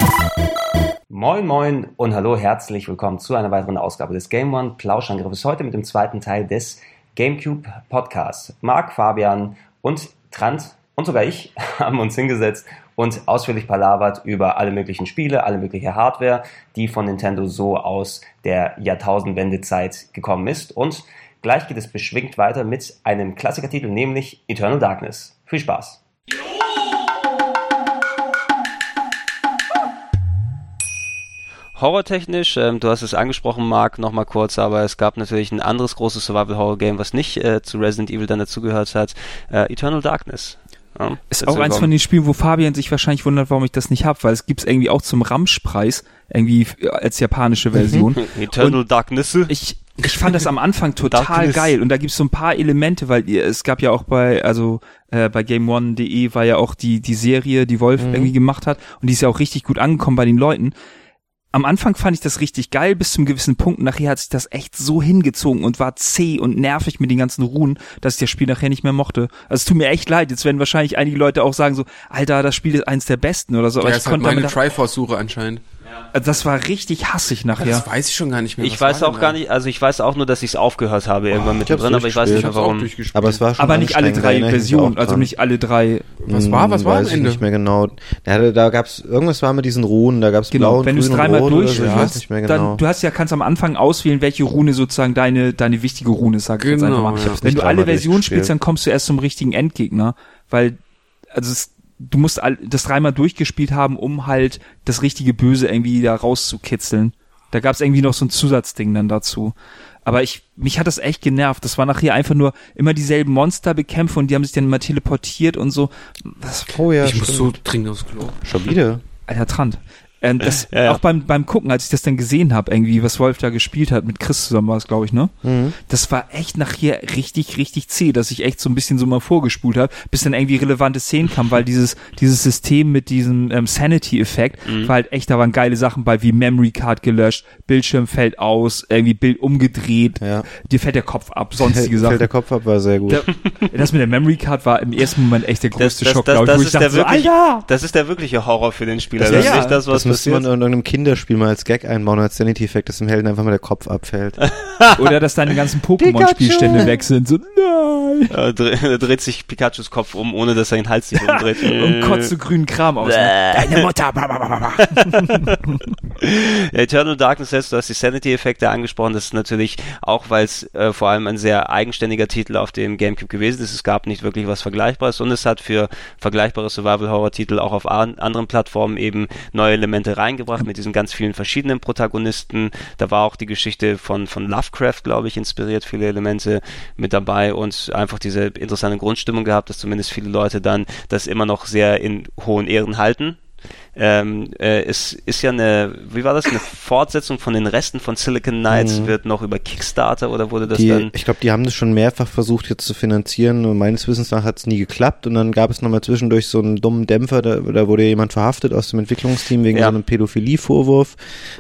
Moin moin und hallo, herzlich willkommen zu einer weiteren Ausgabe des Game One Plauschangriffes. Heute mit dem zweiten Teil des GameCube Podcasts. Marc, Fabian und Trant und sogar ich haben uns hingesetzt und ausführlich palavert über alle möglichen Spiele, alle mögliche Hardware, die von Nintendo so aus der Jahrtausendwendezeit gekommen ist. Und gleich geht es beschwingt weiter mit einem Klassikertitel, nämlich Eternal Darkness. Viel Spaß! Horrortechnisch, du hast es angesprochen, Marc, nochmal kurz, aber es gab natürlich ein anderes großes Survival-Horror-Game, was nicht zu Resident Evil dann dazugehört hat, Eternal Darkness. Ja, ist auch eins von den Spielen, wo Fabian sich wahrscheinlich wundert, warum ich das nicht habe, weil es gibt's irgendwie auch zum Ramsch-Preis, irgendwie als japanische Version. Eternal Darkness. Ich fand das am Anfang total geil und da gibt's so ein paar Elemente, weil es gab ja auch bei GameOne.de war ja auch die Serie, die Wolf irgendwie gemacht hat und die ist ja auch richtig gut angekommen bei den Leuten. Am Anfang fand ich das richtig geil, bis zum gewissen Punkt. Nachher hat sich das echt so hingezogen und war zäh und nervig mit den ganzen Runen, dass ich das Spiel nachher nicht mehr mochte. Also es tut mir echt leid. Jetzt werden wahrscheinlich einige Leute auch sagen so, Alter, das Spiel ist eins der besten oder so. Aber ja, ich konnte meine Triforce-Suche anscheinend. Also das war richtig hassig nachher. Das weiß ich schon gar nicht mehr. Ich weiß auch gar nicht, also ich weiß auch nur, dass ich es aufgehört habe irgendwann mit drin, aber ich weiß nicht mehr warum. Aber es war schon aber nicht alle drei Versionen, also nicht alle drei. Was war am Ende? Weiß ich nicht mehr genau. Ja, da gab's, irgendwas war mit diesen Runen, da gab's genau, blau, wenn grün du es dreimal und rot durchspielst, dann kannst am Anfang auswählen, welche Rune sozusagen deine wichtige Rune ist, sag ich jetzt einfach mal. Ja. Wenn du alle Versionen spielst, dann kommst du erst zum richtigen Endgegner, weil, du musst das dreimal durchgespielt haben, um halt das richtige Böse irgendwie da rauszukitzeln. Da gab's irgendwie noch so ein Zusatzding dann dazu. Aber mich hat das echt genervt. Das war nachher einfach nur immer dieselben Monster bekämpfen und die haben sich dann immer teleportiert und so. Ich muss so dringend aufs Klo. Schon wieder? Alter Trant. Auch beim Gucken, als ich das dann gesehen habe, irgendwie, was Wolf da gespielt hat, mit Chris zusammen war es, glaube ich, ne? Mhm. Das war echt nachher richtig, richtig zäh, dass ich echt so ein bisschen so mal vorgespult habe, bis dann irgendwie relevante Szenen kamen, weil dieses System mit diesem Sanity-Effekt war halt echt, da waren geile Sachen bei, wie Memory Card gelöscht, Bildschirm fällt aus, irgendwie Bild umgedreht, dir fällt der Kopf ab, sonstige Sachen. Fällt der Kopf ab, war sehr gut. Das mit der Memory Card war im ersten Moment echt der größte Schock, glaube ich, wo ich dachte, Alter! Das ist der wirkliche Horror für den Spieler. Das ist nicht das, was müsste man in irgendeinem Kinderspiel mal als Gag einbauen, als Sanity-Effekt, dass dem Helden einfach mal der Kopf abfällt. Oder dass deine ganzen Pokémon-Spielstände weg sind. So, nein! Da dreht sich Pikachus Kopf um, ohne dass er den Hals sich umdreht. Und kotzt so grünen Kram aus. Deine Mutter! Eternal Darkness, du hast die Sanity-Effekte angesprochen. Das ist natürlich auch, weil es vor allem ein sehr eigenständiger Titel auf dem GameCube gewesen ist. Es gab nicht wirklich was Vergleichbares und es hat für vergleichbare Survival-Horror-Titel auch auf anderen Plattformen eben neue Elemente reingebracht mit diesen ganz vielen verschiedenen Protagonisten. Da war auch die Geschichte von Lovecraft, glaube ich, inspiriert, viele Elemente mit dabei und einfach diese interessante Grundstimmung gehabt, dass zumindest viele Leute dann das immer noch sehr in hohen Ehren halten. Es ist ja eine Fortsetzung von den Resten von Silicon Knights, wird noch über Kickstarter oder wurde das dann... Ich glaube, die haben das schon mehrfach versucht jetzt zu finanzieren und meines Wissens nach hat es nie geklappt und dann gab es nochmal zwischendurch so einen dummen Dämpfer, da wurde jemand verhaftet aus dem Entwicklungsteam wegen so einem Pädophilie-Vorwurf.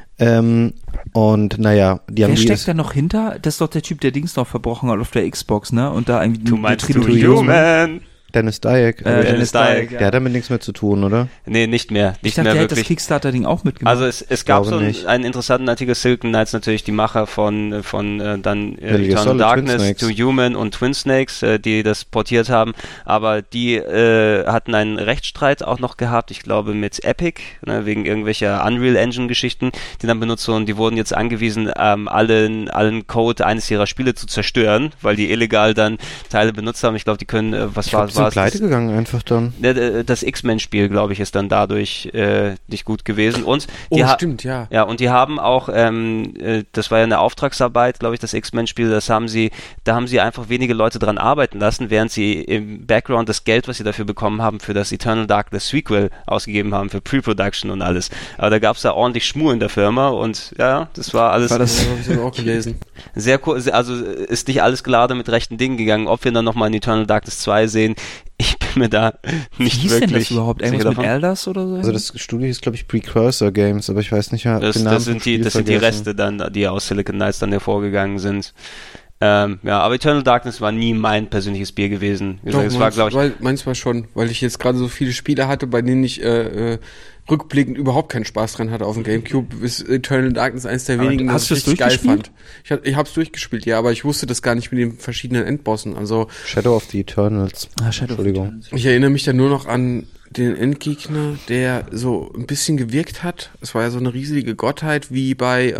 Und naja, Wer steckt da noch hinter? Das ist doch der Typ, der Dings noch verbrochen hat auf der Xbox, ne? Und da irgendwie du meinst To Human! Dennis Dyack. Dennis Dyack. Der hat damit nichts mehr zu tun, oder? Nee, nicht mehr. Ich dachte, der hat das Kickstarter-Ding auch mitgemacht. Also es gab so einen interessanten Artikel, Silicon Knights, natürlich die Macher von Eternal Darkness, To Human und Twin Snakes, die das portiert haben, aber die hatten einen Rechtsstreit auch noch gehabt, ich glaube mit Epic, ne, wegen irgendwelcher Unreal Engine Geschichten, die dann benutzt wurden, die wurden jetzt angewiesen, allen Code eines ihrer Spiele zu zerstören, weil die illegal dann Teile benutzt haben. Ich glaube, die können, sind pleite gegangen einfach dann. Das X-Men-Spiel, glaube ich, ist dann dadurch nicht gut gewesen. Und stimmt, ja. Ja, und die haben auch, das war ja eine Auftragsarbeit, glaube ich, das X-Men-Spiel, da haben sie einfach wenige Leute dran arbeiten lassen, während sie im Background das Geld, was sie dafür bekommen haben, für das Eternal Darkness Sequel ausgegeben haben, für Pre-Production und alles. Aber da gab es da ordentlich Schmuh in der Firma und ja, das war alles... Das habe ich auch gelesen. Sehr cool, also ist nicht alles geladen mit rechten Dingen gegangen. Ob wir dann nochmal in Eternal Darkness 2 sehen, ich bin mir da nicht Wie hieß wirklich... denn das überhaupt? Irgendwas mit Elders oder so? Also das Studio ist, glaube ich, Precursor Games, aber ich weiß nicht, das sind die Reste dann, die aus Silicon Knights dann hervorgegangen sind. Aber Eternal Darkness war nie mein persönliches Bier gewesen. Wie gesagt, Doch, es war, glaube ich, meins war schon, weil ich jetzt gerade so viele Spiele hatte, bei denen ich rückblickend überhaupt keinen Spaß dran hatte auf dem Gamecube, ist Eternal Darkness eins der wenigen, was ich richtig geil fand. Ich hab's durchgespielt, ja, aber ich wusste das gar nicht mit den verschiedenen Endbossen. Also Shadow of the Eternals. Entschuldigung. Ich erinnere mich da nur noch an den Endgegner, der so ein bisschen gewirkt hat. Es war ja so eine riesige Gottheit wie bei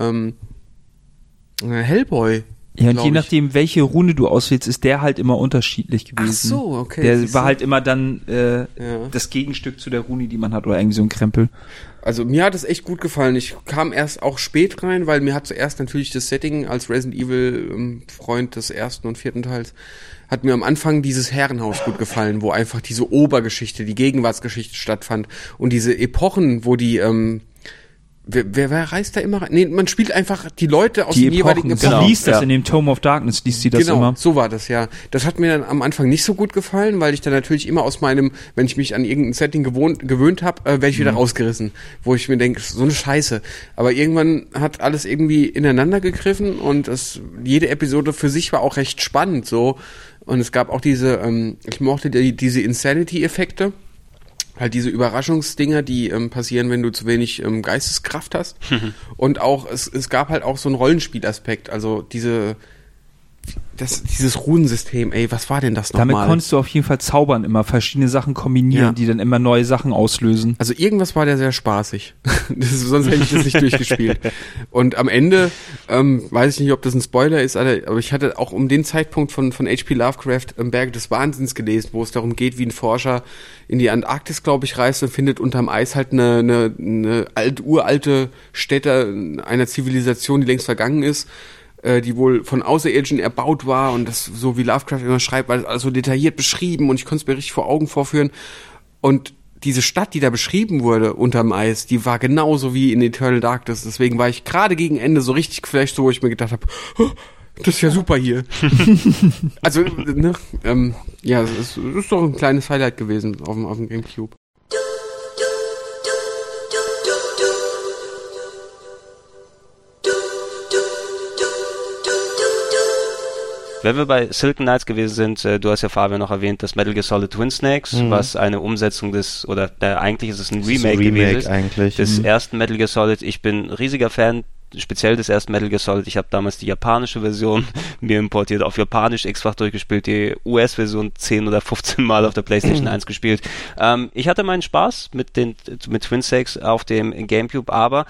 Hellboy. Ja, und je nachdem, welche Rune du auswählst, ist der halt immer unterschiedlich gewesen. Ach so, okay. Der war halt immer dann das Gegenstück zu der Rune, die man hat, oder irgendwie so ein Krempel. Also mir hat es echt gut gefallen. Ich kam erst auch spät rein, weil mir hat zuerst natürlich das Setting als Resident Evil Freund des ersten und vierten Teils, hat mir am Anfang dieses Herrenhaus gut gefallen, wo einfach diese Obergeschichte, die Gegenwartsgeschichte stattfand und diese Epochen, wo die Wer reist da immer rein? Nee, man spielt einfach die Leute aus den jeweiligen Epochen. Sie liest das in dem Tome of Darkness, liest sie das immer. Genau, so war das, ja. Das hat mir dann am Anfang nicht so gut gefallen, weil ich dann natürlich immer aus meinem, wenn ich mich an irgendein Setting gewöhnt habe, werde ich wieder rausgerissen. Wo ich mir denke, so eine Scheiße. Aber irgendwann hat alles irgendwie ineinander gegriffen und jede Episode für sich war auch recht spannend, so. Und es gab auch diese, ich mochte diese Insanity-Effekte. Halt diese Überraschungsdinger, die passieren, wenn du zu wenig Geisteskraft hast. Und auch, es gab halt auch so einen Rollenspielaspekt, also dieses Runensystem, was war denn das nochmal? Damit konntest du auf jeden Fall zaubern, immer verschiedene Sachen kombinieren, die dann immer neue Sachen auslösen. Also irgendwas war der sehr spaßig. Sonst hätte ich das nicht durchgespielt. Und am Ende, weiß ich nicht, ob das ein Spoiler ist, aber ich hatte auch um den Zeitpunkt von H.P. Lovecraft Berge des Wahnsinns gelesen, wo es darum geht, wie ein Forscher in die Antarktis, glaube ich, reist und findet unterm Eis halt eine uralte Stätte einer Zivilisation, die längst vergangen ist, die wohl von Außerirdischen erbaut war und das, so wie Lovecraft immer schreibt, war das alles so detailliert beschrieben und ich konnte es mir richtig vor Augen vorführen. Und diese Stadt, die da beschrieben wurde unterm Eis, die war genauso wie in Eternal Darkness. Deswegen war ich gerade gegen Ende so richtig geflasht, so wo ich mir gedacht habe, oh, das ist ja super hier. Also, ne, es ist doch ein kleines Highlight gewesen auf dem Gamecube. Wenn wir bei Silicon Knights gewesen sind, du hast ja Fabian noch erwähnt, das Metal Gear Solid Twin Snakes, was eine Umsetzung eigentlich ist es ein Remake gewesen eigentlich. Des ersten Metal Gear Solid. Ich bin riesiger Fan, speziell des ersten Metal Gear Solid. Ich habe damals die japanische Version mir importiert, auf Japanisch x-fach durchgespielt, die US-Version 10 oder 15 Mal auf der PlayStation 1 gespielt. Ich hatte meinen Spaß mit Twin Snakes auf dem Gamecube, aber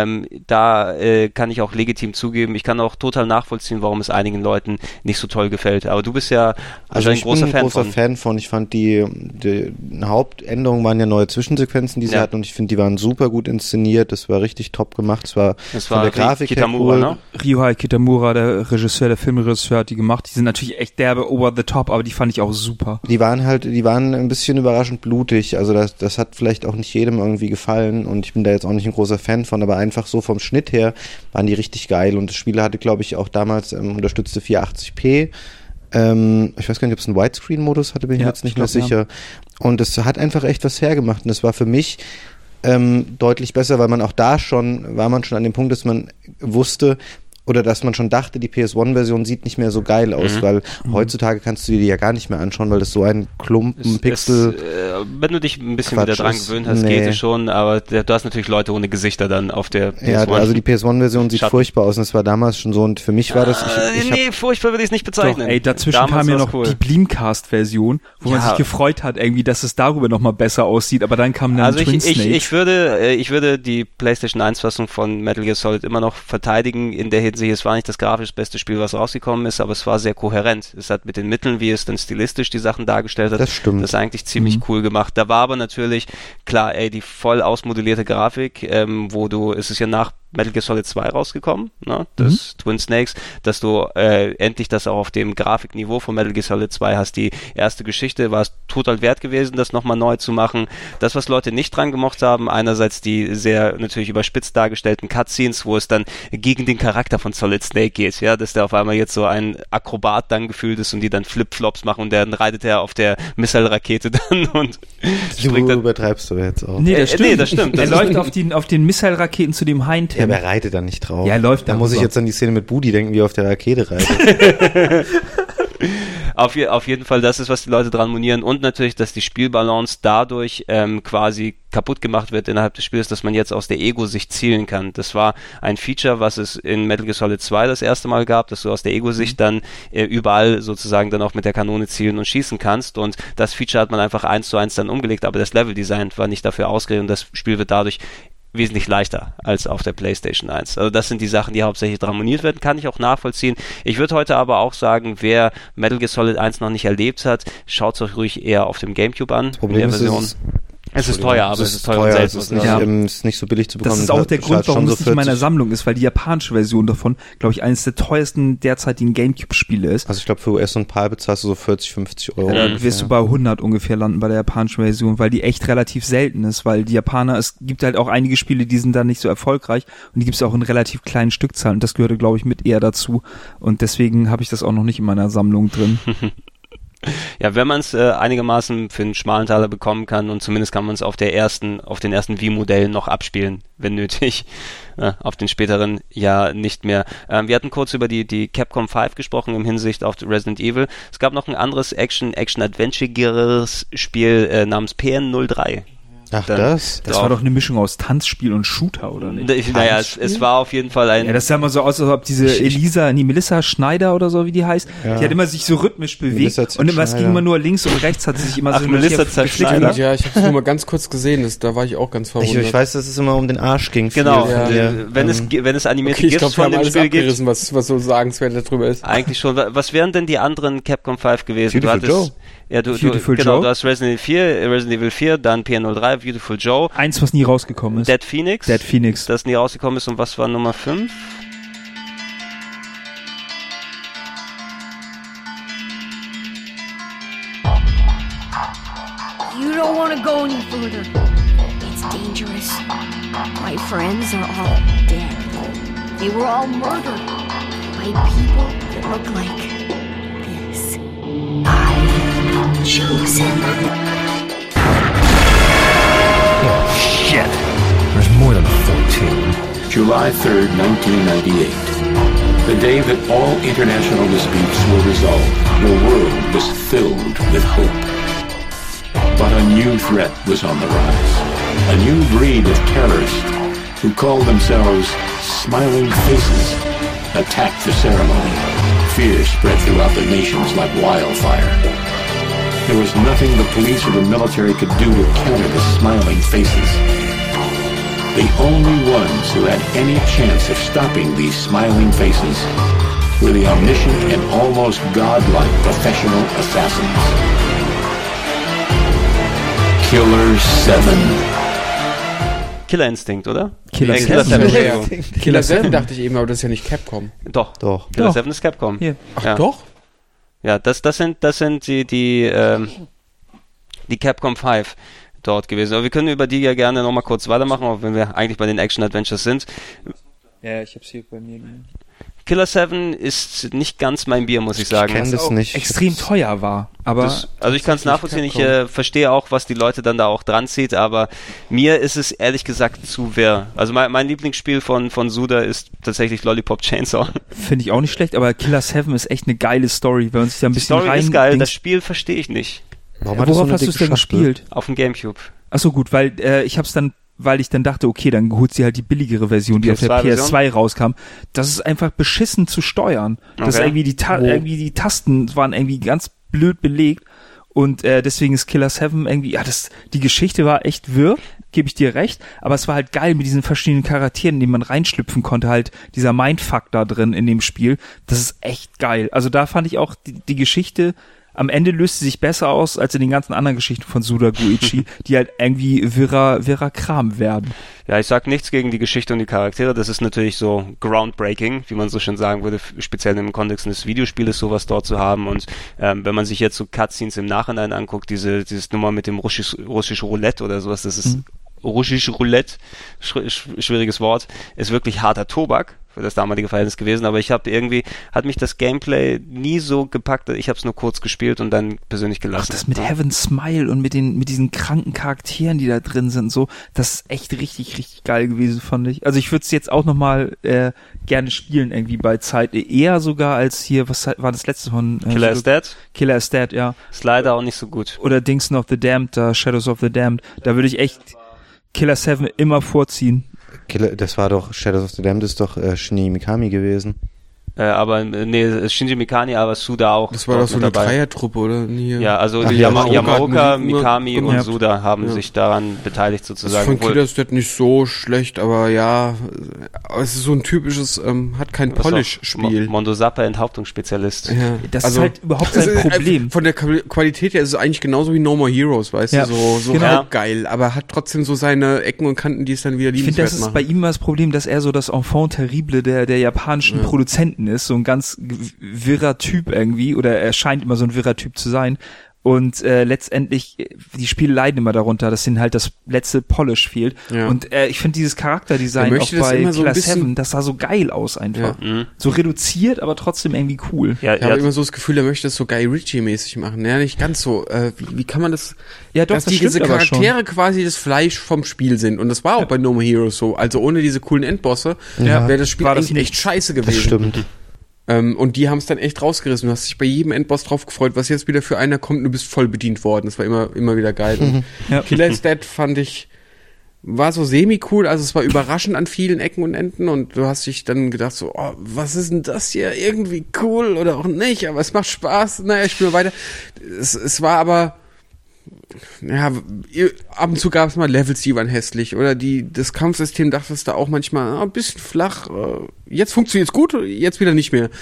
da kann ich auch legitim zugeben, ich kann auch total nachvollziehen, warum es einigen Leuten nicht so toll gefällt. Aber du bist ja ein großer Fan von. Ich fand die Hauptänderungen waren ja neue Zwischensequenzen, die sie hatten, und ich finde, die waren super gut inszeniert. Das war richtig top gemacht. Es war von der Grafik Kitamura, her cool. Ne? Ryuhei Kitamura, der Filmregisseur, hat die gemacht. Die sind natürlich echt derbe over the top, aber die fand ich auch super. Die waren ein bisschen überraschend blutig. Also das hat vielleicht auch nicht jedem irgendwie gefallen und ich bin da jetzt auch nicht ein großer Fan von, aber einfach so vom Schnitt her waren die richtig geil und das Spiel hatte, glaube ich, auch damals unterstützte 480p. Ich weiß gar nicht, ob es einen Widescreen-Modus hatte, bin ich jetzt nicht mehr sicher. Ja. Und es hat einfach echt was hergemacht und es war für mich deutlich besser, weil man auch da war man schon an dem Punkt, dass man wusste oder dass man schon dachte, die PS1-Version sieht nicht mehr so geil aus, weil heutzutage kannst du die ja gar nicht mehr anschauen, weil das so ein Klumpen Pixel... wenn du dich ein bisschen wieder dran gewöhnt hast, geht es schon, aber du hast natürlich Leute ohne Gesichter dann auf der PS1. Ja, also die PS1-Version sieht furchtbar aus und das war damals schon so und für mich war das... furchtbar würde ich es nicht bezeichnen. Doch, dazwischen damals kam ja noch die Bleamcast-Version, wo man sich gefreut hat, irgendwie, dass es darüber nochmal besser aussieht, aber dann kam dann Twin Snakes. Ich würde die PlayStation 1-Fassung von Metal Gear Solid immer noch verteidigen in der Hinsicht, es war nicht das grafisch beste Spiel, was rausgekommen ist, aber es war sehr kohärent. Es hat mit den Mitteln, wie es dann stilistisch die Sachen dargestellt hat, das eigentlich ziemlich cool gemacht. Da war aber natürlich, klar, die voll ausmodellierte Grafik, es ist ja nach Metal Gear Solid 2 rausgekommen, ne? Das Twin Snakes, dass du endlich das auch auf dem Grafikniveau von Metal Gear Solid 2 hast. Die erste Geschichte war es total wert gewesen, das nochmal neu zu machen. Das, was Leute nicht dran gemocht haben, einerseits die sehr natürlich überspitzt dargestellten Cutscenes, wo es dann gegen den Charakter von Solid Snake geht, ja, dass der auf einmal jetzt so ein Akrobat dann gefühlt ist und die dann Flip-Flops machen und dann reitet er auf der Missile-Rakete dann und springt dann. Übertreibst du jetzt auch. Nee, das stimmt. Er läuft auf den Missile-Raketen zu dem High-Tech Ja, aber er reitet dann nicht drauf. Ja, er läuft da muss ich jetzt an die Szene mit Budi denken, wie er auf der Rakete reitet. Auf jeden Fall, das ist, was die Leute dran monieren, und natürlich, dass die Spielbalance dadurch quasi kaputt gemacht wird innerhalb des Spiels, dass man jetzt aus der Ego-Sicht zielen kann. Das war ein Feature, was es in Metal Gear Solid 2 das erste Mal gab, dass du aus der Ego-Sicht dann überall sozusagen dann auch mit der Kanone zielen und schießen kannst, und das Feature hat man einfach 1:1 dann umgelegt, aber das Level-Design war nicht dafür ausgelegt und das Spiel wird dadurch wesentlich leichter als auf der PlayStation 1. Also das sind die Sachen, die hauptsächlich dran moniert werden, kann ich auch nachvollziehen. Ich würde heute aber auch sagen, wer Metal Gear Solid 1 noch nicht erlebt hat, schaut es euch ruhig eher auf dem Gamecube an. Das Problem ist, es ist teuer, aber es ist teuer und selten. Es ist nicht so billig zu bekommen. Das ist auch der Grund, warum es nicht in meiner Sammlung ist, weil die japanische Version davon, glaube ich, eines der teuersten derzeitigen Gamecube-Spiele ist. Also ich glaube, für US und PAL bezahlst du so 40, 50 Euro. Ja, da wirst du bei 100 ungefähr landen bei der japanischen Version, weil die echt relativ selten ist, weil die Japaner, es gibt halt auch einige Spiele, die sind da nicht so erfolgreich und die gibt es auch in relativ kleinen Stückzahlen und das gehörte, glaube ich, mit eher dazu und deswegen habe ich das auch noch nicht in meiner Sammlung drin. Ja, wenn man es einigermaßen für einen schmalen Taler bekommen kann und zumindest kann man es auf den ersten Wii-Modellen noch abspielen, wenn nötig. Auf den späteren ja nicht mehr. Wir hatten kurz über die Capcom 5 gesprochen im Hinsicht auf Resident Evil. Es gab noch ein anderes Action-Adventure-Spiel namens PN03. Ach, das war doch eine Mischung aus Tanzspiel und Shooter, oder nicht? Naja, es war auf jeden Fall ein... Ja, das sah immer so aus, als ob diese Melissa Schneider oder so, wie die heißt, die hat immer sich so rhythmisch bewegt und es ging immer nur links und rechts, hat sie sich immer so... Melissa Schneider? Ja, ich hab's nur mal ganz kurz gesehen, da war ich auch ganz verwundert. Ich weiß, dass es immer um den Arsch ging. Genau, wenn es animierte GIFs von dem Spiel gibt... was so sagenswert darüber ist. Eigentlich schon. Was wären denn die anderen Capcom 5 gewesen? Beautiful Joe. Ja, du hast Resident Evil 4, dann PN03, Beautiful Joe. Eins, was nie rausgekommen ist. Dead Phoenix. Das nie rausgekommen ist. Und was war Nummer 5? You don't want to go any further. It's dangerous. My friends are all dead. They were all murdered by people that look like this. I have been chosen. Oh, shit. There's more than 14. July 3rd, 1998. The day that all international disputes were resolved, the world was filled with hope. But a new threat was on the rise. A new breed of terrorists who called themselves Smiling Faces attacked the ceremony. Fear spread throughout the nations like wildfire. There was nothing the police or the military could do to counter the Smiling Faces. The only ones who had any chance of stopping these Smiling Faces were the omniscient and almost godlike professional assassins. Killer 7. Killer Instinct, oder? Killer 7 dachte ich eben, aber das ist ja nicht Capcom. Doch. Killer 7 ist Capcom. Hier. Ach ja. Doch? Ja, das sind die Capcom 5 dort gewesen. Aber wir können über die ja gerne nochmal kurz weitermachen, auch wenn wir eigentlich bei den Action-Adventures sind. Ja, ich hab's hier bei mir. Killer 7 ist nicht ganz mein Bier, muss ich sagen. Ich kenne das nicht. Extrem teuer war, aber... Also ich kann es nachvollziehen, ich verstehe auch, was die Leute dann da auch dran zieht, aber mir ist es ehrlich gesagt zu wirr. Also mein Lieblingsspiel von Suda ist tatsächlich Lollipop Chainsaw. Finde ich auch nicht schlecht, aber Killer 7 ist echt eine geile Story, wenn man sich da ein bisschen rein... Die Story ist geil, das Spiel verstehe ich nicht. Worauf hast du es denn gespielt? Auf dem Gamecube. Achso, gut, weil ich hab's dann, weil ich dann dachte, okay, dann holt sie halt die billigere Version, die auf der PS2 rauskam. Das ist einfach beschissen zu steuern. Das ist irgendwie die Tasten waren irgendwie ganz blöd belegt und deswegen ist Killer 7 irgendwie, die Geschichte war echt wirr, gebe ich dir recht, aber es war halt geil mit diesen verschiedenen Charakteren, in die man reinschlüpfen konnte, halt dieser Mindfuck da drin in dem Spiel. Das ist echt geil. Also da fand ich auch die Geschichte am Ende löst sie sich besser aus als in den ganzen anderen Geschichten von Suda Goichi, die halt irgendwie wirrer Kram werden. Ja, ich sag nichts gegen die Geschichte und die Charaktere. Das ist natürlich so groundbreaking, wie man so schön sagen würde, speziell im Kontext eines Videospieles sowas dort zu haben. Und wenn man sich jetzt so Cutscenes im Nachhinein anguckt, dieses Nummer mit dem russisch Roulette oder sowas, das ist russisch Roulette, schwieriges Wort, ist wirklich harter Tobak für das damalige Verhältnis gewesen, aber hat mich das Gameplay nie so gepackt, ich habe es nur kurz gespielt und dann persönlich gelassen. Ach, das mit Heaven Smile und mit diesen kranken Charakteren, die da drin sind, so, das ist echt richtig, richtig geil gewesen, fand ich. Also ich würde es jetzt auch nochmal gerne spielen, irgendwie bei Zeit, eher sogar als hier, was war das letzte von Killer is Dead? Killer is Dead, ja. Ist leider auch nicht so gut. Oder Dings of the Damned, Shadows of the Damned, da würde ich echt Killer 7 immer vorziehen. Das war doch, Shadows of the Damned ist doch Shinji Mikami gewesen. Aber nee, Shinji Mikami, aber Suda auch. Das war doch so eine Dreiertruppe, oder? Hier. Ja, also Yamaoka, Mikami und Suda haben sich daran beteiligt sozusagen. Ich fand Killer is Dead nicht so schlecht, aber ja, es ist so ein typisches, hat kein Polish-Spiel. Mondo Zappa, Enthauptungsspezialist. Ja. Das ist halt überhaupt sein Problem. Von der Qualität her ist es eigentlich genauso wie No More Heroes, weißt du, so genau. Halb geil, aber hat trotzdem so seine Ecken und Kanten, die es dann wieder liebenswert machen. Ich finde, das ist bei ihm das Problem, dass er so das Enfant terrible der japanischen Produzenten ist, so ein ganz wirrer Typ irgendwie, oder er scheint immer so ein wirrer Typ zu sein. Und letztendlich, die Spiele leiden immer darunter, dass ihnen halt das letzte Polish fehlt. Ja. Und ich finde dieses Charakterdesign auch bei Killer 7, das sah so geil aus einfach. Ja. So reduziert, aber trotzdem irgendwie cool. Ja, ich habe immer so das Gefühl, er möchte das so Guy Ritchie-mäßig machen. Ja, nicht ganz so. Wie kann man das... Ja, doch, dass diese Charaktere quasi das Fleisch vom Spiel sind. Und das war auch bei No More Heroes so. Also ohne diese coolen Endbosse wäre das Spiel eigentlich echt scheiße gewesen. Das stimmt. Und die haben es dann echt rausgerissen. Du hast dich bei jedem Endboss drauf gefreut, was jetzt wieder für einer kommt und du bist voll bedient worden. Das war immer wieder geil. Killer is Dead fand ich, war so semi-cool, also es war überraschend an vielen Ecken und Enden und du hast dich dann gedacht so, oh, was ist denn das hier? Irgendwie cool oder auch nicht, aber es macht Spaß. Naja, ich spiele weiter. Es war aber, ja, ab und zu gab es mal Levels, die waren hässlich oder das Kampfsystem dachtest du auch manchmal ein bisschen flach. Jetzt funktioniert's gut, jetzt wieder nicht mehr.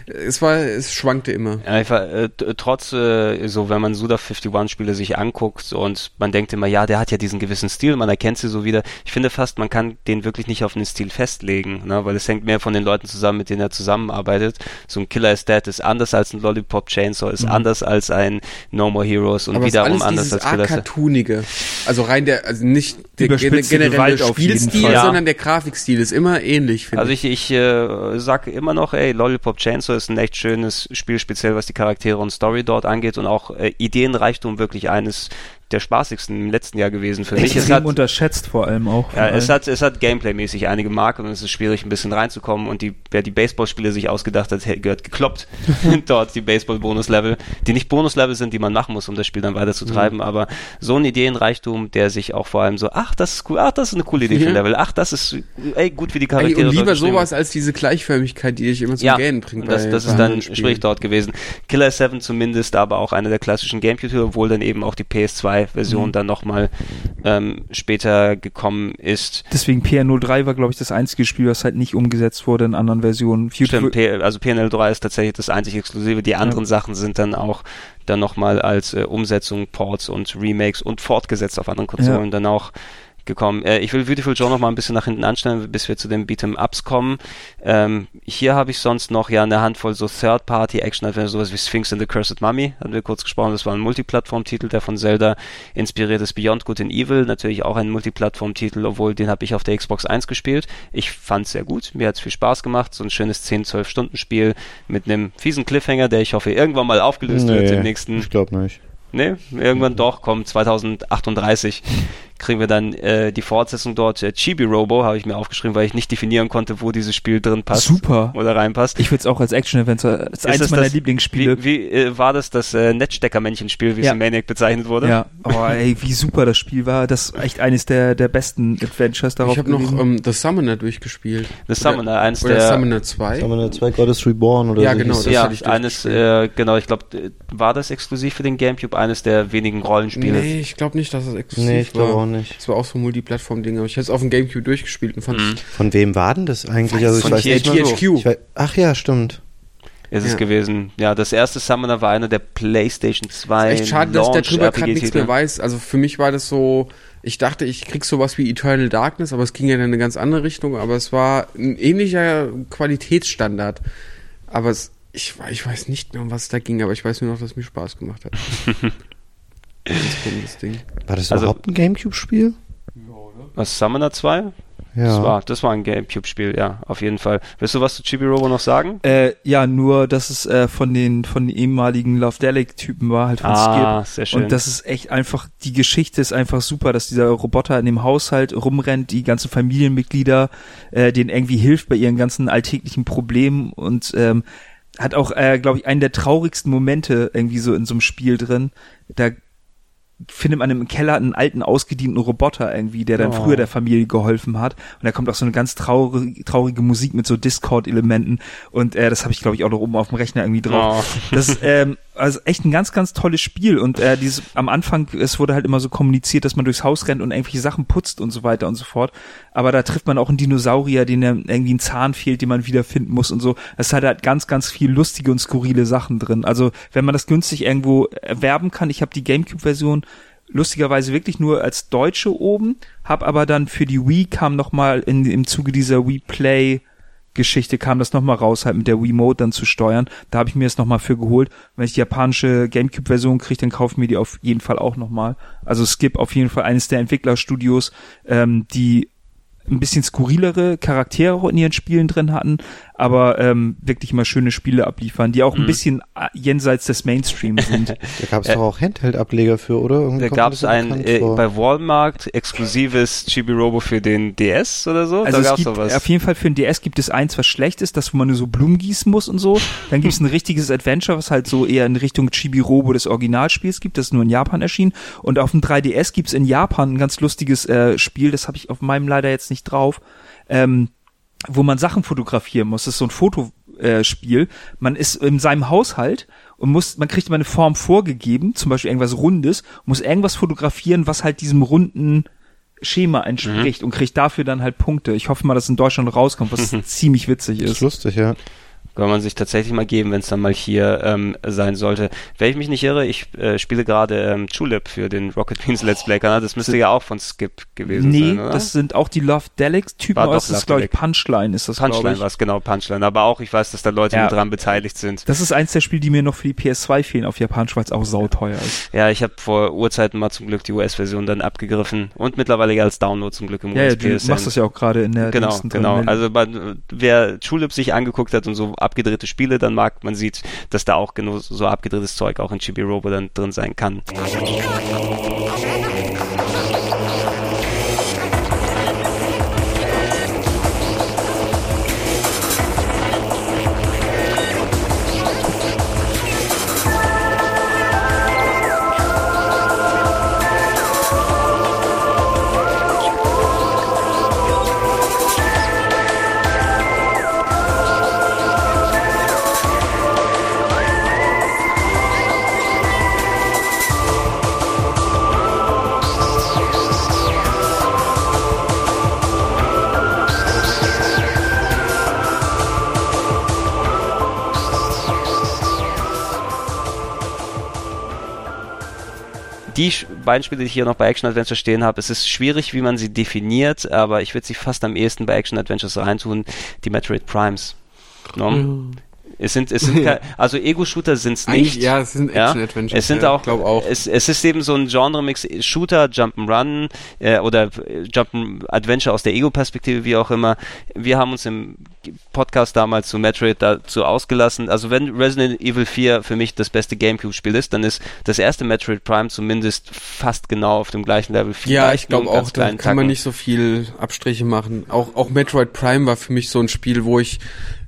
Es schwankte immer. Ja, trotz so, wenn man Suda 51 Spiele sich anguckt und man denkt immer, ja, der hat ja diesen gewissen Stil, man erkennt sie so wieder. Ich finde fast, man kann den wirklich nicht auf einen Stil festlegen, ne, weil es hängt mehr von den Leuten zusammen, mit denen er zusammenarbeitet. So ein Killer is Dead ist anders als ein Lollipop Chainsaw, ist anders als ein No More Heroes und aber wiederum anders als Killer is Dead. Cartoonige. Also rein also nicht der generelle Spielstil, sondern der Grafikstil ist immer ähnlich, finde ich. Also ich sag immer noch, Lollipop Chainsaw ist ein echt schönes Spiel, speziell was die Charaktere und Story dort angeht und auch Ideenreichtum wirklich eines der spaßigsten im letzten Jahr gewesen für mich. Es hat unterschätzt vor allem auch. Ja, es hat Gameplay-mäßig einige Marken und es ist schwierig, ein bisschen reinzukommen und wer die Baseballspiele sich ausgedacht hat, gehört gekloppt. Dort die Baseball-Bonus-Level, die nicht Bonus-Level sind, die man machen muss, um das Spiel dann weiterzutreiben, aber so ein Ideenreichtum, der sich auch vor allem so, ach, das ist cool, ach, das ist eine coole Idee für ein Level, ach, das ist, gut, wie die Charaktere und lieber sowas als diese Gleichförmigkeit, die dich immer zum Gähnen bringt. Das ist dann schwierig dort gewesen. Killer 7 zumindest, aber auch einer der klassischen Gamecube-Titel, obwohl dann eben auch die PS2-Version dann nochmal später gekommen ist. Deswegen PN03 war, glaube ich, das einzige Spiel, was halt nicht umgesetzt wurde in anderen Versionen. Stimmt, also PNL3 ist tatsächlich das einzig Exklusive. Die anderen Sachen sind dann auch dann nochmal als Umsetzung, Ports und Remakes und fortgesetzt auf anderen Konsolen dann auch gekommen. Ich will Beautiful Joe noch mal ein bisschen nach hinten anstellen, bis wir zu den Beat'em-Ups kommen. Hier habe ich sonst noch eine Handvoll so Third-Party-Action, sowas wie Sphinx and the Cursed Mummy, hatten wir kurz gesprochen, das war ein Multiplattform-Titel, der von Zelda inspiriert ist. Beyond Good and Evil, natürlich auch ein Multiplattform-Titel, obwohl den habe ich auf der Xbox 1 gespielt. Ich fand es sehr gut, mir hat es viel Spaß gemacht, so ein schönes 10-12-Stunden-Spiel mit einem fiesen Cliffhanger, der ich hoffe irgendwann mal aufgelöst wird im nächsten... Ich glaube nicht. Nee, irgendwann doch, 2038 kriegen wir dann die Fortsetzung dort. Chibi Robo habe ich mir aufgeschrieben, weil ich nicht definieren konnte, wo dieses Spiel drin passt. Super. Oder reinpasst. Ich würde es auch als Action-Adventure, das ist eines meiner Lieblingsspiele. Wie war das Netzstecker-Männchen-Spiel, wie es in Maniac bezeichnet wurde? Ja, oh ey, wie super das Spiel war. Das ist echt eines der besten Adventures darauf. Ich habe noch The Summoner durchgespielt. The Summoner, Summoner 2. Summoner 2, God is Reborn oder ja, so. Genau, das hatte ich genau, ich glaube, war das exklusiv für den Gamecube, eines der wenigen Rollenspiele? Nee, ich glaube nicht, dass es exklusiv war. Nee, ich glaube auch nicht. Das war auch so ein Multiplattform-Ding, aber ich hätte es auf dem Gamecube durchgespielt und fand Von wem war denn das eigentlich? Also ich weiß nicht mal THQ. Ach ja, stimmt. Ist es gewesen. Ja, das erste Summoner war einer der PlayStation 2 echt schade, dass der drüber gerade nichts mehr weiß. Also für mich war das so, ich dachte, ich krieg sowas wie Eternal Darkness, aber es ging ja in eine ganz andere Richtung, aber es war ein ähnlicher Qualitätsstandard. Aber ich weiß nicht mehr, um was es da ging, aber ich weiß nur noch, dass es mir Spaß gemacht hat. War das überhaupt ein Gamecube-Spiel? Was, Summoner 2? Ja. Das war ein GameCube-Spiel, ja, auf jeden Fall. Willst du was zu Chibi-Robo noch sagen? Ja, nur, dass es von den ehemaligen Lovedelic-Typen war, halt von Skip. Sehr schön. Und das ist echt einfach, die Geschichte ist einfach super, dass dieser Roboter in dem Haushalt rumrennt, die ganzen Familienmitglieder, denen irgendwie hilft bei ihren ganzen alltäglichen Problemen und hat auch, glaube ich, einen der traurigsten Momente irgendwie so in so einem Spiel drin. Da findet man im Keller einen alten, ausgedienten Roboter irgendwie, der dann früher der Familie geholfen hat. Und da kommt auch so eine ganz traurige Musik mit so Discord-Elementen. Und das habe ich, glaube ich, auch noch oben auf dem Rechner irgendwie drauf. Das ist also echt ein ganz, ganz tolles Spiel. Und am Anfang, es wurde halt immer so kommuniziert, dass man durchs Haus rennt und irgendwelche Sachen putzt und so weiter und so fort. Aber da trifft man auch einen Dinosaurier, den irgendwie ein Zahn fehlt, den man wiederfinden muss und so. Es hat halt ganz, ganz viel lustige und skurrile Sachen drin. Also wenn man das günstig irgendwo erwerben kann, ich habe die GameCube-Version lustigerweise wirklich nur als Deutsche oben, habe aber dann für die Wii kam nochmal im Zuge dieser Wii Play Geschichte kam das nochmal raus, halt mit der Wiimote dann zu steuern. Da habe ich mir das nochmal für geholt. Wenn ich die japanische Gamecube-Version kriege, dann kaufe ich mir die auf jeden Fall auch nochmal. Also Skip auf jeden Fall eines der Entwicklerstudios, die ein bisschen skurrilere Charaktere in ihren Spielen drin hatten, aber wirklich mal schöne Spiele abliefern, die auch ein bisschen jenseits des Mainstream sind. Da gab es doch auch Handheld-Ableger für, oder? Irgendwie da gab es ein bei Walmart exklusives Chibi-Robo für den DS oder so. Also da es gibt auf jeden Fall für den DS gibt es eins, was schlecht ist, das wo man nur so Blumen gießen muss und so. Dann gibt es ein richtiges Adventure, was halt so eher in Richtung Chibi-Robo des Originalspiels gibt, das ist nur in Japan erschienen. Und auf dem 3DS gibt es in Japan ein ganz lustiges Spiel, das habe ich auf meinem leider jetzt nicht drauf, wo man Sachen fotografieren muss. Das ist so ein Fotospiel. Man ist in seinem Haushalt und man kriegt immer eine Form vorgegeben, zum Beispiel irgendwas Rundes, muss irgendwas fotografieren, was halt diesem runden Schema entspricht und kriegt dafür dann halt Punkte. Ich hoffe mal, dass es in Deutschland rauskommt, was ziemlich witzig ist. Das ist lustig, ja. Kann man sich tatsächlich mal geben, wenn es dann mal hier sein sollte. Wenn ich mich nicht irre, ich spiele gerade Tulip für den Rocket Beans Let's Play-Kanal. Das müsste ja auch von Skip gewesen sein, oder? Nee, das sind auch die Lovedelic-Typen, aber das ist, glaube ich, Punchline ist das, glaube ich. Punchline war es, genau, Punchline. Aber auch, ich weiß, dass da Leute mit dran beteiligt sind. Das ist eins der Spiele, die mir noch für die PS2 fehlen auf Japanisch, weil es auch sauteuer ist. Ja, ich habe vor Urzeiten mal zum Glück die US-Version dann abgegriffen und mittlerweile als Download zum Glück im US-PSN. Ja, du machst das ja auch gerade in der nächsten Genau. Also wer Tulip sich angeguckt hat und so abgedrehte Spiele, dann man sieht, dass da auch genug so abgedrehtes Zeug auch in Chibi-Robo dann drin sein kann. Die beiden Spiele, die ich hier noch bei Action Adventure stehen habe, es ist schwierig, wie man sie definiert, aber ich würde sie fast am ehesten bei Action Adventures reintun, die Metroid Primes. No? Es sind also Ego-Shooter sind es nicht. Ja, es sind Action-Adventures. Es sind auch. Es ist eben so ein Genre-Mix, Shooter, Jump'n'Run oder Jump'n'Adventure aus der Ego-Perspektive, wie auch immer. Wir haben uns im Podcast damals zu Metroid dazu ausgelassen. Also wenn Resident Evil 4 für mich das beste Gamecube-Spiel ist, dann ist das erste Metroid Prime zumindest fast genau auf dem gleichen Level. Ja, ich glaube auch, da kann man nicht so viel Abstriche machen. Auch Metroid Prime war für mich so ein Spiel, wo ich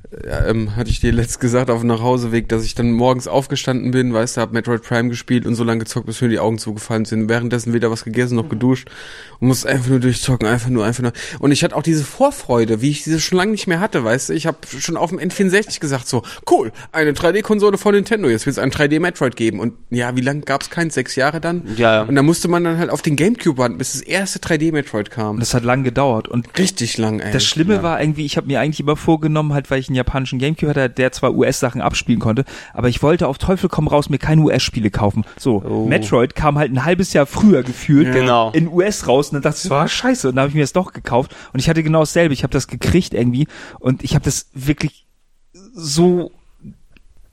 hatte ich dir letzt gesagt auf dem Nachhauseweg, dass ich dann morgens aufgestanden bin, weißt du, hab Metroid Prime gespielt und so lange gezockt, bis mir die Augen zugefallen sind. Währenddessen weder was gegessen noch geduscht und musste einfach nur durchzocken, einfach nur. Und ich hatte auch diese Vorfreude, wie ich diese schon lange nicht mehr hatte, weißt du. Ich habe schon auf dem N64 gesagt, so, cool, eine 3D-Konsole von Nintendo, jetzt wird es ein 3D-Metroid geben. Und ja, wie lange gab's keinen? 6 Jahre dann? Ja. Und da musste man dann halt auf den Gamecube warten, bis das erste 3D-Metroid kam. Das hat lang gedauert. Und richtig lang, ey. Das Schlimme war irgendwie, ich habe mir eigentlich immer vorgenommen, halt, weil ich einen japanischen Gamecube hatte, der zwar US-Sachen abspielen konnte, aber ich wollte auf Teufel komm raus mir keine US-Spiele kaufen. So, Metroid kam halt ein halbes Jahr früher gefühlt in US raus und dann dachte ich so, scheiße, und dann habe ich mir das doch gekauft und ich hatte genau dasselbe, ich habe das gekriegt irgendwie und ich habe das wirklich so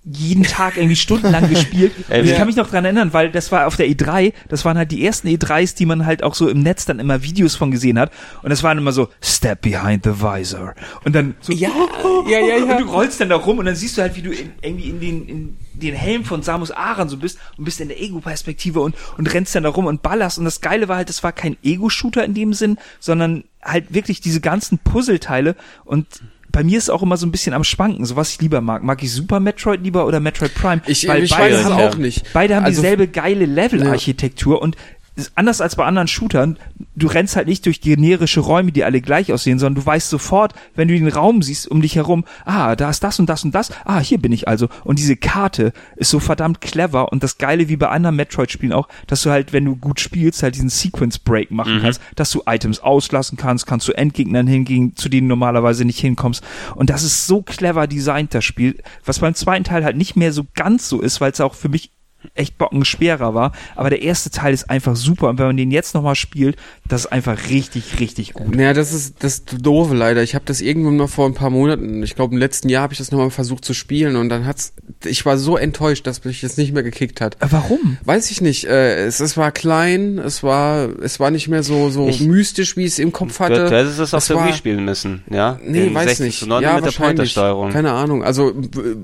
jeden Tag irgendwie stundenlang gespielt. Und ich kann mich noch dran erinnern, weil das war auf der E3, das waren halt die ersten E3s, die man halt auch so im Netz dann immer Videos von gesehen hat. Und das waren immer so, Step behind the visor. Und dann so, Ja. und du rollst dann da rum und dann siehst du halt, wie du irgendwie in den Helm von Samus Aran so bist und bist in der Ego-Perspektive und rennst dann da rum und ballerst. Und das Geile war halt, das war kein Ego-Shooter in dem Sinn, sondern halt wirklich diese ganzen Puzzleteile. Und bei mir ist es auch immer so ein bisschen am Schwanken, so was ich lieber mag. Mag ich Super Metroid lieber oder Metroid Prime? Ich weiß es auch nicht. Beide haben Also, dieselbe geile Level-Architektur und anders als bei anderen Shootern, du rennst halt nicht durch generische Räume, die alle gleich aussehen, sondern du weißt sofort, wenn du den Raum siehst um dich herum, da ist das und das und das, hier bin ich also. Und diese Karte ist so verdammt clever und das Geile wie bei anderen Metroid-Spielen auch, dass du halt, wenn du gut spielst, halt diesen Sequence-Break machen kannst, dass du Items auslassen kannst zu Endgegnern hingehen, zu denen du normalerweise nicht hinkommst. Und das ist so clever designt, das Spiel, was beim zweiten Teil halt nicht mehr so ganz so ist, weil es auch für mich echt bockenschwerer war, aber der erste Teil ist einfach super und wenn man den jetzt nochmal spielt, das ist einfach richtig, richtig gut. Naja, das ist das Doofe leider. Ich habe das irgendwann noch vor ein paar Monaten, ich glaube im letzten Jahr habe ich das nochmal versucht zu spielen und dann ich war so enttäuscht, dass mich das nicht mehr gekickt hat. Warum? Weiß ich nicht. Es war klein, es war nicht mehr so mystisch, wie ich es im Kopf hatte. Du hättest es auf der Wii spielen müssen, ja? Nee, den weiß nicht. 60:9 Ja, mit der Pointersteuerung. Keine Ahnung. Also,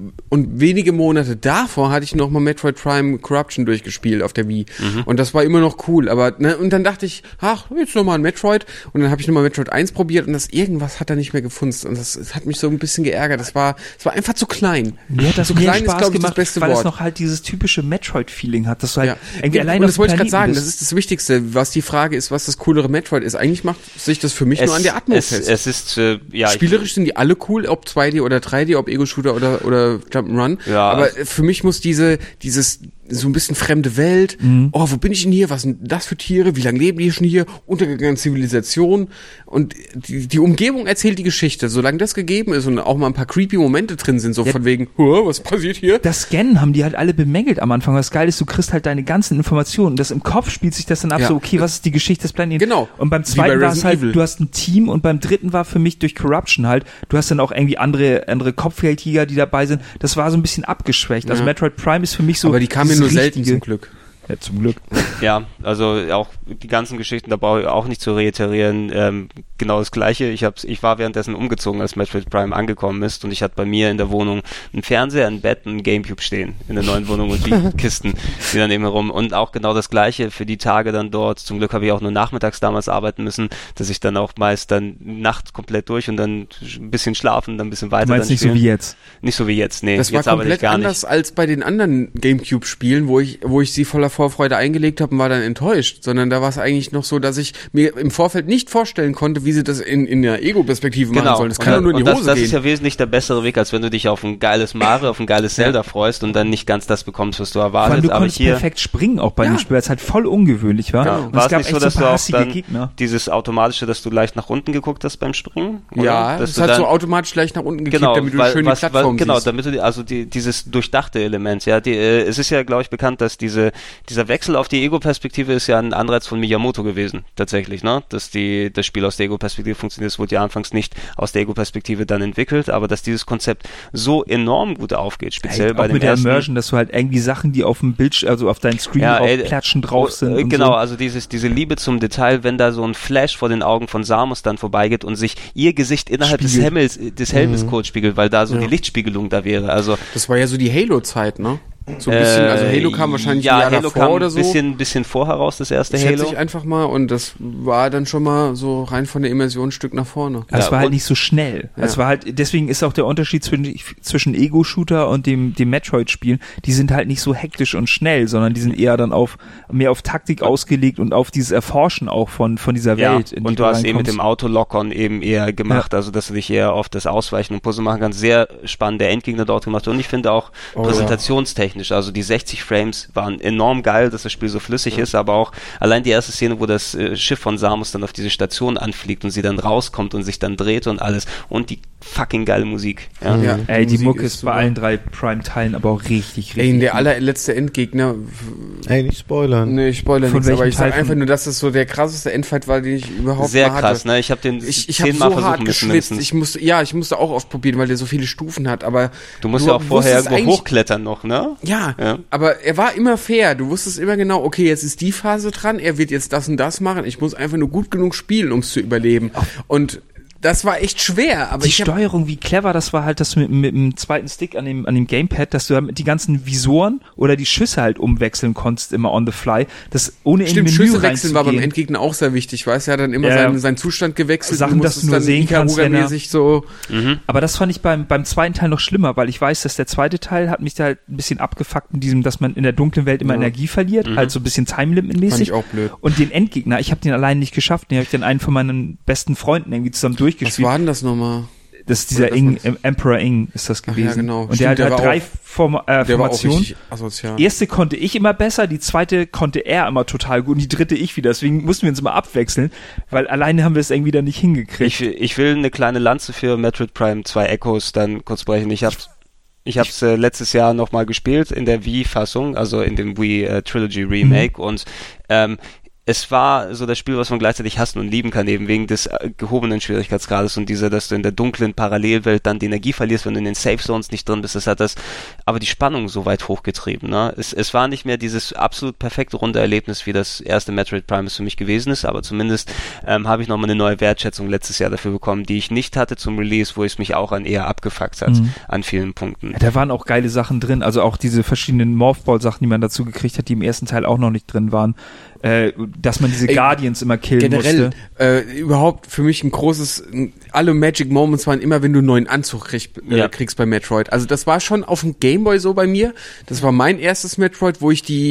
und wenige Monate davor hatte ich noch mal Metroid Prime Corruption durchgespielt auf der Wii. Und das war immer noch cool. Aber, und dann dachte ich, jetzt noch mal ein Metroid. Und dann habe ich noch mal Metroid 1 probiert und irgendwas hat er nicht mehr gefunden. Und das hat mich so ein bisschen geärgert. Es war einfach zu klein. Mir hat das so mehr klein Spaß ist, glaube ich, gemacht, das beste weil Wort. es noch halt dieses typische Metroid-Feeling hat, dass du halt irgendwie allein und auf das wollte ich gerade Planeten sagen, das ist das Wichtigste. Was die Frage ist, was das coolere Metroid ist. Eigentlich macht sich das für mich nur an der Atmo fest. Es ist, Spielerisch sind die alle cool, ob 2D oder 3D, ob Ego-Shooter oder Jump'n'Run. Ja. Aber für mich muss dieses so ein bisschen fremde Welt. Wo bin ich denn hier? Was sind das für Tiere? Wie lange leben die schon hier? Untergegangene Zivilisation. Und die Umgebung erzählt die Geschichte. Solange das gegeben ist und auch mal ein paar creepy Momente drin sind, so von wegen, was passiert hier? Das Scannen haben die halt alle bemängelt am Anfang. Was geil ist, du kriegst halt deine ganzen Informationen. Das im Kopf spielt sich das dann ab, so, okay, was ist die Geschichte des Planeten? Genau. Und beim zweiten war es halt, du hast ein Team und beim dritten war für mich durch Corruption halt, du hast dann auch irgendwie andere Kopfgeldjäger, die dabei sind. Das war so ein bisschen abgeschwächt. Also Metroid Prime ist für mich so. Aber die kamen mir nur selten zum Glück. Ja, zum Glück. Ja, also auch die ganzen Geschichten, da brauche ich auch nicht zu reiterieren. Genau das Gleiche. Ich war währenddessen umgezogen, als Metroid Prime angekommen ist und ich hatte bei mir in der Wohnung einen Fernseher, ein Bett und ein Gamecube stehen in der neuen Wohnung und die Kisten, die dann eben herum. Und auch genau das Gleiche für die Tage dann dort. Zum Glück habe ich auch nur nachmittags damals arbeiten müssen, dass ich dann auch meist dann nachts komplett durch und dann ein bisschen schlafen, dann ein bisschen weiter. Du meinst dann nicht so wie jetzt? Nicht so wie jetzt, nee. Das war jetzt komplett anders als bei den anderen Gamecube-Spielen, wo ich sie voller Vorfreude eingelegt habe und war dann enttäuscht, sondern da war es eigentlich noch so, dass ich mir im Vorfeld nicht vorstellen konnte, wie sie das in der Ego-Perspektive machen sollen. Das kann ja nur in die Hose gehen. Das ist ja wesentlich der bessere Weg, als wenn du dich auf ein geiles Mario, auf ein geiles Zelda freust und dann nicht ganz das bekommst, was du erwartest. Weil du konntest perfekt springen auch bei dem Spiel, weil es halt voll ungewöhnlich war. Ja. Und war es gab nicht so, echt dass so du auch dann Gegner. dieses automatische, dass du leicht nach unten geguckt hast beim Springen? Oder? Ja, dass es hat so automatisch leicht nach unten gekippt, damit du schön die Plattform siehst. Genau, damit du dieses durchdachte Element, ja, es ist ja, glaube ich, bekannt, dass dieser Wechsel auf die Ego-Perspektive ist ja ein Anreiz von Miyamoto gewesen, tatsächlich, ne, dass das Spiel aus der Ego-Perspektive funktioniert, es wurde ja anfangs nicht aus der Ego-Perspektive dann entwickelt, aber dass dieses Konzept so enorm gut aufgeht, speziell bei dem mit der Immersion, dass du halt irgendwie Sachen, die auf dem Bildschirm, also auf deinen Screen klatschen drauf sind. Genau, also diese Liebe zum Detail, wenn da so ein Flash vor den Augen von Samus dann vorbeigeht und sich ihr Gesicht innerhalb des Helmes kurz spiegelt, weil da so die Lichtspiegelung da wäre. Also das war ja so die Halo-Zeit, ne? So ein bisschen, also Halo kam wahrscheinlich ein Jahr Halo davor kam oder so. Bisschen vorher raus, das erste Halo. Halo. Schätze ich einfach mal und das war dann schon mal so rein von der Immersion ein Stück nach vorne. Es war halt nicht so schnell. Es war halt, deswegen ist auch der Unterschied zwischen Ego-Shooter und dem Metroid-Spielen, die sind halt nicht so hektisch und schnell, sondern die sind eher dann mehr auf Taktik ausgelegt und auf dieses Erforschen auch von dieser Welt. Und du hast eben mit dem Auto-Lock-on eben eher gemacht, also dass du dich eher auf das Ausweichen und Puzzle machen kannst. Sehr spannende Endgegner dort gemacht und ich finde auch präsentationstechnisch technisch. Also die 60 Frames waren enorm geil, dass das Spiel so flüssig ist, aber auch allein die erste Szene, wo das Schiff von Samus dann auf diese Station anfliegt und sie dann rauskommt und sich dann dreht und alles und die fucking geile Musik. Ja. Ja, ey, die Mucke ist bei allen 3 Prime-Teilen aber auch richtig Ey, der allerletzte Endgegner. Ey, nicht spoilern. Nee, ich spoilere nichts, aber ich sag Teil einfach nur, dass das so der krasseste Endfight war, den ich überhaupt Sehr mal hatte. krass, ne? Ich habe den Ich habe 10-mal so hart versuchen geschwitzt. müssen. Ich musste auch oft probieren, weil der so viele Stufen hat, aber Du musst ja auch vorher wusstest irgendwo eigentlich- hochklettern noch, ne? Ja, Ja. aber er war immer fair. Du wusstest immer genau, okay, jetzt ist die Phase dran, er wird jetzt das und das machen. Ich muss einfach nur gut genug spielen, um es zu überleben. Und das war echt schwer, aber die Steuerung, wie clever das war halt, dass du mit dem zweiten Stick an dem Gamepad, dass du damit die ganzen Visoren oder die Schüsse halt umwechseln konntest, immer on the fly, das ohne in Stimmt, Menü Schüsse wechseln war beim reinzugehen. Endgegner auch sehr wichtig, weißt du, er hat dann immer Ja. seinen Zustand gewechselt. Sachen, du dass musstest du nur dann sehen kannst, wenn er- Ikaruga-mäßig so. Aber das fand ich beim zweiten Teil noch schlimmer, weil ich weiß, dass der zweite Teil hat mich da halt ein bisschen abgefuckt mit diesem, dass man in der dunklen Welt immer Energie verliert, halt so ein bisschen Time-Limit-mäßig. Fand ich auch blöd. Und den Endgegner, ich habe den allein nicht geschafft, den habe ich dann einen von meinen besten Freunden irgendwie zusammen Was durchgespielt. war denn das nochmal? Das ist dieser Oder Ing, das Emperor Ing ist das gewesen. ja, genau. Und Stimmt, der der hat war drei auch- Der war auch Formationen. richtig asozial. Erste konnte ich immer besser, die zweite konnte er immer total gut und die dritte ich wieder. Deswegen mussten wir uns immer abwechseln, weil alleine haben wir es irgendwie dann nicht hingekriegt. Ich will eine kleine Lanze für Metroid Prime 2 Echoes dann kurz brechen. Ich hab's letztes Jahr nochmal gespielt in der Wii-Fassung, also in dem Wii Trilogy Remake und es war so das Spiel, was man gleichzeitig hassen und lieben kann, eben wegen des gehobenen Schwierigkeitsgrades und dass du in der dunklen Parallelwelt dann die Energie verlierst, wenn du in den Safe Zones nicht drin bist. Das hat aber die Spannung so weit hochgetrieben, ne? Es war nicht mehr dieses absolut perfekte runde Erlebnis, wie das erste Metroid Prime es für mich gewesen ist, aber zumindest habe ich nochmal eine neue Wertschätzung letztes Jahr dafür bekommen, die ich nicht hatte zum Release, wo es mich auch eher abgefuckt hat, an vielen Punkten. Ja, da waren auch geile Sachen drin, also auch diese verschiedenen Morphball-Sachen, die man dazu gekriegt hat, die im ersten Teil auch noch nicht drin waren. Dass man diese Guardians immer killen Generell, musste. überhaupt für mich ein großes, alle Magic Moments waren immer, wenn du einen neuen Anzug kriegst bei Metroid. Also das war schon auf dem Gameboy so bei mir. Das war mein erstes Metroid, wo ich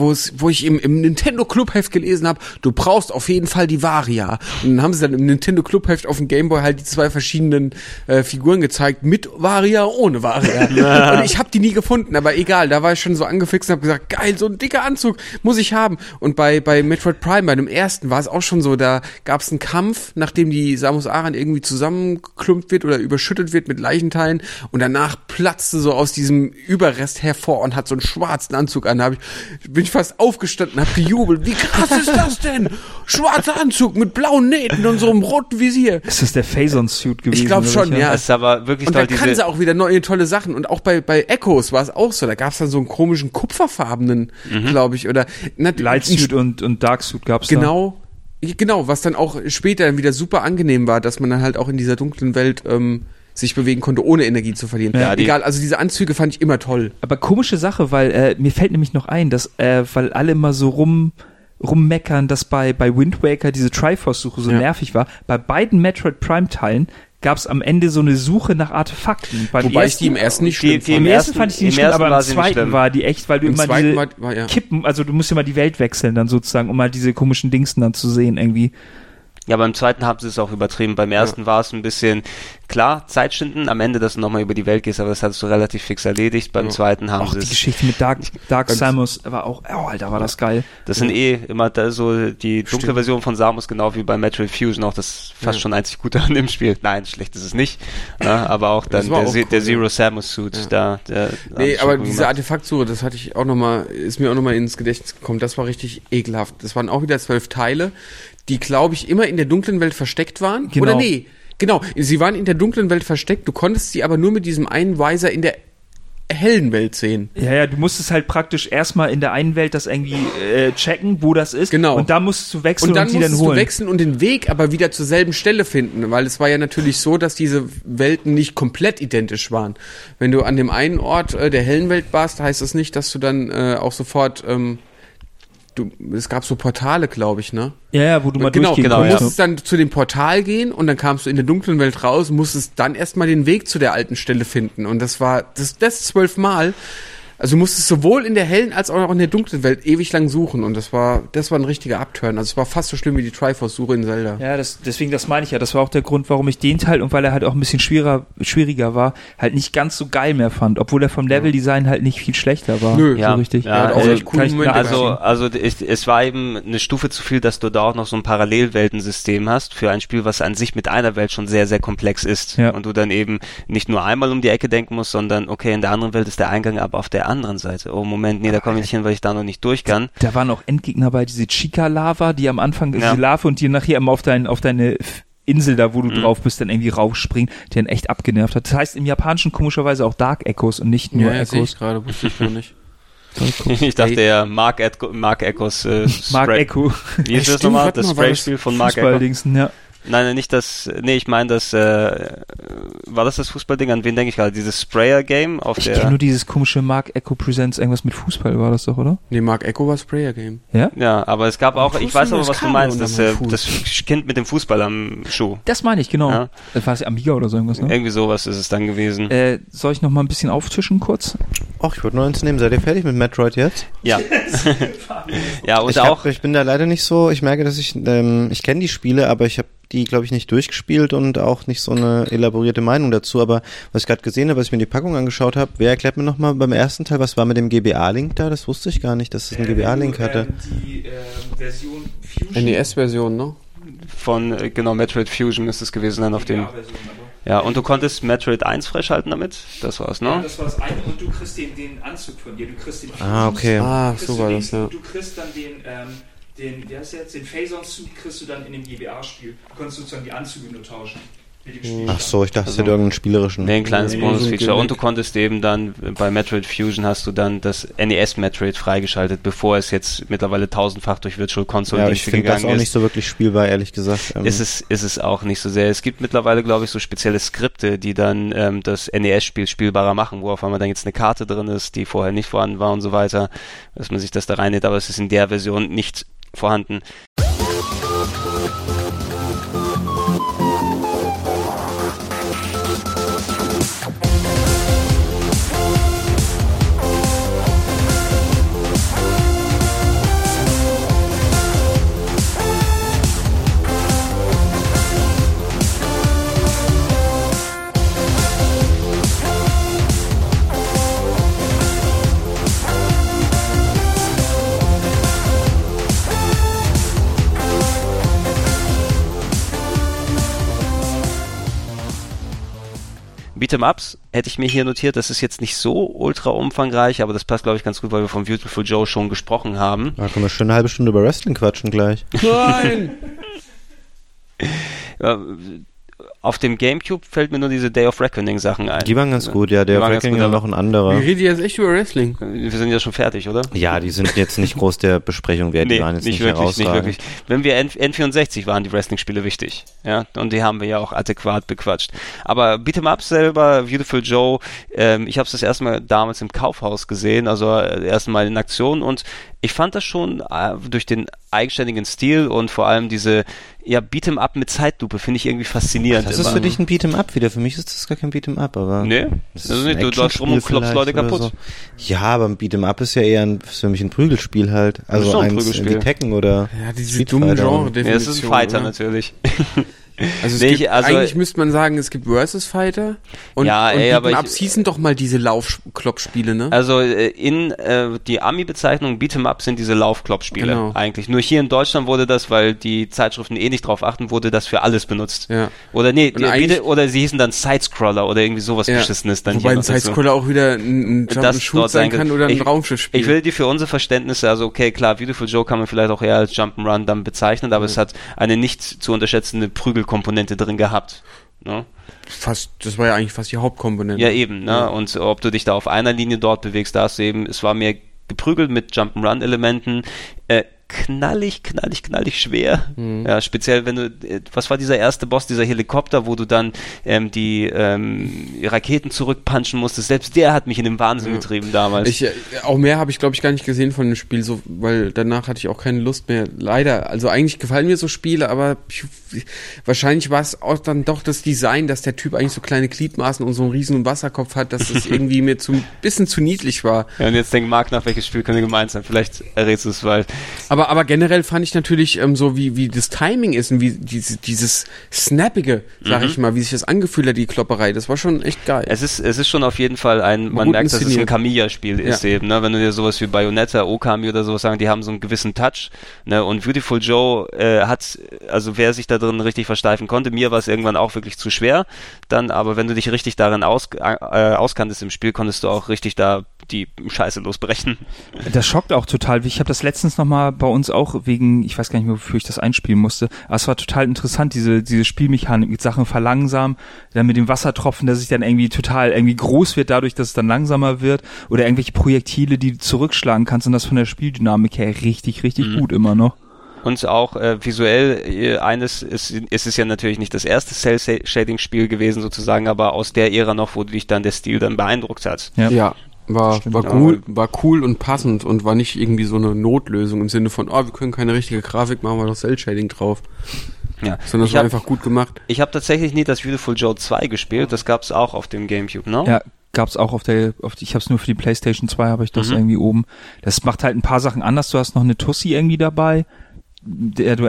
im Nintendo Clubheft gelesen habe, du brauchst auf jeden Fall die Varia. Und dann haben sie dann im Nintendo Clubheft auf dem Gameboy halt die 2 verschiedenen Figuren gezeigt, mit Varia, ohne Varia. Und ich habe die nie gefunden, aber egal, da war ich schon so angefixt und habe gesagt, geil, so ein dicker Anzug muss ich haben. Und bei Metroid Prime, bei dem ersten, war es auch schon so, da gab es einen Kampf, nachdem die Samus Aran irgendwie zusammengeklumpt wird oder überschüttet wird mit Leichenteilen und danach platzte so aus diesem Überrest hervor und hat so einen schwarzen Anzug an. Bin ich fast aufgestanden, hab gejubelt. Wie krass ist das denn? Schwarzer Anzug mit blauen Nähten und so einem roten Visier. Ist das der Phazon-Suit gewesen? Ich glaube schon, ja. Das ist aber wirklich Und toll, da kann sie auch wieder neue tolle Sachen. Und auch bei Echoes war es auch so. Da gab es dann so einen komischen kupferfarbenen, glaube ich. Oder Lightsuit und Darksuit gab's Genau, was dann auch später dann wieder super angenehm war, dass man dann halt auch in dieser dunklen Welt sich bewegen konnte, ohne Energie zu verlieren. Ja, egal, also diese Anzüge fand ich immer toll. Aber komische Sache, weil mir fällt nämlich noch ein, dass weil alle immer so rummeckern, dass bei Wind Waker diese Triforce-Suche so nervig war. Bei beiden Metroid Prime-Teilen gab es am Ende so eine Suche nach Artefakten. Wobei ich die im ersten nicht schlimm Im ersten fand ich die nicht schlimm, aber im zweiten schlimm. war die echt, weil du Im immer zweiten diese war, ja. Kippen, also du musst ja mal die Welt wechseln dann sozusagen, um mal diese komischen Dingsen dann zu sehen irgendwie. Ja, beim zweiten haben sie es auch übertrieben. Beim ersten war es ein bisschen, klar, Zeit schinden, am Ende, dass du nochmal über die Welt gehst, aber das hattest du relativ fix erledigt. Beim zweiten haben Auch sie die es. Geschichte mit Dark Samus war auch, oh Alter, war das geil. Das sind immer so die dunkle Version von Samus, genau wie bei Metroid Fusion, auch das fast schon einzig Gute an dem Spiel. Nein, schlecht ist es nicht. Aber auch dann der Zero Samus Suit, Nee, aber diese Artefaktsuche, das hatte ich auch nochmal, ist mir auch nochmal ins Gedächtnis gekommen, das war richtig ekelhaft. Das waren auch wieder 12 Teile, die, glaube ich, immer in der dunklen Welt versteckt waren. Genau. Oder nee, genau, sie waren in der dunklen Welt versteckt, du konntest sie aber nur mit diesem einen Visor in der hellen Welt sehen. Ja, du musstest halt praktisch erstmal in der einen Welt das irgendwie checken, wo das ist. Genau. Und da musstest du wechseln Und dann die dann musstest holen. du wechseln und den Weg aber wieder zur selben Stelle finden, weil es war ja natürlich so, dass diese Welten nicht komplett identisch waren. Wenn du an dem einen Ort der hellen Welt warst, heißt das nicht, dass du dann auch sofort es gab so Portale, glaube ich, ne? Ja, wo du mal Genau, durchgehen du konntest. musstest dann zu dem Portal gehen und dann kamst du in der dunklen Welt raus und musstest dann erstmal den Weg zu der alten Stelle finden. Und das 12 Mal. Also du musstest sowohl in der hellen als auch in der dunklen Welt ewig lang suchen und das war ein richtiger Upturn. Also es war fast so schlimm wie die Triforce-Suche in Zelda. Ja, deswegen, das meine ich ja. Das war auch der Grund, warum ich den Teil und weil er halt auch ein bisschen schwieriger war, halt nicht ganz so geil mehr fand, obwohl er vom Leveldesign halt nicht viel schlechter war. Nö, so richtig. Ja, auch echt coole Momente. Es war eben eine Stufe zu viel, dass du da auch noch so ein Parallelweltensystem hast für ein Spiel, was an sich mit einer Welt schon sehr, sehr komplex ist. Ja. Und du dann eben nicht nur einmal um die Ecke denken musst, sondern okay, in der anderen Welt ist der Eingang, aber auf der anderen Seite. Oh Moment, nee, da komme ich nicht hin, weil ich da noch nicht durch kann. Da waren auch Endgegner bei, diese Chica-Lava, die am Anfang, diese Lava und die nachher immer auf deine Insel da, wo du drauf bist, dann irgendwie raufspringen, die dann echt abgenervt hat. Das heißt im Japanischen komischerweise auch Dark Echoes und nicht nur Echoes. Sehe ich gerade, wusste ich noch nicht. Ich dachte ja, Mark Echos Mark Echo. Wie ist das nochmal? Das Spray-Spiel von Mark Echo? Ja. Nein, nicht das, ich meine das, war das Fußballding? An wen denke ich gerade? Dieses Sprayer-Game auf Ich der... kenne nur dieses komische Mark Echo Presents, irgendwas mit Fußball war das doch, oder? Nee, Mark Echo war Sprayer-Game. Ja? Ja, aber es gab auch, ich weiß aber, was du meinst, das Fuß. Kind mit dem Fußball am Schuh. Das meine ich, genau. Ja. War das Amiga oder so irgendwas, ne? Irgendwie sowas ist es dann gewesen. Soll ich noch mal ein bisschen auftischen kurz? Ach, ich würde nur eins nehmen. Seid ihr fertig mit Metroid jetzt? Ja. Ja, und ich bin da leider nicht so, ich merke, dass ich kenne die Spiele, aber ich habe die, glaube ich, nicht durchgespielt und auch nicht so eine elaborierte Meinung dazu, aber was ich gerade gesehen habe, was ich mir die Packung angeschaut habe, wer erklärt mir nochmal beim ersten Teil, was war mit dem GBA-Link da? Das wusste ich gar nicht, dass es einen GBA-Link hatte. Die Version Fusion. NES-Version, ne? von, genau, Metroid Fusion ist es gewesen dann auf dem... Ja, und du konntest Metroid 1 freischalten damit? Das war's, ne? Ja, das war das eine und du kriegst den Anzug von dir, du kriegst den Fusion. Okay. So war das, ja. Du kriegst dann wie heißt der jetzt, den Phasons-Zug kriegst du dann in dem GBA-Spiel. Du konntest sozusagen die Anzüge nur tauschen. Mit dem Spiel. Ach so, ich dachte, es hätte irgendeinen spielerischen. Nee, ein kleines Nee, Bonus-Feature. so ein Und du konntest eben dann, bei Metroid Fusion hast du dann das NES-Metroid freigeschaltet, bevor es jetzt mittlerweile tausendfach durch Virtual Console Ja, ich finde das auch ist. nicht so wirklich spielbar, ehrlich gesagt. Ist es auch nicht so sehr. Es gibt mittlerweile, glaube ich, so spezielle Skripte, die dann das NES-Spiel spielbarer machen, wo auf einmal dann jetzt eine Karte drin ist, die vorher nicht vorhanden war und so weiter, dass man sich das da reinnimmt, aber es ist in der Version nicht vorhanden. Beat'em-Ups hätte ich mir hier notiert, das ist jetzt nicht so ultra umfangreich, aber das passt, glaube ich, ganz gut, weil wir von Beautiful Joe schon gesprochen haben. Da können wir schon eine halbe Stunde über Wrestling quatschen gleich. Nein! Auf dem Gamecube fällt mir nur diese Day of Reckoning Sachen ein. Die waren ganz gut, ja. Day of Reckoning war noch ein anderer. Wir reden jetzt echt über Wrestling. Wir sind ja schon fertig, oder? Ja, die sind jetzt nicht groß der Besprechung wert, die waren jetzt nicht herausragend. Wenn wir N64 waren die Wrestling-Spiele wichtig, ja, und die haben wir ja auch adäquat bequatscht. Aber Beat'em-Up selber, Beautiful Joe, ich habe es das erste Mal damals im Kaufhaus gesehen, also erst mal in Aktion und ich fand das schon durch den eigenständigen Stil und vor allem diese Beat'em-Up mit Zeitlupe finde ich irgendwie faszinierend. Das ist für dich ein Beat'em-Up wieder. Für mich ist das gar kein Beat'em-Up, aber... Nee, das ist nicht. Du läufst rum und klopfst Leute kaputt. So. Ja, aber ein Beat'em-Up ist ja eher für mich ein Prügelspiel halt. Also ein eins Prügelspiel. wie Tekken oder Ja, diese dummen Genre-Definition. Ja, das ist ein Fighter natürlich. Also, eigentlich müsste man sagen, es gibt Versus Fighter und Beat'em-Ups hießen doch mal diese Laufkloppspiele, ne? Also die Ami-Bezeichnung Beat'em-Up sind diese Laufkloppspiele eigentlich. Nur hier in Deutschland wurde das, weil die Zeitschriften nicht drauf achten, wurde das für alles benutzt. Ja. Oder oder sie hießen dann Sidescroller oder irgendwie sowas Beschissenes. Dann wobei ein Sidescroller auch wieder ein Jump-and-Shoot sein kann oder ein Raumschiffspiel. Ich will die für unser Verständnis, also okay, klar, Beautiful Joe kann man vielleicht auch eher als Jump'n'Run dann bezeichnen, aber es hat eine nicht zu unterschätzende Prügelkomponente drin gehabt. Ne? Das war ja eigentlich fast die Hauptkomponente. Ja, eben, ne? Ja. Und ob du dich da auf einer Linie dort bewegst, da hast du eben, es war mehr geprügelt mit Jump'n'Run-Elementen. knallig schwer. Ja, speziell wenn du, was war dieser erste Boss, dieser Helikopter, wo du dann die Raketen zurückpunchen musstest, selbst der hat mich in den Wahnsinn getrieben damals. Auch mehr habe ich, glaube ich, gar nicht gesehen von dem Spiel, so, weil danach hatte ich auch keine Lust mehr. Leider, also eigentlich gefallen mir so Spiele, aber wahrscheinlich war es auch dann doch das Design, dass der Typ eigentlich so kleine Gliedmaßen und so einen riesen Wasserkopf hat, dass es irgendwie mir ein bisschen zu niedlich war. Ja, und jetzt denk Marc nach, welches Spiel könnte gemeint sein. Vielleicht errätst du es bald. Aber generell fand ich natürlich so, wie das Timing ist und wie dieses Snappige, sag ich mal, wie sich das angefühlt hat, die Klopperei, das war schon echt geil. Es ist schon auf jeden Fall man merkt, dass es ein Kamiya-Spiel ist eben, ne? Wenn du dir sowas wie Bayonetta, Okami oder sowas sagen, die haben so einen gewissen Touch, ne? Und Beautiful Joe also wer sich da drin richtig versteifen konnte, mir war es irgendwann auch wirklich zu schwer, dann, aber wenn du dich richtig darin auskanntest im Spiel, konntest du auch richtig da die Scheiße losbrechen. Das schockt auch total. Ich habe das letztens nochmal bei uns auch wegen, ich weiß gar nicht mehr, wofür ich das einspielen musste, aber es war total interessant, diese Spielmechanik mit Sachen verlangsamen, dann mit dem Wassertropfen, der sich dann irgendwie total groß wird, dadurch, dass es dann langsamer wird, oder irgendwelche Projektile, die du zurückschlagen kannst, und das von der Spieldynamik her richtig gut immer noch. Und auch visuell es ist ja natürlich nicht das erste Cell-Shading-Spiel gewesen sozusagen, aber aus der Ära noch, wo dich dann der Stil dann beeindruckt hat. Ja. War cool und passend und war nicht irgendwie so eine Notlösung im Sinne von, wir können keine richtige Grafik, machen wir doch Cell-Shading drauf. Ja. Sondern es war einfach gut gemacht. Ich habe tatsächlich nie das Beautiful Joe 2 gespielt, das gab's auch auf dem GameCube, ne? Ja, gab's auch ich hab's nur für die PlayStation 2, habe ich das irgendwie oben. Das macht halt ein paar Sachen anders, du hast noch eine Tussi irgendwie dabei, zu der du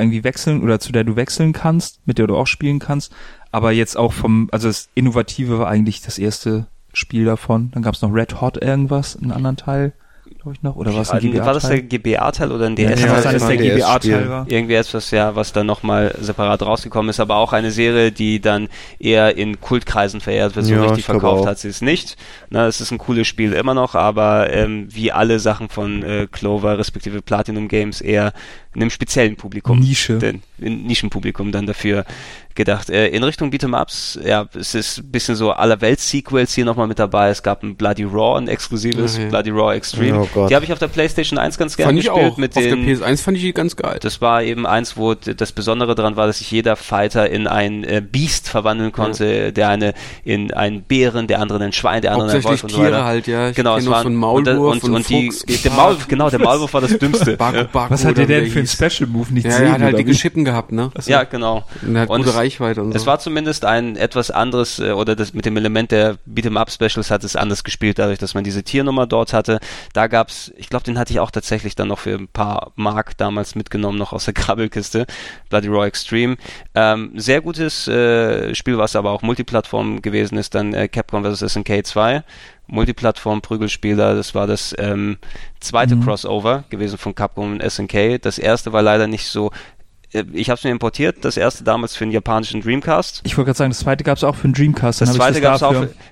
wechseln kannst, mit der du auch spielen kannst, aber jetzt auch also das Innovative war eigentlich das erste Spiel davon. Dann gab es noch Red Hot irgendwas, einen anderen Teil, glaube ich noch. Oder war es ein GBA-Teil? War das der GBA-Teil oder ein DS-Teil? Ja, das der GBA-Teil war. Irgendwie etwas, was dann nochmal separat rausgekommen ist, aber auch eine Serie, die dann eher in Kultkreisen verehrt wird. So richtig verkauft hat sie es nicht. Es ist ein cooles Spiel immer noch, aber wie alle Sachen von Clover respektive Platinum Games eher in einem speziellen Publikum. Nischenpublikum dann dafür gedacht. In Richtung Beat'em-Ups, es ist ein bisschen so Allerwelts-Sequels hier nochmal mit dabei. Es gab ein Bloody Raw, ein exklusives Bloody Raw Extreme. Die habe ich auf der PlayStation 1 ganz gerne gespielt. Fand ich auch. Auf der PS1 fand ich die ganz geil. Das war eben eins, wo das Besondere dran war, dass sich jeder Fighter in ein Biest verwandeln konnte. Der eine in einen Bären, der andere in ein Schwein, der andere in einen Wolf und so weiter. Tiere halt, ja. Genau, es war so ein Maulwurf und Fuchs. Der Maulwurf war das Dümmste. Was hat der denn für ein Special Move? Nicht er hat halt dicke Schippen gehabt, ne? Ja, genau. Und er hat gute Reichweite und so. Es war zumindest ein etwas anderes, oder das mit dem Element der Beat'em-Up-Specials hat es anders gespielt, dadurch, dass man diese Tiernummer dort hatte. Da gab's, ich glaube, den hatte ich auch tatsächlich dann noch für ein paar Mark damals mitgenommen, noch aus der Krabbelkiste. Bloody Raw Extreme. Sehr gutes Spiel, was aber auch Multiplattform gewesen ist, dann Capcom vs. SNK 2. Multiplattform-Prügelspieler, das war das zweite Crossover gewesen von Capcom und SNK. Das erste war leider nicht so. Ich habe es mir importiert, das erste damals für den japanischen Dreamcast. Ich wollte gerade sagen, das zweite gab es auch für den Dreamcast. Das zweite gab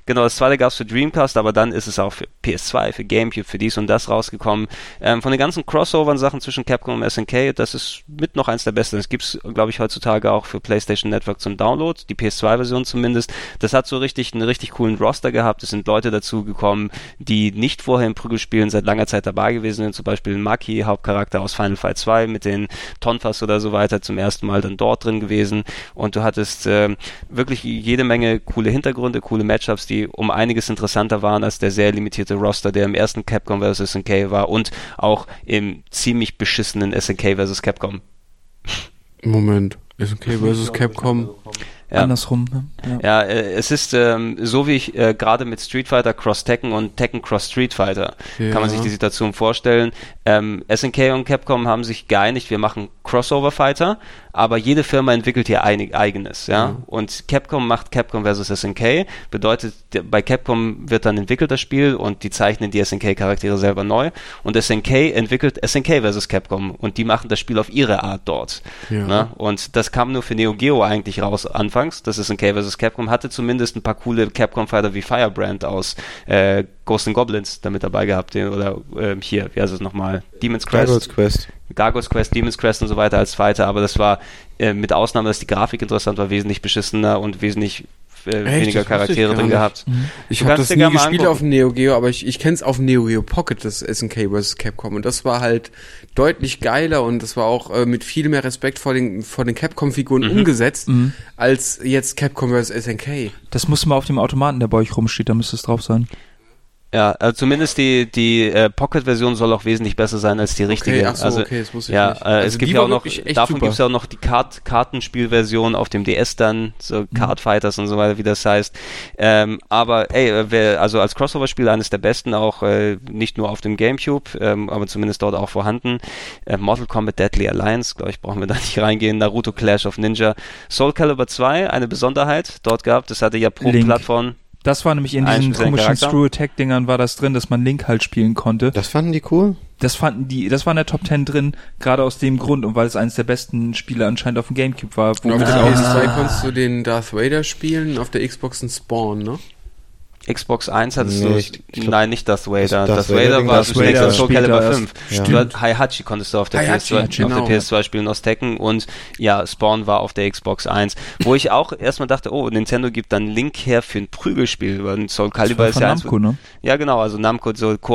es für Dreamcast, aber dann ist es auch für PS2, für GameCube, für dies und das rausgekommen. Von den ganzen Crossovern-Sachen zwischen Capcom und SNK, das ist mit noch eins der besten. Das gibt's, glaube ich, heutzutage auch für PlayStation Network zum Download, die PS2-Version zumindest. Das hat so einen richtig coolen Roster gehabt. Es sind Leute dazu gekommen, die nicht vorher im Prügelspielen seit langer Zeit dabei gewesen sind. Zum Beispiel Maki, Hauptcharakter aus Final Fight 2 mit den Tonfas oder so weiter, zum ersten Mal dann dort drin gewesen, und du hattest wirklich jede Menge coole Hintergründe, coole Matchups, die um einiges interessanter waren als der sehr limitierte Roster, der im ersten Capcom vs. SNK war und auch im ziemlich beschissenen SNK vs. Capcom. Moment, SNK vs. Capcom. Ja. Andersrum. Ne? Ja, es ist so wie ich gerade mit Street Fighter Cross Tekken und Tekken Cross Street Fighter kann man sich die Situation vorstellen. SNK und Capcom haben sich geeinigt, wir machen Crossover Fighter, aber jede Firma entwickelt ihr eigenes, ja. Und Capcom macht Capcom vs. SNK, bedeutet, bei Capcom wird dann entwickelt das Spiel und die zeichnen die SNK-Charaktere selber neu, und SNK entwickelt SNK vs. Capcom und die machen das Spiel auf ihre Art dort. Ja. Ne? Und das kam nur für Neo Geo eigentlich raus anfangs, das SNK vs. Capcom hatte zumindest ein paar coole Capcom-Fighter wie Firebrand aus Ghosts and Goblins damit dabei gehabt, oder hier, wie heißt es nochmal? Demon's Quest. Gargoyles Quest, Demon's Quest und so weiter als Fighter, aber das war mit Ausnahme, dass die Grafik interessant war, wesentlich beschissener und wesentlich weniger Charaktere drin gehabt. Ich habe das nie gespielt auf dem Neo Geo, aber ich kenne es auf dem Neo Geo Pocket, das SNK vs. Capcom, und das war halt deutlich geiler und das war auch mit viel mehr Respekt vor den Capcom-Figuren umgesetzt, als jetzt Capcom vs. SNK. Das musst du mal auf dem Automaten, der bei euch rumsteht, da müsste es drauf sein. Ja, also zumindest die Pocket-Version soll auch wesentlich besser sein als die richtige. Okay, das wusste ich nicht. Es gibt ja auch noch, davon gibt es ja auch noch die Kartenspielversion auf dem DS dann, so Card Fighters und so weiter, wie das heißt. Aber also als Crossover-Spiel eines der besten, auch nicht nur auf dem Gamecube, aber zumindest dort auch vorhanden. Mortal Kombat Deadly Alliance, glaube ich, brauchen wir da nicht reingehen. Naruto Clash of Ninja. Soul Calibur 2, eine Besonderheit dort gehabt, das hatte ja pro Plattform. Das war nämlich in diesen komischen Screw-Attack-Dingern war das drin, dass man Link halt spielen konnte. Das fanden die cool? Das war in der Top 10 drin, gerade aus dem Grund und weil es eines der besten Spiele anscheinend auf dem Gamecube war. Und auf der PS2 konntest du den Darth Vader spielen, auf der Xbox ein Spawn, ne? Xbox 1 hattest du, nein, nicht Darth Vader. Darth Vader war das Soul Calibur 5. Heihachi konntest du auf der PS2 spielen aus Tekken und ja, Spawn war auf der Xbox 1. Wo ich auch erstmal dachte, Nintendo gibt dann Link her für ein Prügelspiel, weil Soul Calibur ist ja Namco, ne? Ja, genau, also Namco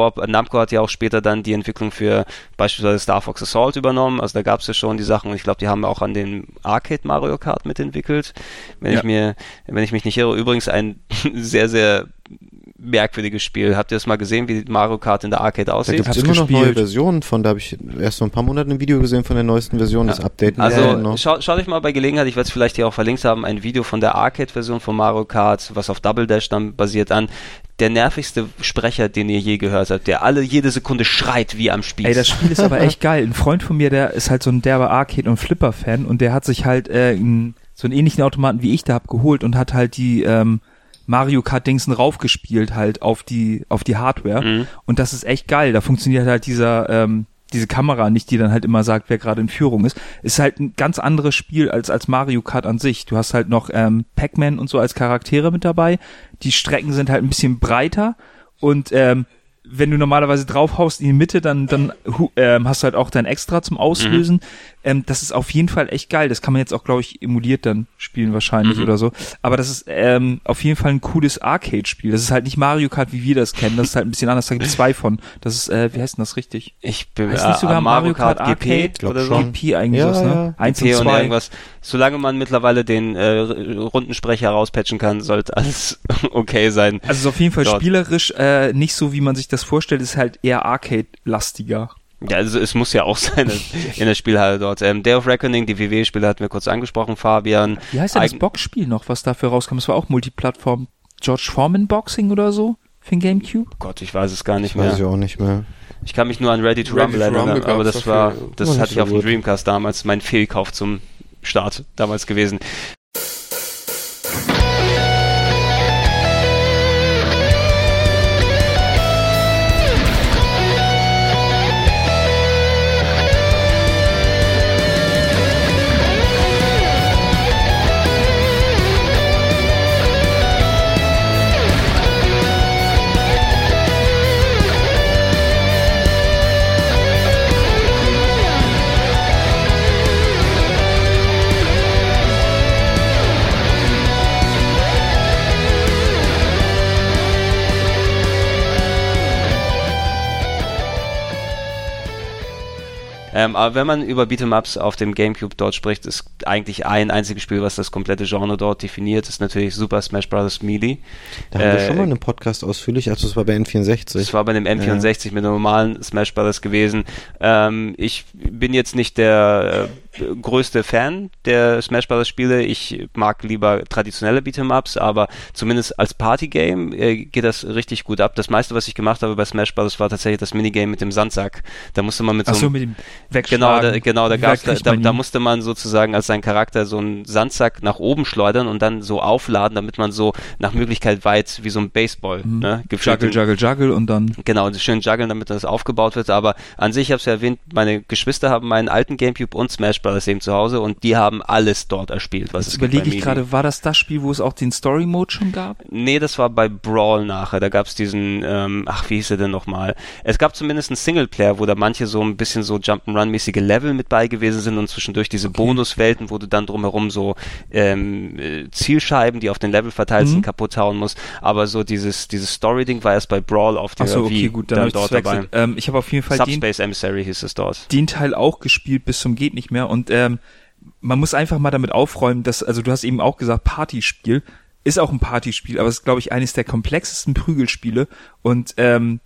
hat ja auch später dann die Entwicklung für beispielsweise Star Fox Assault übernommen, also da gab es ja schon die Sachen und ich glaube, die haben auch an den Arcade Mario Kart mitentwickelt, wenn ich mich nicht irre. Übrigens ein sehr, sehr merkwürdiges Spiel. Habt ihr das mal gesehen, wie Mario Kart in der Arcade aussieht? Da gibt es immer noch neue Versionen von, da habe ich erst vor ein paar Monaten ein Video gesehen von der neuesten Version, das Update. Also schaut euch mal bei Gelegenheit, ich werde es vielleicht hier auch verlinkt haben, ein Video von der Arcade-Version von Mario Kart, was auf Double Dash dann basiert an. Der nervigste Sprecher, den ihr je gehört habt, der jede Sekunde schreit wie am Spieß. Ey, das Spiel ist aber echt geil. Ein Freund von mir, der ist halt so ein derber Arcade- und Flipper-Fan und der hat sich halt so einen ähnlichen Automaten wie ich da hab geholt und hat halt die Mario Kart Dingsen raufgespielt halt auf die Hardware und das ist echt geil. Da funktioniert halt diese Kamera nicht, die dann halt immer sagt, wer gerade in Führung ist. Ist halt ein ganz anderes Spiel als Mario Kart an sich. Du hast halt noch Pac-Man und so als Charaktere mit dabei. Die Strecken sind halt ein bisschen breiter und wenn du normalerweise draufhaust in die Mitte, dann hast du halt auch dein Extra zum Auslösen. Das ist auf jeden Fall echt geil. Das kann man jetzt auch, glaube ich, emuliert dann spielen wahrscheinlich oder so. Aber das ist auf jeden Fall ein cooles Arcade-Spiel. Das ist halt nicht Mario Kart, wie wir das kennen. Das ist halt ein bisschen anders. Da gibt es 2 von. Das ist, wie heißt denn das richtig? Ich bin heißt nicht sogar Mario Kart Arcade oder so? GP eigentlich was, ne? 1 und 2. Irgendwas. Solange man mittlerweile den Rundensprecher rauspatchen kann, sollte alles okay sein. Also es ist auf jeden Fall spielerisch nicht so, wie man sich das vorstellt. Es ist halt eher Arcade-lastiger. Ja, also es muss ja auch sein in der Spielhalle dort. Day of Reckoning, die WWE-Spiele hatten wir kurz angesprochen, Fabian. Wie heißt denn das Boxspiel noch, was dafür rauskam? Es war auch Multiplattform. George Foreman Boxing oder so für den Gamecube? Oh Gott, ich weiß es gar nicht mehr. Weiß ich auch nicht mehr. Ich kann mich nur an Ready to Rumble erinnern, aber das hatte ich auf dem Dreamcast damals, mein Fehlkauf zum Start damals gewesen. Aber wenn man über Beat'em-Ups auf dem Gamecube dort spricht, ist eigentlich ein einziges Spiel, was das komplette Genre dort definiert, ist natürlich Super Smash Bros. Melee. Da haben wir schon mal einen Podcast ausführlich, also es war bei N64. Das war bei dem N64 mit einem normalen Smash Bros. Gewesen. Ich bin jetzt nicht der größte Fan der Smash Bros. Spiele. Ich mag lieber traditionelle Beat'em-Ups, aber zumindest als Partygame geht das richtig gut ab. Das meiste, was ich gemacht habe bei Smash Bros. War tatsächlich das Minigame mit dem Sandsack. Da musste man mit so einem... mit dem Wegschlagen. Genau, da musste man sozusagen als sein Charakter so einen Sandsack nach oben schleudern und dann so aufladen, damit man so nach Möglichkeit weit wie so ein Baseball, Juggle und dann... Genau, schön juggeln, damit das aufgebaut wird, aber an sich, ich habe es ja erwähnt, meine Geschwister haben meinen alten Gamecube und Smash Bros. Eben zu Hause und die haben alles dort erspielt, was Jetzt es gibt. überlege ich gerade, war das Spiel, wo es auch den Story-Mode schon gab? Nee, das war bei Brawl nachher. Da gab's diesen, wie hieß er denn nochmal? Es gab zumindest einen Singleplayer, wo da manche so ein bisschen so Jump'n'Run-mäßige Level mit bei gewesen sind und zwischendurch diese Bonuswelten, wo du dann drumherum so Zielscheiben, die auf den Level verteilt sind, kaputt hauen musst. Aber so dieses Story-Ding war erst bei Brawl auf der okay, gut, dann dort dabei. Ich habe auf jeden Fall Subspace Emissary hieß es dort. Den Teil auch gespielt bis zum geht nicht mehr und man muss einfach mal damit aufräumen, dass, also du hast eben auch gesagt, Partyspiel, ist auch ein Partyspiel, aber es ist, glaube ich, eines der komplexesten Prügelspiele und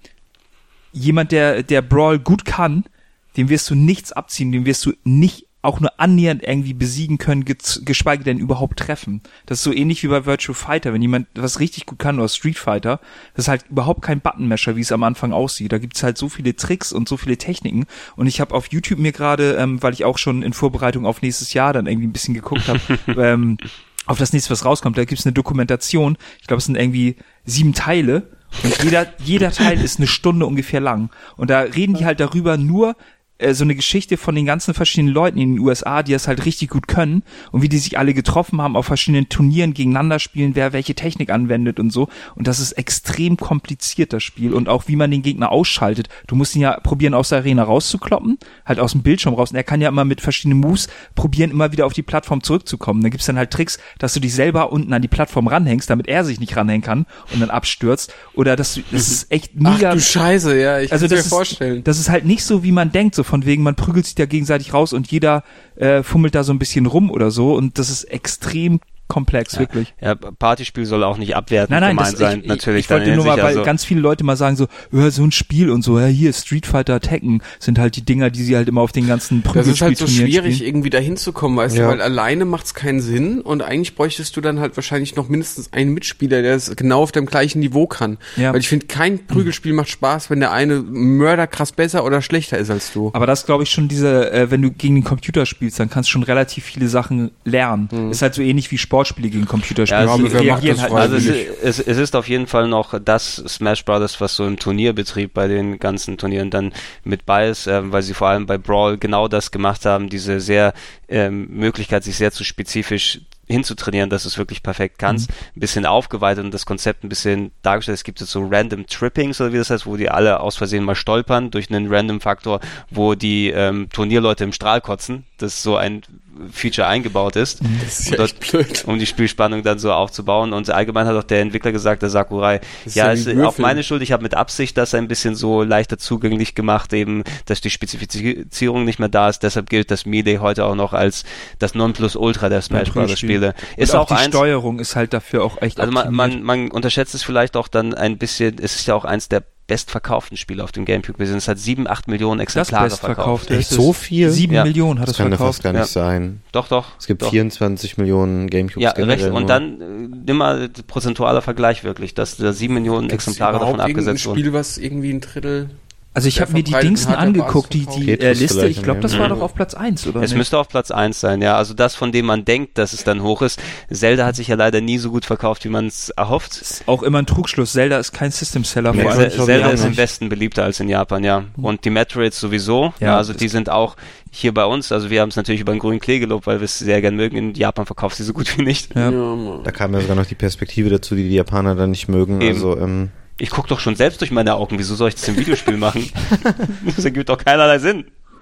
jemand, der Brawl gut kann, dem wirst du nichts abziehen, dem wirst du nicht auch nur annähernd irgendwie besiegen können, geschweige denn überhaupt treffen. Das ist so ähnlich wie bei Virtua Fighter, wenn jemand was richtig gut kann, oder Street Fighter, das ist halt überhaupt kein Buttonmasher, wie es am Anfang aussieht. Da gibt's halt so viele Tricks und so viele Techniken und ich habe auf YouTube mir gerade, weil ich auch schon in Vorbereitung auf nächstes Jahr dann irgendwie ein bisschen geguckt habe, auf das nächste, was rauskommt, da gibt's eine Dokumentation, ich glaube, es sind irgendwie 7 Teile und jeder Teil ist eine Stunde ungefähr lang und da reden die halt darüber nur, so eine Geschichte von den ganzen verschiedenen Leuten in den USA, die das halt richtig gut können und wie die sich alle getroffen haben, auf verschiedenen Turnieren gegeneinander spielen, wer welche Technik anwendet und so. Und das ist extrem kompliziert, das Spiel. Und auch wie man den Gegner ausschaltet. Du musst ihn ja probieren, aus der Arena rauszukloppen, halt aus dem Bildschirm raus. Und er kann ja immer mit verschiedenen Moves probieren, immer wieder auf die Plattform zurückzukommen. Da gibt's dann halt Tricks, dass du dich selber unten an die Plattform ranhängst, damit er sich nicht ranhängen kann und dann abstürzt. Oder das ist echt mega. Ach du Scheiße, ja, ich kann mir vorstellen. Das ist halt nicht so, wie man denkt, so von wegen, man prügelt sich da gegenseitig raus und jeder fummelt da so ein bisschen rum oder so und das ist extrem komplex, wirklich. Ja, Partyspiel soll auch nicht abwertend gemeint sein, natürlich. Ich wollte nur mal, weil ganz viele Leute mal sagen so, so ein Spiel und so, hier Street Fighter, Tekken sind halt die Dinger, die sie halt immer auf den ganzen Prügelspielturnieren Das ist halt so schwierig, spielen. irgendwie da hinzukommen, weißt du, weil alleine macht's keinen Sinn und eigentlich bräuchtest du dann halt wahrscheinlich noch mindestens einen Mitspieler, der es genau auf dem gleichen Niveau kann. Ja. Weil ich finde, kein Prügelspiel macht Spaß, wenn der eine mörderkrass besser oder schlechter ist als du. Aber das glaube ich schon wenn du gegen den Computer spielst, dann kannst du schon relativ viele Sachen lernen. Ist halt so ähnlich wie Sportspiele gegen Computerspiele. Ja, es ist auf jeden Fall noch das Smash Brothers, was so im Turnierbetrieb bei den ganzen Turnieren dann mit bei ist, weil sie vor allem bei Brawl genau das gemacht haben, diese sehr Möglichkeit, sich sehr zu spezifisch hinzutrainieren, dass du es wirklich perfekt kannst. Ein bisschen aufgeweitet und das Konzept ein bisschen dargestellt. Es gibt jetzt so Random Trippings, oder wie das heißt, wo die alle aus Versehen mal stolpern durch einen Random-Faktor, wo die Turnierleute im Strahl kotzen, dass so ein Feature eingebaut ist. Das ist ja echt blöd. Um die Spielspannung dann so aufzubauen. Und allgemein hat auch der Entwickler gesagt, der Sakurai, ist auch meine Schuld, ich habe mit Absicht das ein bisschen so leichter zugänglich gemacht, eben, dass die Spezifizierung nicht mehr da ist. Deshalb gilt das Melee heute auch noch als das Nonplusultra der Smash Bros. Spiele. Ist auch die Steuerung ist halt dafür auch echt optimiert. Also man unterschätzt es vielleicht auch dann ein bisschen, es ist ja auch eins der bestverkauften Spiele auf dem GameCube. Es hat 7-8 Millionen Exemplare verkauft. Echt so viel? 7 Millionen hat es verkauft. Das kann fast gar nicht sein. Doch. Es gibt 24 Millionen GameCubes. Ja, recht. Und dann nimm mal prozentualer Vergleich wirklich, dass da 7 Millionen Exemplare davon abgesetzt wurden. Ein Spiel, was irgendwie ein Drittel... Also ich habe mir die Dingsen angeguckt, die Liste, ich glaube, das war doch auf Platz 1, oder nicht? Es müsste auf Platz 1 sein, ja. Also das, von dem man denkt, dass es dann hoch ist. Zelda hat sich ja leider nie so gut verkauft, wie man es erhofft. Ist auch immer ein Trugschluss. Zelda ist kein System-Seller. Nee, Zelda ist im Westen beliebter als in Japan, ja. Und die Metroids sowieso. Ja, also die sind auch hier bei uns, also wir haben es natürlich über den grünen Klee gelobt, weil wir es sehr gern mögen. In Japan verkauft sie so gut wie nicht. Ja. Da kam ja sogar noch die Perspektive dazu, die Japaner dann nicht mögen. Eben. Also, ich gucke doch schon selbst durch meine Augen. Wieso soll ich das im Videospiel machen? Das ergibt doch keinerlei Sinn.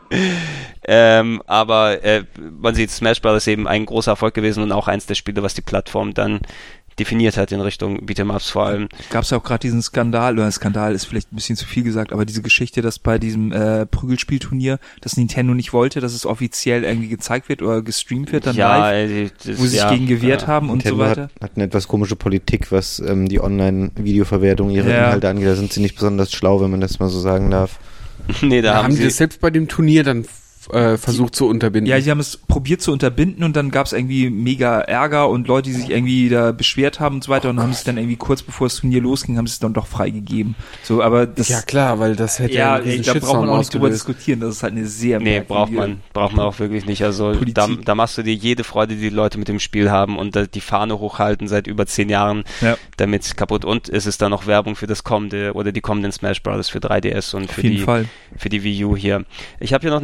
Aber man sieht, Smash Bros. Eben ein großer Erfolg gewesen und auch eins der Spiele, was die Plattform dann definiert hat in Richtung Beat'em-Ups vor allem. Gab es ja auch gerade diesen Skandal, oder Skandal ist vielleicht ein bisschen zu viel gesagt, aber diese Geschichte, dass bei diesem Prügelspielturnier, dass Nintendo nicht wollte, dass es offiziell irgendwie gezeigt wird oder gestreamt wird dann live, wo sie sich gegen gewehrt haben und Nintendo so weiter. Hat eine etwas komische Politik, was die Online-Videoverwertung ihrer Inhalte angeht. Da sind sie nicht besonders schlau, wenn man das mal so sagen darf. Nee, da haben sie das selbst bei dem Turnier dann versucht zu unterbinden. Ja, sie haben es probiert zu unterbinden und dann gab es irgendwie mega Ärger und Leute, die sich irgendwie da beschwert haben und so weiter und haben es dann irgendwie kurz bevor das Turnier losging, haben sie es dann doch freigegeben. So, aber das... Ja klar, weil das hätte da braucht man auch nicht drüber diskutieren, das ist halt eine sehr braucht man auch wirklich nicht. Also da machst du dir jede Freude, die Leute mit dem Spiel haben und die Fahne hochhalten seit über 10 Jahren, damit kaputt. Und es ist dann noch Werbung für das kommende oder die kommenden Smash Bros. Für 3DS und für die Wii U hier. Ich habe hier noch eine Handvoll Titel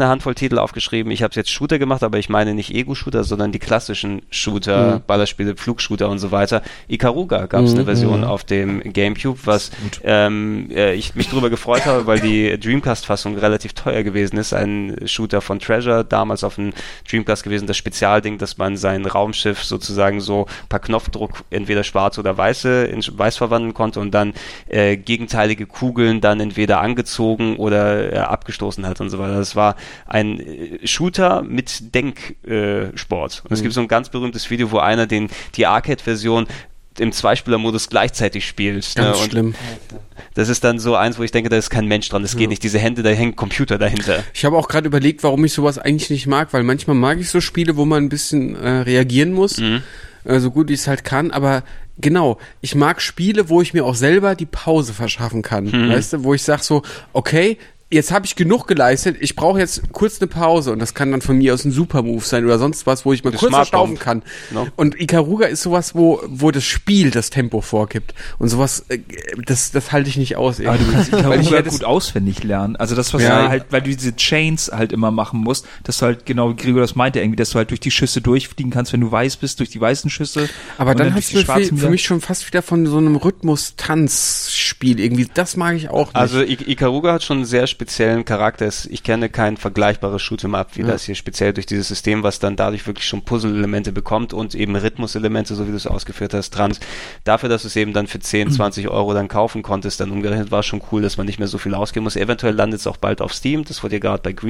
Titel aufgeschrieben. Ich habe jetzt Shooter gemacht, aber ich meine nicht Ego-Shooter, sondern die klassischen Shooter, Ballerspiele, Flugshooter und so weiter. Ikaruga gab es eine Version auf dem GameCube, was ich mich drüber gefreut habe, weil die Dreamcast-Fassung relativ teuer gewesen ist. Ein Shooter von Treasure, damals auf dem Dreamcast gewesen, das Spezialding, dass man sein Raumschiff sozusagen so per Knopfdruck entweder schwarz oder weiße in weiß verwandeln konnte und dann gegenteilige Kugeln dann entweder angezogen oder abgestoßen hat und so weiter. Das war ein Shooter mit Denksport. Und es gibt so ein ganz berühmtes Video, wo einer die Arcade-Version im Zweispieler-Modus gleichzeitig spielt. Ganz und schlimm. Das ist dann so eins, wo ich denke, da ist kein Mensch dran, das geht nicht. Diese Hände, da hängt Computer dahinter. Ich habe auch gerade überlegt, warum ich sowas eigentlich nicht mag, weil manchmal mag ich so Spiele, wo man ein bisschen reagieren muss, so gut ich es halt kann, aber genau, ich mag Spiele, wo ich mir auch selber die Pause verschaffen kann, weißt du, wo ich sag so, okay, jetzt habe ich genug geleistet, ich brauche jetzt kurz eine Pause und das kann dann von mir aus ein Supermove sein oder sonst was, wo ich mal kurz verstaufen kann. No. Und Ikaruga ist sowas, wo das Spiel das Tempo vorgibt und sowas, das halte ich nicht aus. Aber du willst Ikaruga gut auswendig lernen. Also das, was du halt, weil du diese Chains halt immer machen musst, dass du halt, genau wie Gregor das meinte, irgendwie, dass du halt durch die Schüsse durchfliegen kannst, wenn du weiß bist, durch die weißen Schüsse. Aber dann hast du für mich schon fast wieder von so einem Rhythmus-Tanz-Spiel irgendwie, das mag ich auch nicht. Also Ikaruga hat schon einen sehr speziellen Charakter. Ich kenne kein vergleichbares Shoot'em-up wie das hier, speziell durch dieses System, was dann dadurch wirklich schon Puzzle-Elemente bekommt und eben Rhythmus-Elemente, so wie du es ausgeführt hast, dran. Dafür, dass du es eben dann für 10, 20 Euro dann kaufen konntest, dann umgerechnet, war schon cool, dass man nicht mehr so viel ausgeben muss. Eventuell landet es auch bald auf Steam, das wurde ja gerade bei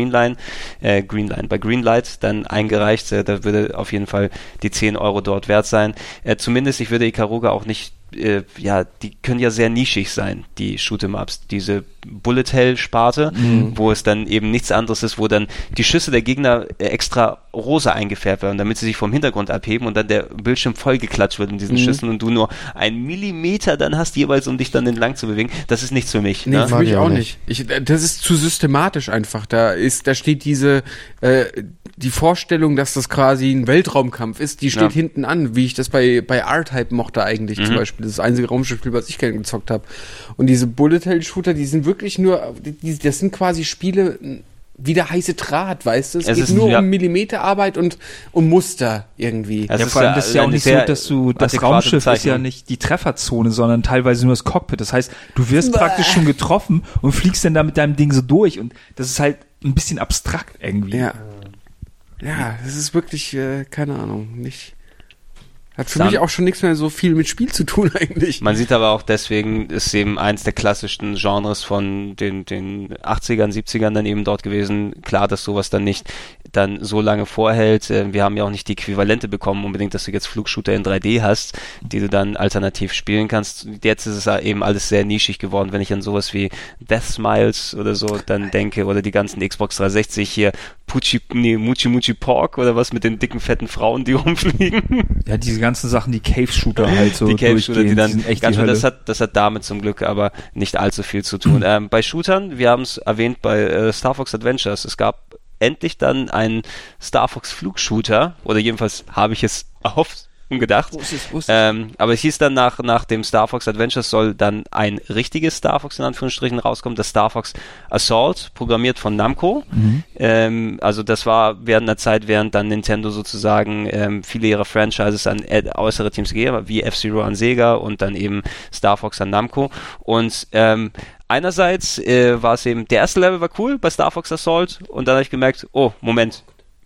bei Greenlight dann eingereicht, da würde auf jeden Fall die 10 Euro dort wert sein. Zumindest, ich würde Ikaruga auch nicht die können ja sehr nischig sein, die Shoot'em-Ups, diese Bullet-Hell-Sparte, wo es dann eben nichts anderes ist, wo dann die Schüsse der Gegner extra rosa eingefärbt werden, damit sie sich vom Hintergrund abheben und dann der Bildschirm vollgeklatscht wird in diesen Schüssen und du nur 1 Millimeter dann hast jeweils, um dich dann entlang zu bewegen. Das ist nichts für mich. Nee, für mich auch nicht. Das ist zu systematisch einfach. Da steht die Vorstellung, dass das quasi ein Weltraumkampf ist, die steht hinten an, wie ich das bei R-Type mochte eigentlich zum Beispiel. Das ist das einzige Raumschiffspiel, was ich gerne gezockt habe. Und diese Bullet-Hell-Shooter, die sind wirklich nur, das sind quasi Spiele wie der heiße Draht, weißt du? Es geht nur um Millimeterarbeit und um Muster irgendwie. Ja, vor allem, das ist ja auch nicht so, dass das Raumschiff ist ja nicht die Trefferzone, sondern teilweise nur das Cockpit. Das heißt, du wirst praktisch schon getroffen und fliegst dann da mit deinem Ding so durch und das ist halt ein bisschen abstrakt irgendwie. Ja, das ist wirklich, keine Ahnung, nicht... Hat für mich auch schon nichts mehr so viel mit Spiel zu tun eigentlich. Man sieht aber auch deswegen, ist eben eins der klassischsten Genres von den 80ern, 70ern dann eben dort gewesen. Klar, dass sowas dann nicht dann so lange vorhält. Wir haben ja auch nicht die Äquivalente bekommen, unbedingt, dass du jetzt Flugshooter in 3D hast, die du dann alternativ spielen kannst. Jetzt ist es eben alles sehr nischig geworden, wenn ich an sowas wie Death Smiles oder so dann denke oder die ganzen Xbox 360 hier Muchi Muchi Pork oder was mit den dicken, fetten Frauen, die rumfliegen. Ja, diese ganzen Sachen, die Cave-Shooter halt so. Die Cave-Shooter, die dann echt ganz schön, das hat damit zum Glück aber nicht allzu viel zu tun. Bei Shootern, wir haben es erwähnt bei Star Fox Adventures, es gab endlich dann einen Star Fox Flugshooter, oder jedenfalls habe ich es erhofft und gedacht. Aber es hieß dann nach dem Star Fox Adventures soll dann ein richtiges Star Fox in Anführungsstrichen rauskommen, das Star Fox Assault, programmiert von Namco. Also das war während der Zeit, während dann Nintendo sozusagen viele ihrer Franchises an äußere Teams gegeben hat, wie F-Zero an Sega und dann eben Star Fox an Namco. Und einerseits war es eben, der erste Level war cool bei Star Fox Assault und dann habe ich gemerkt, oh, Moment,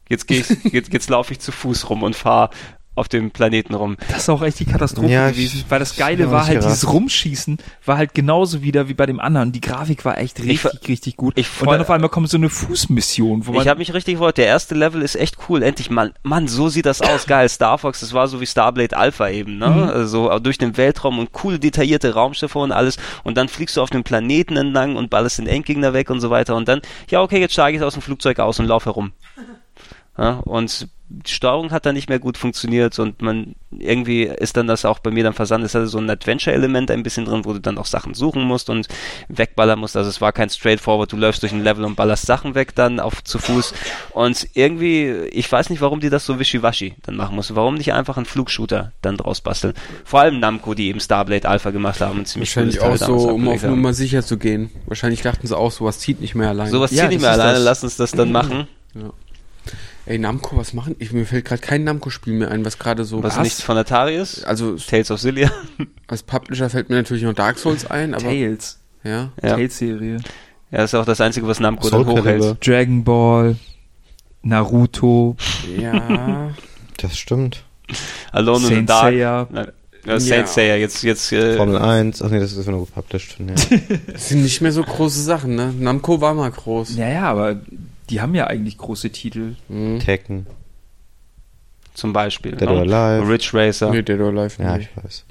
jetzt laufe ich zu Fuß rum und fahre auf dem Planeten rum. Das ist auch echt die Katastrophe gewesen, weil das Geile war halt, dieses Rumschießen war halt genauso wieder wie bei dem anderen. Die Grafik war echt richtig gut. Und dann auf einmal kommt so eine Fußmission, wo man... Ich habe mich richtig gefreut. Der erste Level ist echt cool. Endlich, Mann, so sieht das aus. Geil, Star Fox, das war so wie Starblade Alpha eben, ne? Also durch den Weltraum und cool detaillierte Raumschiffe und alles. Und dann fliegst du auf dem Planeten entlang und ballerst den Endgegner weg und so weiter. Und dann, ja okay, jetzt steige ich aus dem Flugzeug aus und laufe herum. Ja, und die Steuerung hat dann nicht mehr gut funktioniert und irgendwie ist dann das auch bei mir dann versandt. Es hatte so ein Adventure-Element ein bisschen drin, wo du dann auch Sachen suchen musst und wegballern musst. Also es war kein Straightforward, du läufst durch ein Level und ballerst Sachen weg dann zu Fuß. Und irgendwie, ich weiß nicht, warum die das so wischiwaschi dann machen mussten. Warum nicht einfach einen Flugshooter dann draus basteln? Vor allem Namco, die eben Starblade Alpha gemacht haben und ziemlich wahrscheinlich auch so, um auf Nummer sicher zu gehen. Wahrscheinlich dachten sie auch, sowas zieht nicht mehr alleine. Sowas zieht nicht mehr alleine, lass uns das dann machen. Ja. Ey, Namco, was machen? Mir fällt gerade kein Namco-Spiel mehr ein, was gerade so... Was nichts von Atari ist? Also Tales of Xillia. Als Publisher fällt mir natürlich noch Dark Souls ein, aber... Tales. Ja. Tales-Serie. Ja, das ist auch das Einzige, was Namco dann hochhält. Dragon Ball, Naruto. Ja. Das stimmt. Alone in the Dark. Saint Seiya, jetzt Formel 1, ach nee, das ist nur gepublished von Das sind nicht mehr so große Sachen, ne? Namco war mal groß. Ja, aber die haben ja eigentlich große Titel. Tekken. Zum Beispiel. Dead or Alive. Ridge Racer. Nee, Dead or Alive. Ja, ich weiß.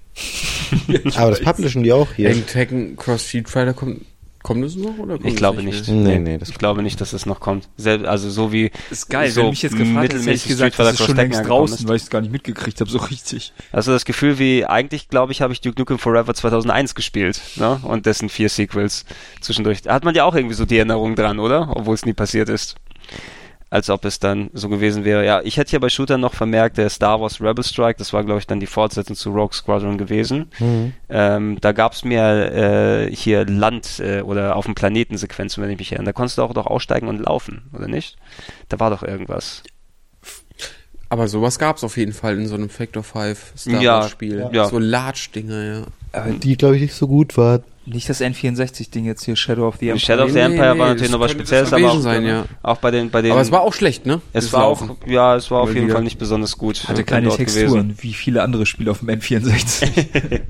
Aber das publishen die auch hier. Tekken Cross Street Fighter kommt das noch? Oder kommt ich glaube nicht. Nee, ich glaube nicht, dass es noch kommt. Also so wie ist geil, so wenn mich jetzt gefragt hätte, ich gesagt, das ist schon längst draußen, weil ich es gar nicht mitgekriegt habe, so richtig. Also das Gefühl wie, eigentlich glaube ich, habe ich Duke Nukem Forever 2001 gespielt, ne? Und dessen 4 Sequels zwischendurch. Da hat man ja auch irgendwie so die Erinnerung dran, oder? Obwohl es nie passiert ist. Als ob es dann so gewesen wäre. Ja, ich hätte hier bei Shootern noch vermerkt, der Star Wars Rebel Strike, das war, glaube ich, dann die Fortsetzung zu Rogue Squadron gewesen. Da gab es mehr hier Land- oder auf dem Planeten Sequenzen, wenn ich mich erinnere. Da konntest du auch doch aussteigen und laufen, oder nicht? Da war doch irgendwas. Aber sowas gab es auf jeden Fall in so einem Factor 5 Star Wars Spiel. Ja. So Large-Dinger, ja. Die, glaube ich, nicht so gut war. Nicht das N64-Ding jetzt hier, Shadow of the Empire. Shadow of the Empire war natürlich noch was Spezielles, aber auch, sein, ja. Auch bei den. Aber es war auch schlecht, ne? Es war auch, ja, es war auf jeden Fall nicht besonders gut. Hatte keine Texturen, wie viele andere Spiele auf dem N64.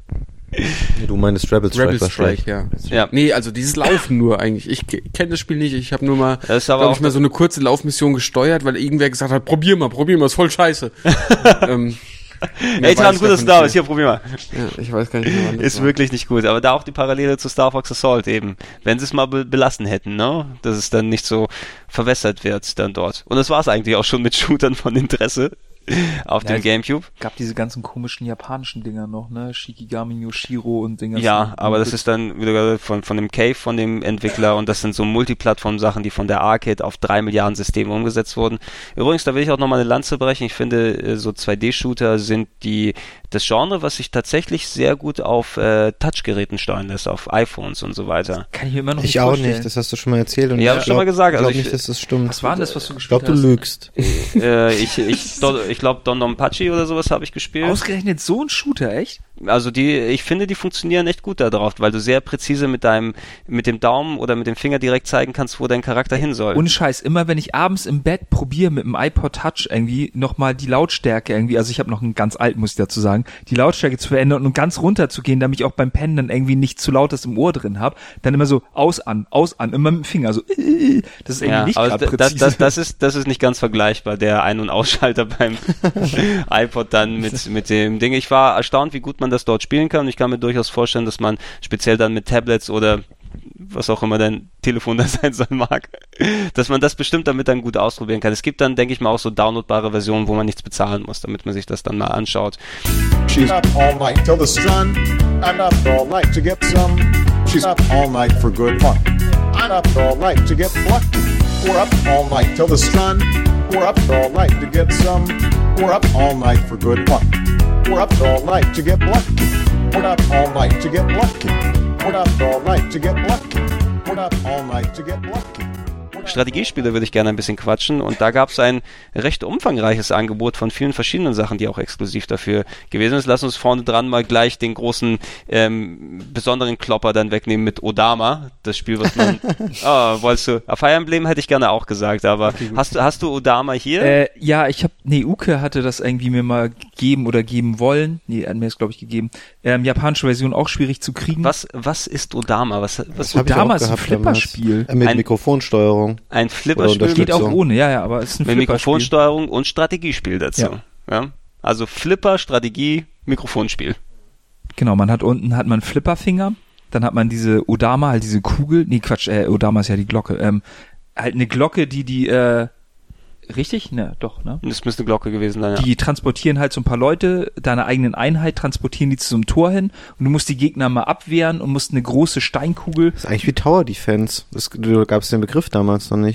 Du meinst Rebel Strike, ja. Nee, also dieses Laufen nur eigentlich. Ich kenne das Spiel nicht. Ich habe nur mal, glaube ich, mal so eine kurze Laufmission gesteuert, weil irgendwer gesagt hat, probier mal, ist voll scheiße. Ey, Tran, gut, dass du da bist. Hier, probier mal. Ja, ich weiß gar nicht mehr, wann das ist war. Wirklich nicht gut. Aber da auch die Parallele zu Star Fox Assault eben. Wenn sie es mal belassen hätten, ne? Dass es dann nicht so verwässert wird dann dort. Und das war es eigentlich auch schon mit Shootern von Interesse. Auf dem Gamecube. Gab diese ganzen komischen japanischen Dinger noch, ne? Shikigami no Shiro und Dinger. Ja, aber das ist dann wieder von dem Cave, von dem Entwickler, und das sind so Multiplattform-Sachen, die von der Arcade auf 3 Milliarden Systeme umgesetzt wurden. Übrigens, da will ich auch nochmal eine Lanze brechen. Ich finde, so 2D-Shooter sind das Genre, was sich tatsächlich sehr gut auf Touchgeräten steuern lässt, auf iPhones und so weiter. Kann ich mir immer noch nicht vorstellen. Ich auch nicht, das hast du schon mal erzählt. Und ja, habe ich schon mal gesagt. Ich glaube nicht, dass das stimmt. Was war denn das, was du gespielt hast? Ich glaube, du lügst. Ich glaube, Don Donpachi oder sowas habe ich gespielt. Ausgerechnet so ein Shooter, echt? Also ich finde, die funktionieren echt gut da drauf, weil du sehr präzise mit dem Daumen oder mit dem Finger direkt zeigen kannst, wo dein Charakter hin soll. Ohne Scheiß, immer wenn ich abends im Bett probiere mit dem iPod Touch irgendwie nochmal die Lautstärke irgendwie, also ich habe noch einen ganz alten, muss ich dazu sagen, die Lautstärke zu verändern und ganz runter zu gehen, damit ich auch beim Pennen dann irgendwie nicht zu lautes im Ohr drin habe, dann immer so aus, an, immer mit dem Finger, so das ist irgendwie nicht gerade präzise. Das ist nicht ganz vergleichbar, der Ein- und Ausschalter beim iPod dann mit dem Ding. Ich war erstaunt, wie gut man das dort spielen kann. Ich kann mir durchaus vorstellen, dass man speziell dann mit Tablets oder was auch immer dein Telefon da sein soll mag, dass man das bestimmt damit dann gut ausprobieren kann. Es gibt dann, denke ich mal, auch so downloadbare Versionen, wo man nichts bezahlen muss, damit man sich das dann mal anschaut. She's up all night till the sun. I'm up all night to get some. She's up all night for good fun. I'm up all night to get lucky. We're up all night till the sun. We're up all night to get some. We're up all night for good fun. We're up all night to get lucky. We're up all night to get lucky. We're up all night to get lucky. We're up all night to get lucky. Strategiespiele würde ich gerne ein bisschen quatschen, und da gab es ein recht umfangreiches Angebot von vielen verschiedenen Sachen, die auch exklusiv dafür gewesen ist. Lass uns vorne dran mal gleich den großen besonderen Klopper dann wegnehmen mit Odama, das Spiel, was man wolltest du, Fire Emblem hätte ich gerne auch gesagt, aber okay, hast du Odama hier? Ja, Uke hatte das irgendwie mir mal gegeben oder geben wollen, er hat mir das glaube ich gegeben, japanische Version auch schwierig zu kriegen. Was ist Odama? Was Odama ist ein Flipperspiel. Mit Mikrofonsteuerung. Ein Flipperspiel. Geht auch ohne, aber es ist ein mit Mikrofonsteuerung und Strategiespiel dazu. Ja. Also Flipper, Strategie, Mikrofonspiel. Genau, unten hat man Flipperfinger, dann hat man diese Odama, halt diese Kugel, Odama ist ja die Glocke, halt eine Glocke, die richtig? Ne, doch, ne? Das müsste eine Glocke gewesen sein, ja. Die transportieren halt so ein paar Leute, deiner eigenen Einheit, transportieren die zu so einem Tor hin, und du musst die Gegner mal abwehren und musst eine große Steinkugel. Das ist eigentlich wie Tower Defense. Da gab es den Begriff damals noch nicht.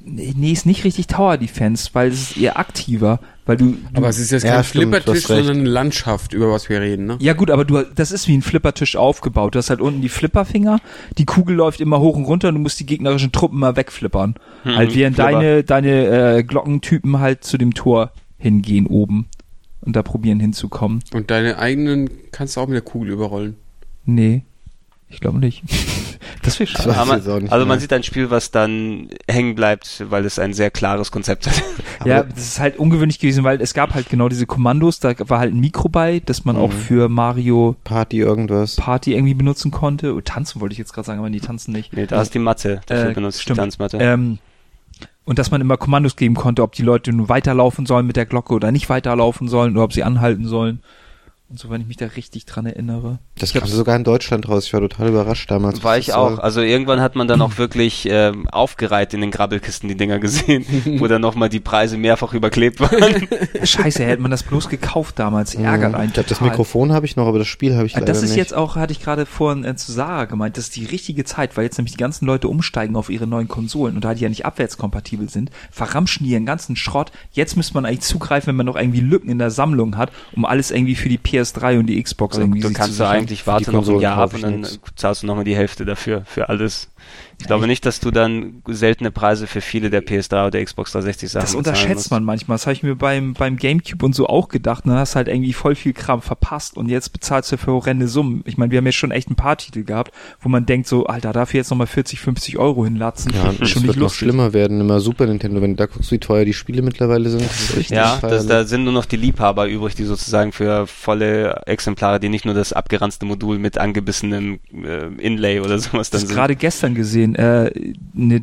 Nee, ist nicht richtig Tower Defense, weil es ist eher aktiver, weil du aber es ist jetzt kein Flippertisch, sondern eine Landschaft, über was wir reden, ne? Ja gut, aber das ist wie ein Flippertisch aufgebaut. Du hast halt unten die Flipperfinger, die Kugel läuft immer hoch und runter und du musst die gegnerischen Truppen mal wegflippern. Halt während deine Glockentypen halt zu dem Tor hingehen oben und da probieren hinzukommen. Und deine eigenen kannst du auch mit der Kugel überrollen? Nee, ich glaube nicht. Das wäre schade. Also man sieht ein Spiel, was dann hängen bleibt, weil es ein sehr klares Konzept hat. Ja, das ist halt ungewöhnlich gewesen, weil es gab halt genau diese Kommandos, da war halt ein Mikro bei, das man auch für Mario Party irgendwie benutzen konnte. Oh, tanzen wollte ich jetzt gerade sagen, aber die tanzen nicht. Nee, da ist die Matte, dafür benutzt die Tanzmatte. Und dass man immer Kommandos geben konnte, ob die Leute nur weiterlaufen sollen mit der Glocke oder nicht weiterlaufen sollen oder ob sie anhalten sollen. Und so, wenn ich mich da richtig dran erinnere. Das kam sogar in Deutschland raus. Ich war total überrascht damals. War ich auch. Also irgendwann hat man dann auch wirklich aufgereiht in den Grabbelkisten die Dinger gesehen, wo dann nochmal die Preise mehrfach überklebt waren. Scheiße, hätte man das bloß gekauft damals. Ärgert einen total. Das Mikrofon habe ich noch, aber das Spiel habe ich leider nicht. Das ist jetzt auch, hatte ich gerade vorhin zu Sarah gemeint, das ist die richtige Zeit, weil jetzt nämlich die ganzen Leute umsteigen auf ihre neuen Konsolen und da die ja nicht abwärtskompatibel sind, verramschen die ihren ganzen Schrott. Jetzt müsste man eigentlich zugreifen, wenn man noch irgendwie Lücken in der Sammlung hat, um alles irgendwie für die PS3 und die Xbox irgendwie zu kannst du eigentlich warten noch ein Jahr ab und dann zahlst du nochmal die Hälfte dafür, für alles. Ich glaube nicht, dass du dann seltene Preise für viele der PS3 oder Xbox 360 Sachen Das unterschätzt man manchmal. Das habe ich mir beim Gamecube und so auch gedacht. Dann hast du halt irgendwie voll viel Kram verpasst und jetzt bezahlst du für horrende Summen. Ich meine, wir haben ja schon echt ein paar Titel gehabt, wo man denkt so, Alter, dafür jetzt nochmal 40, 50 Euro hinlatzen. Ja, das schon wird noch schlimmer werden. Immer Super Nintendo, wenn du da guckst, wie teuer die Spiele mittlerweile sind. Das ist richtig da sind nur noch die Liebhaber übrig, die sozusagen für volle Exemplare, die nicht nur das abgeranzte Modul mit angebissenem Inlay oder sowas dann sind. Gerade gestern gesehen, eine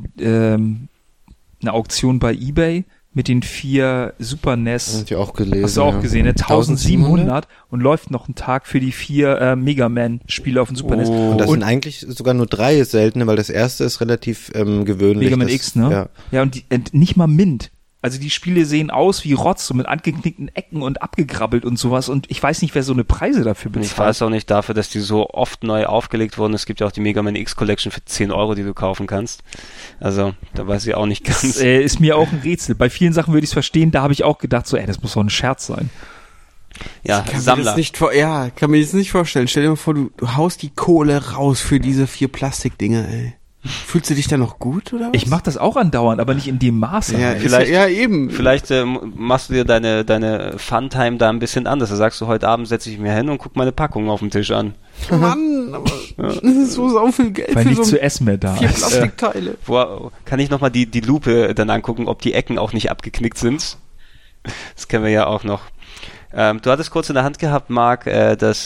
Auktion bei eBay mit den 4 Super NES. Hast du auch gelesen. Hast du auch gesehen, ne? 1700 und läuft noch ein Tag für die 4 Mega Man Spiele auf dem Super NES. Und das sind eigentlich sogar nur 3 seltene, weil das erste ist relativ gewöhnlich. Mega Man X, ne? Ja, und nicht mal Mint. Also die Spiele sehen aus wie Rotz, so mit angeknickten Ecken und abgegrabbelt und sowas. Und ich weiß nicht, wer so eine Preise dafür bezahlt. Ich weiß auch nicht dafür, dass die so oft neu aufgelegt wurden. Es gibt ja auch die Mega Man X Collection für 10 Euro, die du kaufen kannst. Also da weiß ich auch nicht ganz. Das ist mir auch ein Rätsel. Bei vielen Sachen würde ich es verstehen. Da habe ich auch gedacht, so, das muss doch ein Scherz sein. Ja, Sammler. Kann mir das nicht vorstellen. Stell dir mal vor, du haust die Kohle raus für diese 4 Plastikdinger, ey. Fühlst du dich da noch gut, oder was? Ich mach das auch andauernd, aber nicht in dem Maße. Ja, eben. Vielleicht machst du dir deine Funtime da ein bisschen anders. Da sagst du, heute Abend setze ich mich hin und guck meine Packung auf dem Tisch an. Mann, aber das ist so viel Geld weil für nichts so zu essen mehr da 4 Plastikteile. Kann ich nochmal die Lupe dann angucken, ob die Ecken auch nicht abgeknickt sind? Das kennen wir ja auch noch. Du hattest kurz in der Hand gehabt, Marc, das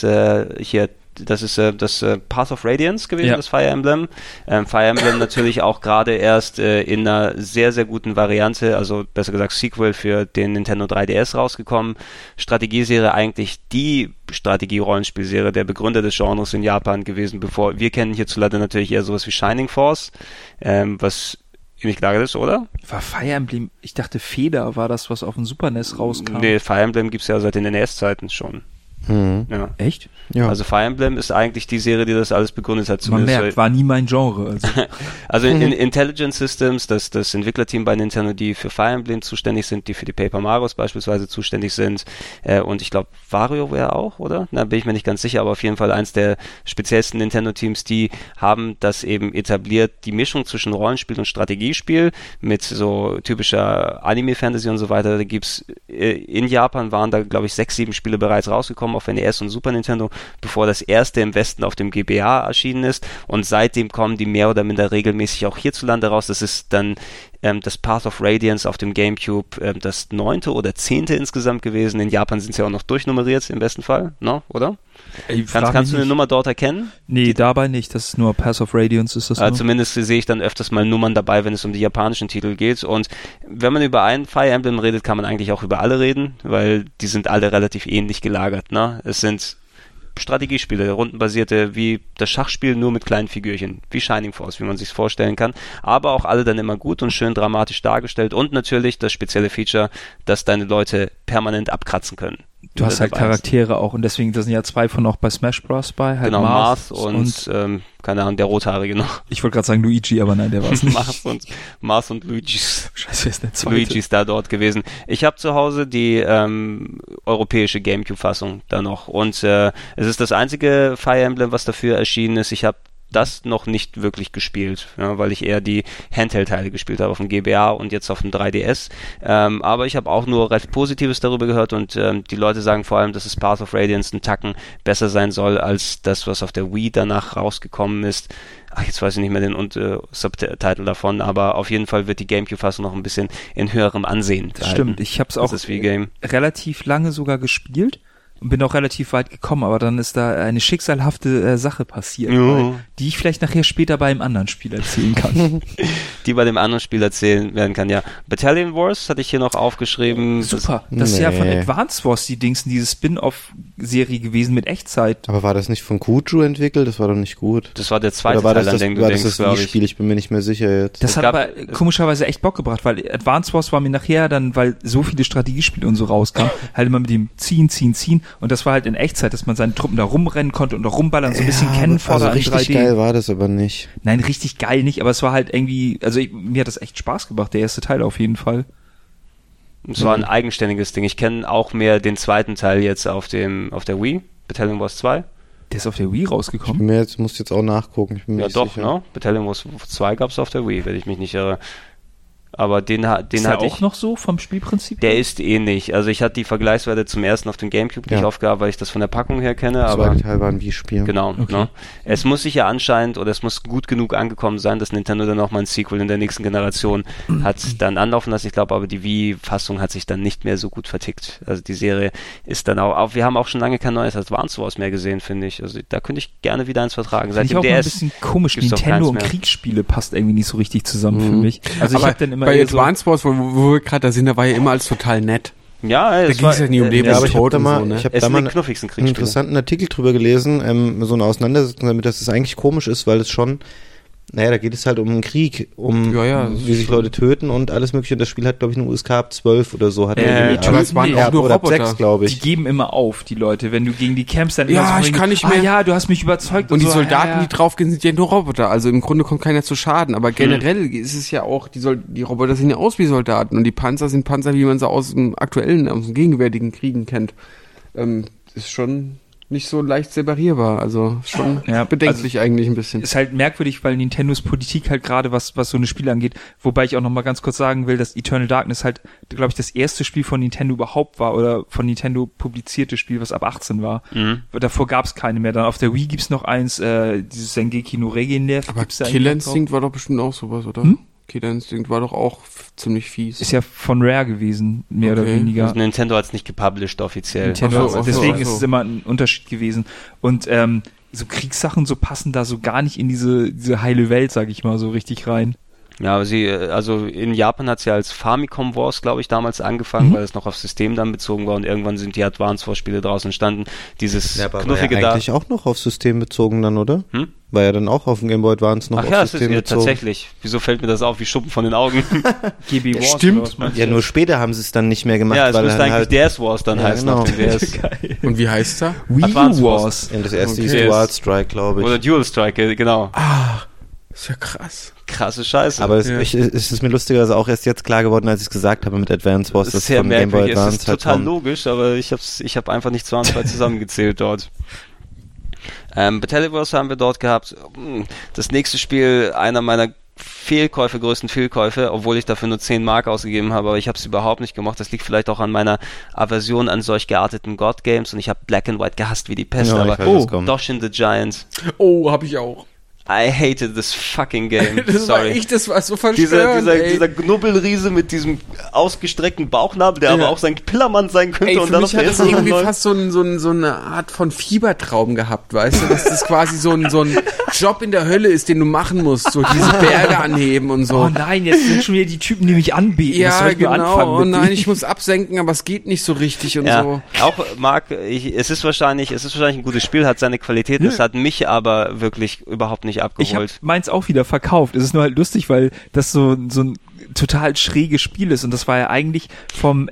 ist das Path of Radiance gewesen, das Fire Emblem. Fire Emblem natürlich auch gerade erst in einer sehr, sehr guten Variante, also besser gesagt Sequel für den Nintendo 3DS rausgekommen. Strategieserie, eigentlich die Strategie-Rollenspielserie der Begründer des Genres in Japan gewesen, bevor wir kennen hierzulande natürlich eher sowas wie Shining Force, was nicht gelagert ist, oder? War Fire Emblem, ich dachte Feder war das, was auf dem Super NES rauskam. Nee, Fire Emblem gibt's ja seit den NES-Zeiten schon. Ja. Echt? Ja. Also Fire Emblem ist eigentlich die Serie, die das alles begründet hat. Man merkt, war nie mein Genre. Also in Intelligent Systems, das Entwicklerteam bei Nintendo, die für Fire Emblem zuständig sind, die für die Paper Marios beispielsweise zuständig sind, und ich glaube WarioWare auch, oder? Da bin ich mir nicht ganz sicher, aber auf jeden Fall eins der speziellsten Nintendo-Teams, die haben das eben etabliert, die Mischung zwischen Rollenspiel und Strategiespiel mit so typischer Anime-Fantasy und so weiter. Da gibt's in Japan waren da, glaube ich, 6, 7 Spiele bereits rausgekommen auf NES und Super Nintendo, bevor das erste im Westen auf dem GBA erschienen ist, und seitdem kommen die mehr oder minder regelmäßig auch hierzulande raus. Das ist dann das Path of Radiance auf dem Gamecube, das 9. oder 10. insgesamt gewesen. In Japan sind sie ja auch noch durchnummeriert im besten Fall, no? Oder? Kannst du eine Nummer dort erkennen? Nee, dabei nicht. Das ist nur Path of Radiance. Ist das zumindest sehe ich dann öfters mal Nummern dabei, wenn es um die japanischen Titel geht. Und wenn man über einen Fire Emblem redet, kann man eigentlich auch über alle reden, weil die sind alle relativ ähnlich gelagert. Ne? Es sind Strategiespiele, rundenbasierte, wie das Schachspiel, nur mit kleinen Figürchen, wie Shining Force, wie man sich vorstellen kann, aber auch alle dann immer gut und schön dramatisch dargestellt und natürlich das spezielle Feature, dass deine Leute permanent abkratzen können. Du hast halt Charaktere auch und deswegen, da sind ja 2 von auch bei Smash Bros. Bei. Halt genau, Marth und keine Ahnung, der Rothaarige noch. Ich wollte gerade sagen Luigi, aber nein, der war es nicht. Marth und Luigi's. Scheiße, wer ist der zweite? Luigi's da dort gewesen. Ich habe zu Hause die europäische Gamecube-Fassung da noch und es ist das einzige Fire Emblem, was dafür erschienen ist. Ich habe das noch nicht wirklich gespielt, ja, weil ich eher die Handheld-Teile gespielt habe auf dem GBA und jetzt auf dem 3DS. Aber ich habe auch nur recht Positives darüber gehört und die Leute sagen vor allem, dass es Path of Radiance einen Tacken besser sein soll als das, was auf der Wii danach rausgekommen ist. Ach, jetzt weiß ich nicht mehr den Subtitle davon, aber auf jeden Fall wird die Gamecube-Fassung noch ein bisschen in höherem Ansehen gehalten. Stimmt, ich habe es auch relativ lange sogar gespielt. Und bin auch relativ weit gekommen, aber dann ist da eine schicksalhafte Sache passiert, die ich vielleicht nachher später bei einem anderen Spiel erzählen kann. Die bei dem anderen Spiel erzählen werden kann, ja. Battalion Wars hatte ich hier noch aufgeschrieben. Super, das ist ja von Advance Wars diese Spin-Off-Serie gewesen mit Echtzeit. Aber war das nicht von Kuju entwickelt? Das war doch nicht gut. Das war der zweite Teil, an den du denkst, glaube ich. Spiel? Ich bin mir nicht mehr sicher jetzt. Das hat aber komischerweise echt Bock gebracht, weil Advance Wars war mir nachher dann, weil so viele Strategiespiele und so rauskamen, halt immer mit dem Ziehen. Und das war halt in Echtzeit, dass man seine Truppen da rumrennen konnte und auch rumballern, so ein bisschen kennen vor der 3D. Richtig geil war das aber nicht. Nein, richtig geil nicht, aber es war halt irgendwie, also mir hat das echt Spaß gemacht, der erste Teil auf jeden Fall. Es war ein eigenständiges Ding. Ich kenne auch mehr den zweiten Teil jetzt auf der Wii, Battalion Wars 2. Der ist auf der Wii rausgekommen? Ich muss jetzt auch nachgucken. Ich bin mir ja nicht doch, sicher. Ne? Battalion Wars 2 gab es auf der Wii, wenn ich mich nicht irre. Aber den hatte ich... Ist der auch noch so vom Spielprinzip? Der ist ähnlich. Also ich hatte die Vergleichswerte zum ersten auf dem Gamecube nicht aufgehabt, weil ich das von der Packung her kenne. Das aber zweite Teil war ein Wii-Spiel. Genau. Okay. Ne? Es muss sicher anscheinend oder es muss gut genug angekommen sein, dass Nintendo dann nochmal ein Sequel in der nächsten Generation hat dann anlaufen lassen. Ich glaube aber die Wii-Fassung hat sich dann nicht mehr so gut vertickt. Also die Serie ist dann auch wir haben auch schon lange kein neues Advance Wars mehr gesehen, finde ich. Also da könnte ich gerne wieder eins vertragen. Seit dem DS ein bisschen komisch. Nintendo und Kriegsspiele passt irgendwie nicht so richtig zusammen für mich. Also ich habe dann immer bei Advance Wars, wo wir gerade da sind, da war ja immer alles total nett. Ja, da ging es ja nie um Leben und Tod und so, ne? Ich habe da mal einen interessanten Artikel drüber gelesen, so eine Auseinandersetzung damit, dass es eigentlich komisch ist, weil es schon, naja, da geht es halt um einen Krieg, wie sich Leute töten und alles mögliche. Und das Spiel hat, glaube ich, eine USK ab 12 oder so. Aber es waren auch nur Roboter. Ab 6, glaube ich. Die geben immer auf, die Leute, wenn du gegen die kämpfst, dann ja, ich kann nicht mehr. Ja, du hast mich überzeugt. Und die Soldaten, die draufgehen, sind ja nur Roboter. Also im Grunde kommt keiner zu Schaden. Aber generell ist es ja auch, die Roboter sehen ja aus wie Soldaten und die Panzer sind Panzer, wie man sie aus dem gegenwärtigen Kriegen kennt. Ist schon nicht so leicht separierbar, also schon bedenklich eigentlich ein bisschen. Ist halt merkwürdig, weil Nintendos Politik halt gerade, was so eine Spiele angeht, wobei ich auch noch mal ganz kurz sagen will, dass Eternal Darkness halt, glaube ich, das erste Spiel von Nintendo überhaupt war oder von Nintendo publizierte Spiel, was ab 18 war. Davor gab es keine mehr. Dann auf der Wii gibt's noch eins, dieses Sengeki no Regenlev. Aber Killer Instinct war doch bestimmt auch sowas, oder? Killer Instinct war doch auch ziemlich fies. Ist ja von Rare gewesen, mehr oder weniger. Also Nintendo hat es nicht gepublished offiziell. Deswegen ist es immer ein Unterschied gewesen. Und so Kriegssachen so passen da so gar nicht in diese heile Welt, sag ich mal, so richtig rein. Ja, aber also in Japan hat sie als Famicom Wars, glaube ich, damals angefangen, weil es noch auf System dann bezogen war und irgendwann sind die Advance Wars Spiele draus entstanden. Dieses knuffige war ja eigentlich auch noch auf System bezogen dann, oder? War ja dann auch auf dem Game Boy Advance noch auf System bezogen. Ja, tatsächlich. Wieso fällt mir das auf wie Schuppen von den Augen? GB Wars. Stimmt. Ja, nur später haben sie es dann nicht mehr gemacht. Ja, es müsste eigentlich DS Wars dann heißen. Genau. Auf dem DS. Und wie heißt er? Wii Wars. Und das erste ist Dual Strike, glaube ich. Oder Dual Strike, genau. Ist ja krass. Krasse Scheiße. Aber es ist mir lustigerweise auch erst jetzt klar geworden, als ich es gesagt habe mit Advance Wars. Das ist sehr merkwürdig. Es ist total logisch, aber ich hab einfach nicht 2 und 2 zusammengezählt dort. Battalion Wars haben wir dort gehabt. Das nächste Spiel, einer meiner größten Fehlkäufe, obwohl ich dafür nur 10 Mark ausgegeben habe, aber ich habe es überhaupt nicht gemacht. Das liegt vielleicht auch an meiner Aversion an solch gearteten God-Games und ich habe Black and White gehasst wie die Pest, aber Doshin the Giant. Oh, habe ich auch. I hated this fucking game. Das war so verstörend, dieser Knubbelriese mit diesem ausgestreckten Bauchnabel, der aber auch sein Pillermann sein könnte. Für mich hat das irgendwie fast so eine Art von Fiebertraum gehabt, weißt du, dass das quasi so ein Job in der Hölle ist, den du machen musst, so diese Berge anheben und so. Oh nein, jetzt sind schon wieder die Typen, die mich anbeten. Ja, genau. Oh nein, ich muss absenken, aber es geht nicht so richtig und so. Auch Marc, es ist wahrscheinlich ein gutes Spiel, hat seine Qualitäten, es hat mich aber wirklich überhaupt nicht abgeholt. Ich habe meins auch wieder verkauft. Es ist nur halt lustig, weil das so ein total schräges Spiel ist und das war ja eigentlich vom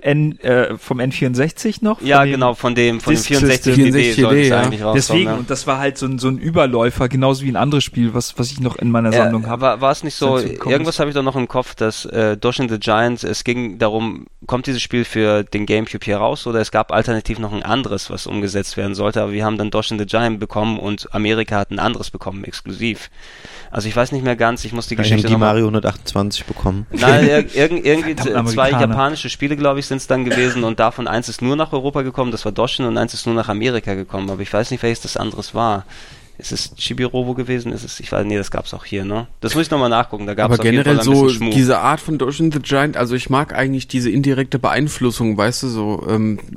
N64 noch. Ja, genau, von dem 64 DD sollte es eigentlich rauskommen. Deswegen, und das war halt so ein Überläufer, genauso wie ein anderes Spiel, was ich noch in meiner Sammlung habe. Aber war es nicht so, irgendwas habe ich da noch im Kopf, dass Doshin the Giant, es ging darum, kommt dieses Spiel für den GameCube hier raus oder es gab alternativ noch ein anderes, was umgesetzt werden sollte, aber wir haben dann Doshin the Giant bekommen und Amerika hat ein anderes bekommen, exklusiv. Also ich weiß nicht mehr ganz, ich muss die Geschichte noch Mario 128 bekommen. Nein, irgendwie zwei japanische Spiele, glaube ich, sind es dann gewesen und davon eins ist nur nach Europa gekommen, das war Doshin und eins ist nur nach Amerika gekommen, aber ich weiß nicht, welches das anderes war. Ist es Chibi-Robo gewesen? Ich weiß, nee, das gab's auch hier, ne? Das muss ich nochmal nachgucken, da gab's aber auf jeden Fall ein generell bisschen so Schmuck. Diese Art von Doshin the Giant, also ich mag eigentlich diese indirekte Beeinflussung, weißt du, so,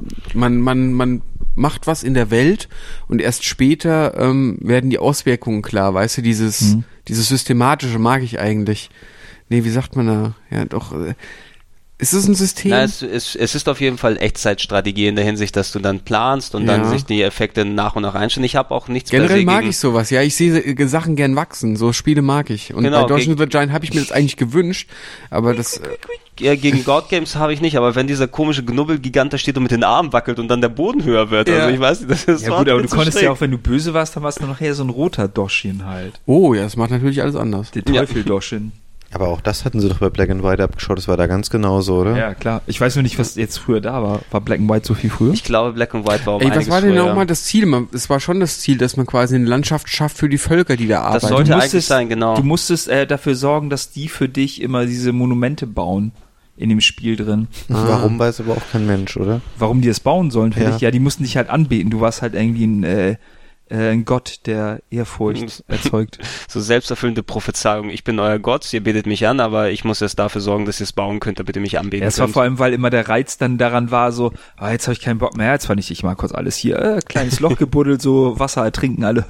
man macht was in der Welt und erst später werden die Auswirkungen klar, weißt du, dieses Systematische mag ich eigentlich. Nee, wie sagt man da? Ja, doch, ist es ein System? Na, es ist auf jeden Fall Echtzeitstrategie in der Hinsicht, dass du dann planst und dann sich die Effekte nach und nach einstellen. Ich habe auch nichts generell mag ich sowas, ja. Ich sehe Sachen gern wachsen. So Spiele mag ich. Und bei Doshin the Giant habe ich mir das eigentlich gewünscht, aber das... Ja, gegen God Games habe ich nicht, aber wenn dieser komische Knubbelgigant da steht und mit den Armen wackelt und dann der Boden höher wird, also ich weiß nicht, das ist ja gut, aber du konntest ja auch, wenn du böse warst, dann warst du nachher so ein roter Doshin halt. Oh, ja, das macht natürlich alles anders. Der Teufel Doshin. Aber auch das hatten sie doch bei Black and White abgeschaut, das war da ganz genauso, oder? Ja, klar. Ich weiß nur nicht, was jetzt früher da war. War Black and White so viel früher? Ich glaube, Black and White war um einiges was war denn früher. nochmal das Ziel? Es war schon das Ziel, dass man quasi eine Landschaft schafft für die Völker, die da arbeiten. Das sollte eigentlich sein, genau. Du musstest dafür sorgen, dass die für dich immer diese Monumente bauen in dem Spiel drin. Warum, weiß aber auch kein Mensch, oder? Warum die es bauen sollen, finde ich. Ja, die mussten dich halt anbeten. Du warst halt irgendwie ein Gott, der Ehrfurcht erzeugt. So selbsterfüllende Prophezeiung. Ich bin euer Gott, ihr betet mich an, aber ich muss erst dafür sorgen, dass ihr es bauen könnt, damit ihr mich anbeten könnt. Es war vor allem, weil immer der Reiz dann daran war, so, jetzt habe ich keinen Bock mehr, jetzt fand ich mal kurz alles hier, kleines Loch gebuddelt, so Wasser ertrinken alle.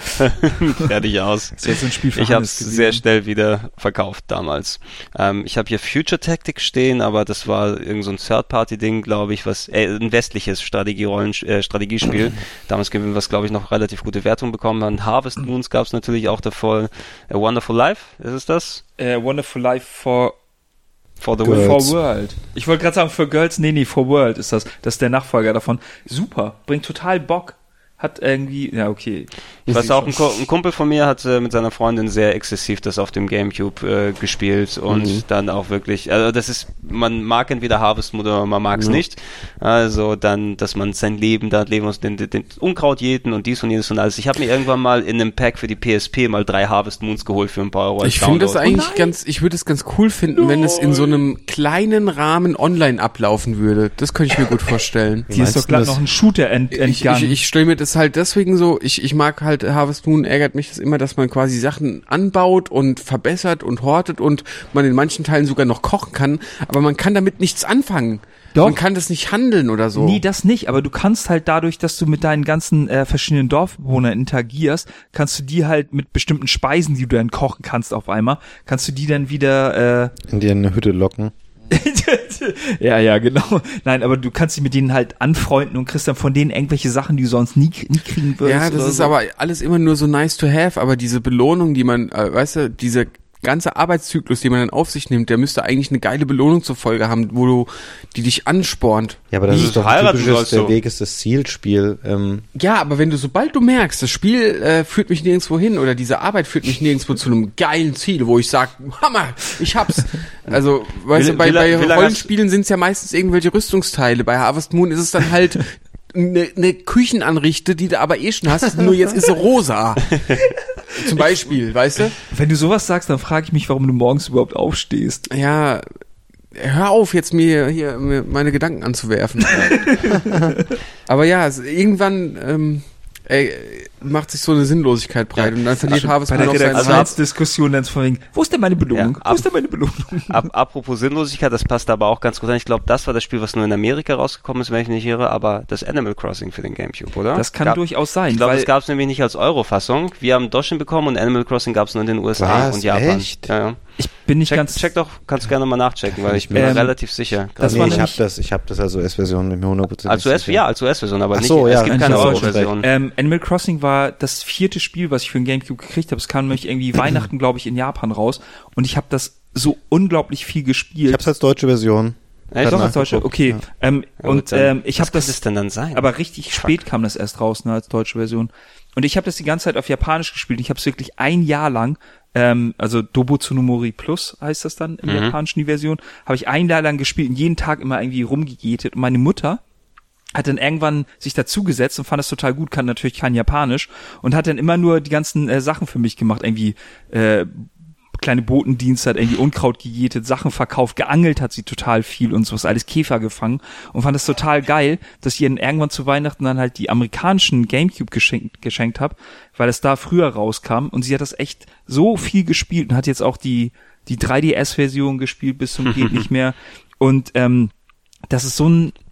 Fertig aus. Das ist jetzt ein Spiel für Ich habe es sehr schnell wieder verkauft damals. Ich habe hier Future Tactics stehen, aber das war irgend so ein Third-Party-Ding, glaube ich, ein westliches Strategiespiel. Damals gewinnen wir es, glaube ich, noch relativ gute Wertung bekommen haben. Harvest Moons gab es natürlich auch davor. A Wonderful Life, ist es das? Wonderful Life for the World. Ich wollte gerade sagen, for Girls, nee, for World ist das. Das ist der Nachfolger davon. Super, bringt total Bock. Hat irgendwie, ja, okay. Ich weiß auch, ein Kumpel von mir hat mit seiner Freundin sehr exzessiv das auf dem GameCube gespielt und dann auch wirklich, also das ist, man mag entweder Harvest Moon oder man mag es nicht. Also dann, dass man sein Leben da leben muss, den Unkraut jäten und dies und jenes und alles. Ich habe mir irgendwann mal in einem Pack für die PSP mal 3 Harvest Moons geholt für ein paar Euro. Ich finde das eigentlich ich würde es ganz cool finden, wenn es in so einem kleinen Rahmen online ablaufen würde. Das könnte ich mir gut vorstellen. Hier ist doch glatt noch ein Shooter entgangen. Ich stelle mir das halt deswegen so, ich mag halt Harvest Moon, ärgert mich das immer, dass man quasi Sachen anbaut und verbessert und hortet und man in manchen Teilen sogar noch kochen kann, aber man kann damit nichts anfangen. Doch. Man kann das nicht handeln oder so. Nee, das nicht, aber du kannst halt dadurch, dass du mit deinen ganzen verschiedenen Dorfbewohnern interagierst, kannst du die halt mit bestimmten Speisen, die du dann kochen kannst auf einmal, kannst du die dann wieder in dir eine Hütte locken. Ja, genau. Nein, aber du kannst dich mit denen halt anfreunden und kriegst dann von denen irgendwelche Sachen, die du sonst nie kriegen würdest. Ja, das ist so. Aber alles immer nur so nice to have, aber diese Belohnung, die man, weißt du, diese ganze Arbeitszyklus, den man dann auf sich nimmt, der müsste eigentlich eine geile Belohnung zur Folge haben, die dich anspornt. Ja, aber das ist doch ein typisches der Weg ist das Zielspiel. Ja, aber sobald du merkst, das Spiel führt mich nirgendwo hin oder diese Arbeit führt mich nirgendwo zu einem geilen Ziel, wo ich sag, Hammer, ich hab's. Also, weißt du, bei Rollenspielen sind es ja meistens irgendwelche Rüstungsteile. Bei Harvest Moon ist es dann halt eine Küchenanrichte, die du aber schon hast, nur jetzt ist sie rosa. Zum Beispiel, weißt du? Wenn du sowas sagst, dann frage ich mich, warum du morgens überhaupt aufstehst. Ja, hör auf, jetzt mir meine Gedanken anzuwerfen. Aber ja, irgendwann macht sich so eine Sinnlosigkeit breit und dann verliert Harvest Moon auch seinen Reiz. Diskussion dann von wegen, wo ist denn meine Belohnung? Ja, wo ist denn meine Belohnung? Apropos Sinnlosigkeit, das passt aber auch ganz gut an. Ich glaube, das war das Spiel, was nur in Amerika rausgekommen ist, wenn ich nicht irre, aber das Animal Crossing für den GameCube, oder? Das kann durchaus sein. Ich glaube, das gab es nämlich nicht als Euro-Fassung. Wir haben Doshin bekommen und Animal Crossing gab es nur in den USA und Japan. Echt? Ja. Ich bin nicht ganz... Check doch, kannst du gerne mal nachchecken, weil ich bin relativ sicher. Ich habe das als US-Version mit mir 100% als US-Version, aber nicht. So, es gibt keine Euro-Version. Animal Crossing war das 4. Spiel, was ich für den GameCube gekriegt habe. Es kam nämlich irgendwie Weihnachten, glaube ich, in Japan raus und ich habe das so unglaublich viel gespielt. Ich hab's als deutsche Version. Doch, als deutsche, okay. Ja. Ich habe das, es denn dann sein? aber richtig spät kam das erst raus, ne, als deutsche Version. Und ich habe das die ganze Zeit auf Japanisch gespielt. Ich habe es wirklich ein Jahr lang, also Dobutsunomori Plus heißt das dann im Japanischen, die Version, habe ich ein Jahr lang gespielt und jeden Tag immer irgendwie rumgejetet. Und meine Mutter hat dann irgendwann sich dazugesetzt und fand das total gut, kann natürlich kein Japanisch und hat dann immer nur die ganzen Sachen für mich gemacht, irgendwie kleine Botendienste, hat irgendwie Unkraut gejätet, Sachen verkauft, geangelt hat sie total viel und sowas, alles Käfer gefangen und fand das total geil, dass ich ihr dann irgendwann zu Weihnachten dann halt die amerikanischen Gamecube geschenkt habe, weil es da früher rauskam und sie hat das echt so viel gespielt und hat jetzt auch die 3DS-Version gespielt bis zum geht nicht mehr und das ist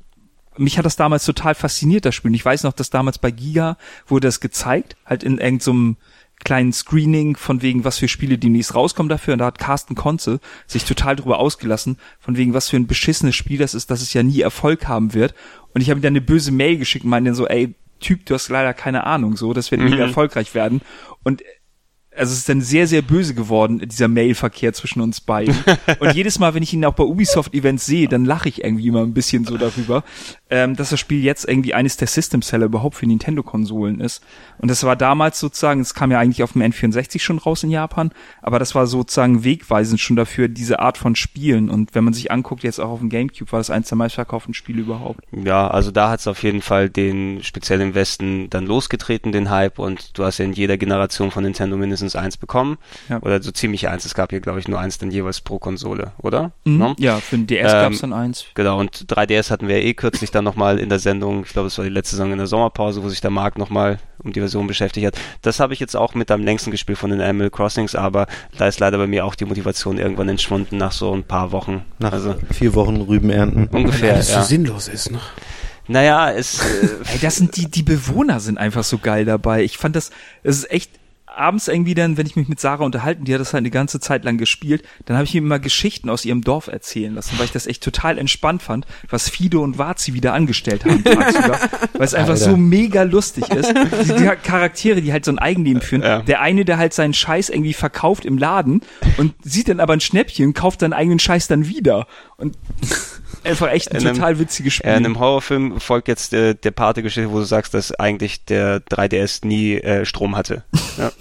mich hat das damals total fasziniert, das Spiel. Und ich weiß noch, dass damals bei Giga wurde das gezeigt, halt in irgendeinem kleinen Screening von wegen, was für Spiele demnächst rauskommen dafür. Und da hat Carsten Konze sich total drüber ausgelassen, von wegen, was für ein beschissenes Spiel das ist, dass es ja nie Erfolg haben wird. Und ich habe ihm dann eine böse Mail geschickt und meinte dann so, ey, Typ, du hast leider keine Ahnung, so, das wird nie erfolgreich werden. Und also es ist dann sehr, sehr böse geworden, dieser Mailverkehr zwischen uns beiden. Und jedes Mal, wenn ich ihn auch bei Ubisoft-Events sehe, dann lache ich irgendwie immer ein bisschen so darüber, dass das Spiel jetzt irgendwie eines der System-Seller überhaupt für Nintendo-Konsolen ist. Und das war damals sozusagen, es kam ja eigentlich auf dem N64 schon raus in Japan, aber das war sozusagen wegweisend schon dafür, diese Art von Spielen. Und wenn man sich anguckt, jetzt auch auf dem Gamecube, war das eins der meistverkauften Spiele überhaupt. Ja, also da hat es auf jeden Fall speziell im Westen dann losgetreten, den Hype, und du hast ja in jeder Generation von Nintendo mindestens eins bekommen, oder so ziemlich eins. Es gab hier, glaube ich, nur eins dann jeweils pro Konsole, oder? No? Ja, für den DS gab es dann eins. Genau, und 3DS hatten wir kürzlich dann nochmal in der Sendung, ich glaube, es war die letzte Saison in der Sommerpause, wo sich der Marc nochmal um die Version beschäftigt hat. Das habe ich jetzt auch mit am längsten gespielt von den Animal Crossings, aber da ist leider bei mir auch die Motivation irgendwann entschwunden nach so ein paar Wochen. Nach 4 Wochen Rüben ernten. Ungefähr, Weil das so sinnlos ist, ne? Naja, Ey, das sind die Bewohner sind einfach so geil dabei. Ich fand es ist echt abends irgendwie dann, wenn ich mich mit Sarah unterhalten, die hat das halt eine ganze Zeit lang gespielt, dann habe ich ihm immer Geschichten aus ihrem Dorf erzählen lassen, weil ich das echt total entspannt fand, was Fido und Wazi wieder angestellt haben tagsüber, weil es einfach so mega lustig ist. Die Charaktere, die halt so ein Eigenleben führen. Ja. Der eine, der halt seinen Scheiß irgendwie verkauft im Laden und sieht dann aber ein Schnäppchen und kauft seinen eigenen Scheiß dann wieder. Und einfach echt ein total witziges Spiel. In einem Horrorfilm folgt jetzt der Pate-Geschichte, wo du sagst, dass eigentlich der 3DS nie Strom hatte. Ja.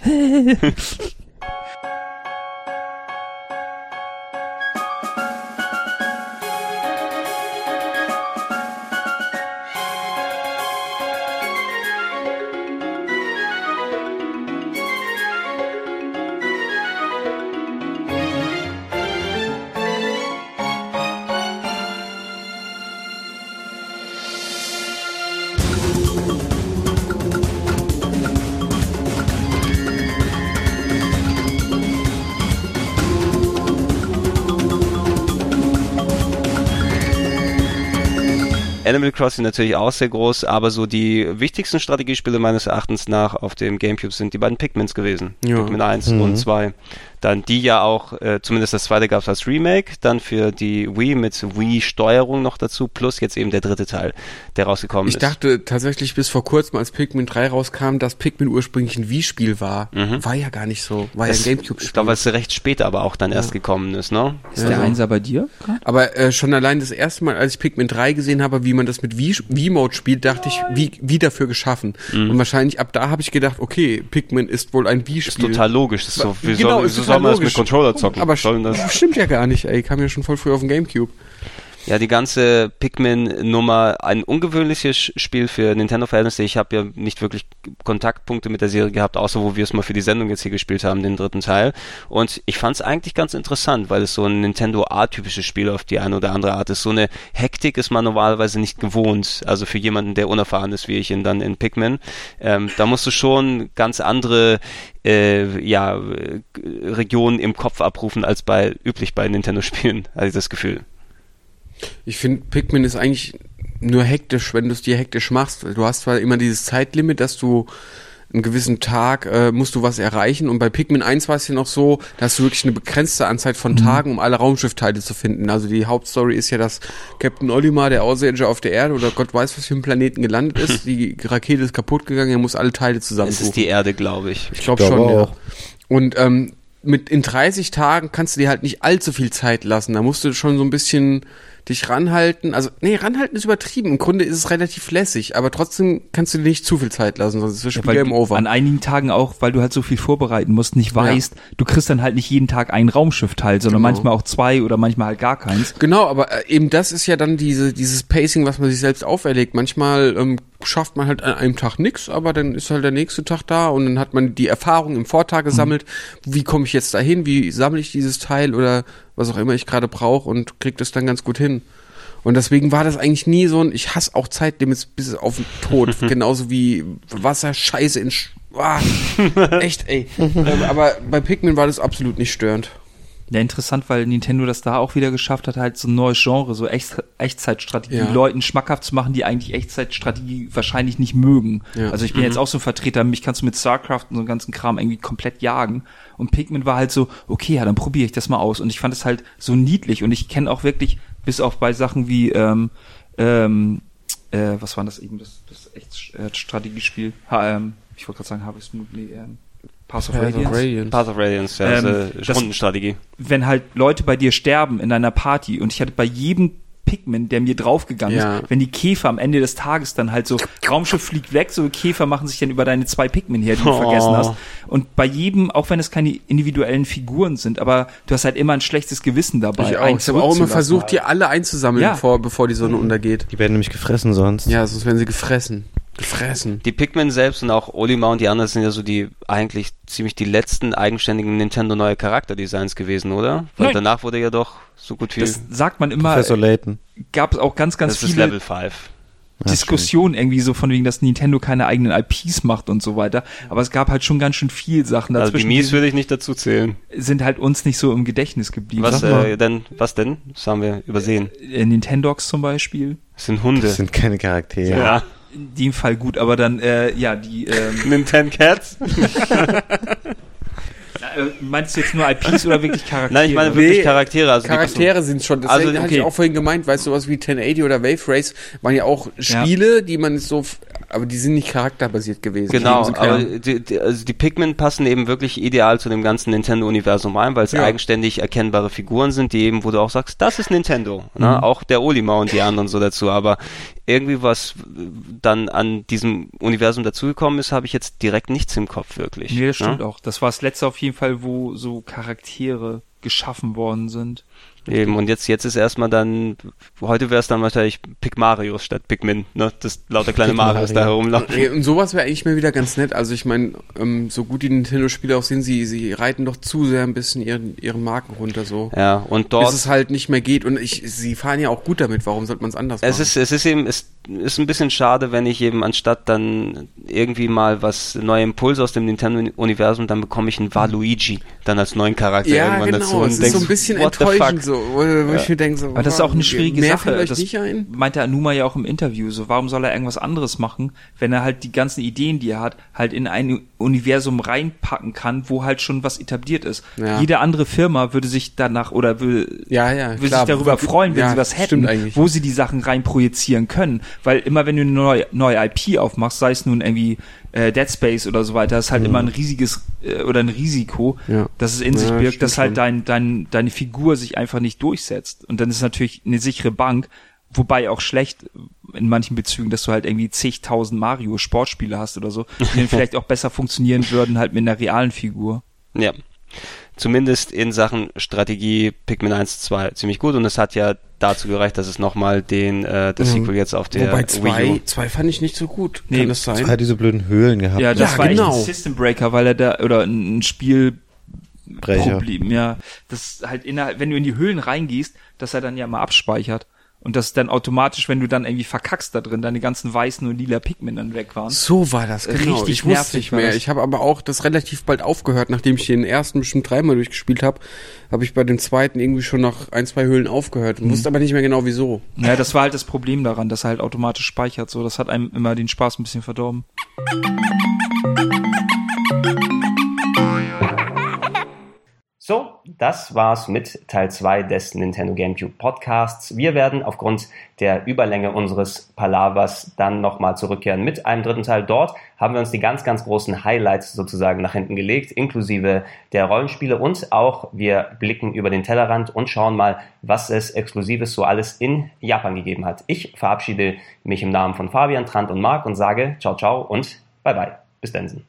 Animal Crossing natürlich auch sehr groß, aber so die wichtigsten Strategiespiele meines Erachtens nach auf dem Gamecube sind die beiden Pikmins gewesen. Ja. Pikmin 1 und 2. Dann die ja auch, zumindest das zweite gab es als Remake, dann für die Wii mit Wii-Steuerung noch dazu, plus jetzt eben der dritte Teil, der rausgekommen ist. Ich dachte tatsächlich bis vor kurzem, als Pikmin 3 rauskam, dass Pikmin ursprünglich ein Wii-Spiel war. War ja gar nicht so, war ja ein Gamecube-Spiel. Ich glaube, weil es recht spät aber auch dann erst gekommen ist, ne? Ist der Einser bei dir? Aber schon allein das erste Mal, als ich Pikmin 3 gesehen habe, wie man das mit Wii-Mode spielt, dachte ich, wie dafür geschaffen. Und wahrscheinlich ab da habe ich gedacht, okay, Pikmin ist wohl ein Wii-Spiel. Das ist total logisch. Das ist so, wie genau, soll man das mit Controller zocken? Aber das stimmt ja gar nicht, ey. Kam ja schon voll früh auf dem Gamecube. Ja, die ganze Pikmin-Nummer, ein ungewöhnliches Spiel für Nintendo-Verhältnisse. Ich habe ja nicht wirklich Kontaktpunkte mit der Serie gehabt, außer wo wir es mal für die Sendung jetzt hier gespielt haben, den dritten Teil. Und ich fand es eigentlich ganz interessant, weil es so ein Nintendo-A-typisches Spiel auf die eine oder andere Art ist. So eine Hektik ist man normalerweise nicht gewohnt. Also für jemanden, der unerfahren ist, wie ich ihn dann in Pikmin. Da musst du schon ganz andere Regionen im Kopf abrufen, als üblich bei Nintendo-Spielen, hatte ich das Gefühl. Ich finde, Pikmin ist eigentlich nur hektisch, wenn du es dir hektisch machst. Du hast zwar immer dieses Zeitlimit, dass du einen gewissen Tag musst du was erreichen, und bei Pikmin 1 war es ja noch so, dass du wirklich eine begrenzte Anzahl von Tagen, um alle Raumschiffteile zu finden. Also die Hauptstory ist ja, dass Captain Olimar, der Außerirdische auf der Erde, oder Gott weiß, was für ein Planeten gelandet ist, die Rakete ist kaputt gegangen, er muss alle Teile zusammensuchen. Es ist die Erde, glaube ich. Ich glaube schon, ja. Und in 30 Tagen kannst du dir halt nicht allzu viel Zeit lassen. Da musst du schon so ein bisschen dich ranhalten. Also, nee, ranhalten ist übertrieben. Im Grunde ist es relativ lässig, aber trotzdem kannst du dir nicht zu viel Zeit lassen, sonst ist das Spiel Game Over. An einigen Tagen auch, weil du halt so viel vorbereiten musst, nicht weißt, du kriegst dann halt nicht jeden Tag ein Raumschiff-Teil, sondern manchmal auch 2 oder manchmal halt gar keins. Genau, aber eben das ist ja dann dieses Pacing, was man sich selbst auferlegt. Manchmal schafft man halt an einem Tag nix, aber dann ist halt der nächste Tag da und dann hat man die Erfahrung im Vortag gesammelt. Wie komme ich jetzt dahin? Wie sammle ich dieses Teil oder was auch immer ich gerade brauche und krieg das dann ganz gut hin. Und deswegen war das eigentlich nie so ich hasse auch Zeitlimits bis auf den Tod, genauso wie Wasser, Scheiße echt, ey. Aber bei Pikmin war das absolut nicht störend. Ja, interessant, weil Nintendo das da auch wieder geschafft hat, halt so ein neues Genre, so Echtzeitstrategie, Leuten schmackhaft zu machen, die eigentlich Echtzeitstrategie wahrscheinlich nicht mögen. Ja. Also ich bin jetzt auch so ein Vertreter, mich kannst du mit StarCraft und so einem ganzen Kram irgendwie komplett jagen. Und Pikmin war halt so, okay, ja, dann probiere ich das mal aus. Und ich fand es halt so niedlich und ich kenne auch wirklich, bis auf bei Sachen wie, was war das eben, das Echtstrategiespiel, ich wollte gerade sagen, Harvest Moon, Path of Radiance, ja, Rundenstrategie. Wenn halt Leute bei dir sterben in deiner Party und ich hatte bei jedem Pikmin, der mir draufgegangen ist, wenn die Käfer am Ende des Tages dann halt so, Raumschiff fliegt weg, so Käfer machen sich dann über deine 2 Pikmin her, die du vergessen hast. Und bei jedem, auch wenn es keine individuellen Figuren sind, aber du hast halt immer ein schlechtes Gewissen dabei. Ich habe auch immer versucht, die alle einzusammeln, bevor die Sonne untergeht. Die werden nämlich gefressen sonst. Ja, sonst werden sie gefressen. Die Pikmin selbst und auch Olimar und die anderen sind ja so eigentlich ziemlich die letzten eigenständigen Nintendo neue Charakterdesigns gewesen, oder? Weil danach wurde ja doch so gut wie... Das sagt man immer. Professor Layton. Gab es auch ganz das viele... ist Level 5. Diskussion irgendwie so von wegen, dass Nintendo keine eigenen IPs macht und so weiter. Aber es gab halt schon ganz schön viel Sachen dazwischen. Also die Mies würde ich nicht dazu zählen. Sind halt uns nicht so im Gedächtnis geblieben. Was denn? Das haben wir übersehen. Nintendogs zum Beispiel. Das sind Hunde. Das sind keine Charaktere. Ja. In dem Fall gut, aber dann, die... Nintendo Cats? Meinst du jetzt nur IPs oder wirklich Charaktere? Nein, ich meine wirklich Charaktere. Also Charaktere sind schon, das hatte ich auch vorhin gemeint, weißt du, sowas wie 1080 oder Wave Race waren ja auch Spiele, die man so, aber die sind nicht charakterbasiert gewesen. Genau, aber die Pikmin passen eben wirklich ideal zu dem ganzen Nintendo-Universum rein, weil es eigenständig erkennbare Figuren sind, die eben, wo du auch sagst, das ist Nintendo. Ne? Auch der Olimar und die anderen so dazu, aber irgendwie was dann an diesem Universum dazugekommen ist, habe ich jetzt direkt nichts im Kopf wirklich. Nee, das stimmt auch. Das war das letzte auf jeden Fall, wo so Charaktere geschaffen worden sind. Eben, und jetzt ist erstmal dann, heute wäre es dann wahrscheinlich Pikmarius statt Pikmin, ne? Das lauter kleine Marius da herumlaufen. Und sowas wäre eigentlich mal wieder ganz nett. Also ich meine, so gut die Nintendo-Spiele auch sind, sie reiten doch zu sehr ein bisschen ihren Marken runter so. Ja, und dort... Bis es halt nicht mehr geht. Und sie fahren ja auch gut damit, warum sollte man es anders machen? Es ist ein bisschen schade, wenn ich eben anstatt dann irgendwie mal neue Impulse aus dem Nintendo-Universum, dann bekomme ich einen Waluigi dann als neuen Charakter irgendwann dazu. Ja, genau, es ist so ein bisschen enttäuschend so, wo ich mir denke so, aber das ist auch eine schwierige Sache. Das meinte Anuma ja auch im Interview, so warum soll er irgendwas anderes machen, wenn er halt die ganzen Ideen, die er hat, halt in ein Universum reinpacken kann, wo halt schon was etabliert ist. Ja. Jede andere Firma würde sich danach oder würde sich darüber freuen, wenn sie was hätten, wo sie die Sachen rein projizieren können. Weil immer wenn du eine neue IP aufmachst, sei es nun irgendwie Dead Space oder so weiter, ist halt immer ein riesiges oder ein Risiko, dass es in sich birgt, dass halt deine Figur sich einfach nicht durchsetzt. Und dann ist es natürlich eine sichere Bank, wobei auch schlecht in manchen Bezügen, dass du halt irgendwie zigtausend Mario-Sportspiele hast oder so, die dann vielleicht auch besser funktionieren würden halt mit einer realen Figur. Ja. Zumindest in Sachen Strategie Pikmin 1, 2 ziemlich gut und es hat ja dazu gereicht, dass es nochmal das Sequel jetzt auf der Wii U... 2 fand ich nicht so gut. Kann das sein? 2 hat diese blöden Höhlen gehabt. Ja, das war echt ein System Breaker, weil er da, oder ein Spielproblem, das halt wenn du in die Höhlen reingehst, dass er dann ja mal abspeichert. Und das dann automatisch, wenn du dann irgendwie verkackst da drin, deine ganzen weißen und lila Pikmin dann weg waren. So war das, genau. Richtig ich wusste nicht mehr. Ich habe aber auch das relativ bald aufgehört, nachdem ich den ersten bestimmt 3-mal durchgespielt habe, habe ich bei dem zweiten irgendwie schon nach 1-2 Höhlen aufgehört. Wusste aber nicht mehr genau wieso. Ja, das war halt das Problem daran, dass er halt automatisch speichert. So, das hat einem immer den Spaß ein bisschen verdorben. So, das war's mit Teil 2 des Nintendo GameCube Podcasts. Wir werden aufgrund der Überlänge unseres Palavers dann nochmal zurückkehren mit einem dritten Teil. Dort haben wir uns die ganz, ganz großen Highlights sozusagen nach hinten gelegt, inklusive der Rollenspiele, und auch wir blicken über den Tellerrand und schauen mal, was es Exklusives so alles in Japan gegeben hat. Ich verabschiede mich im Namen von Fabian, Trant und Marc und sage ciao, ciao und bye, bye. Bis dann.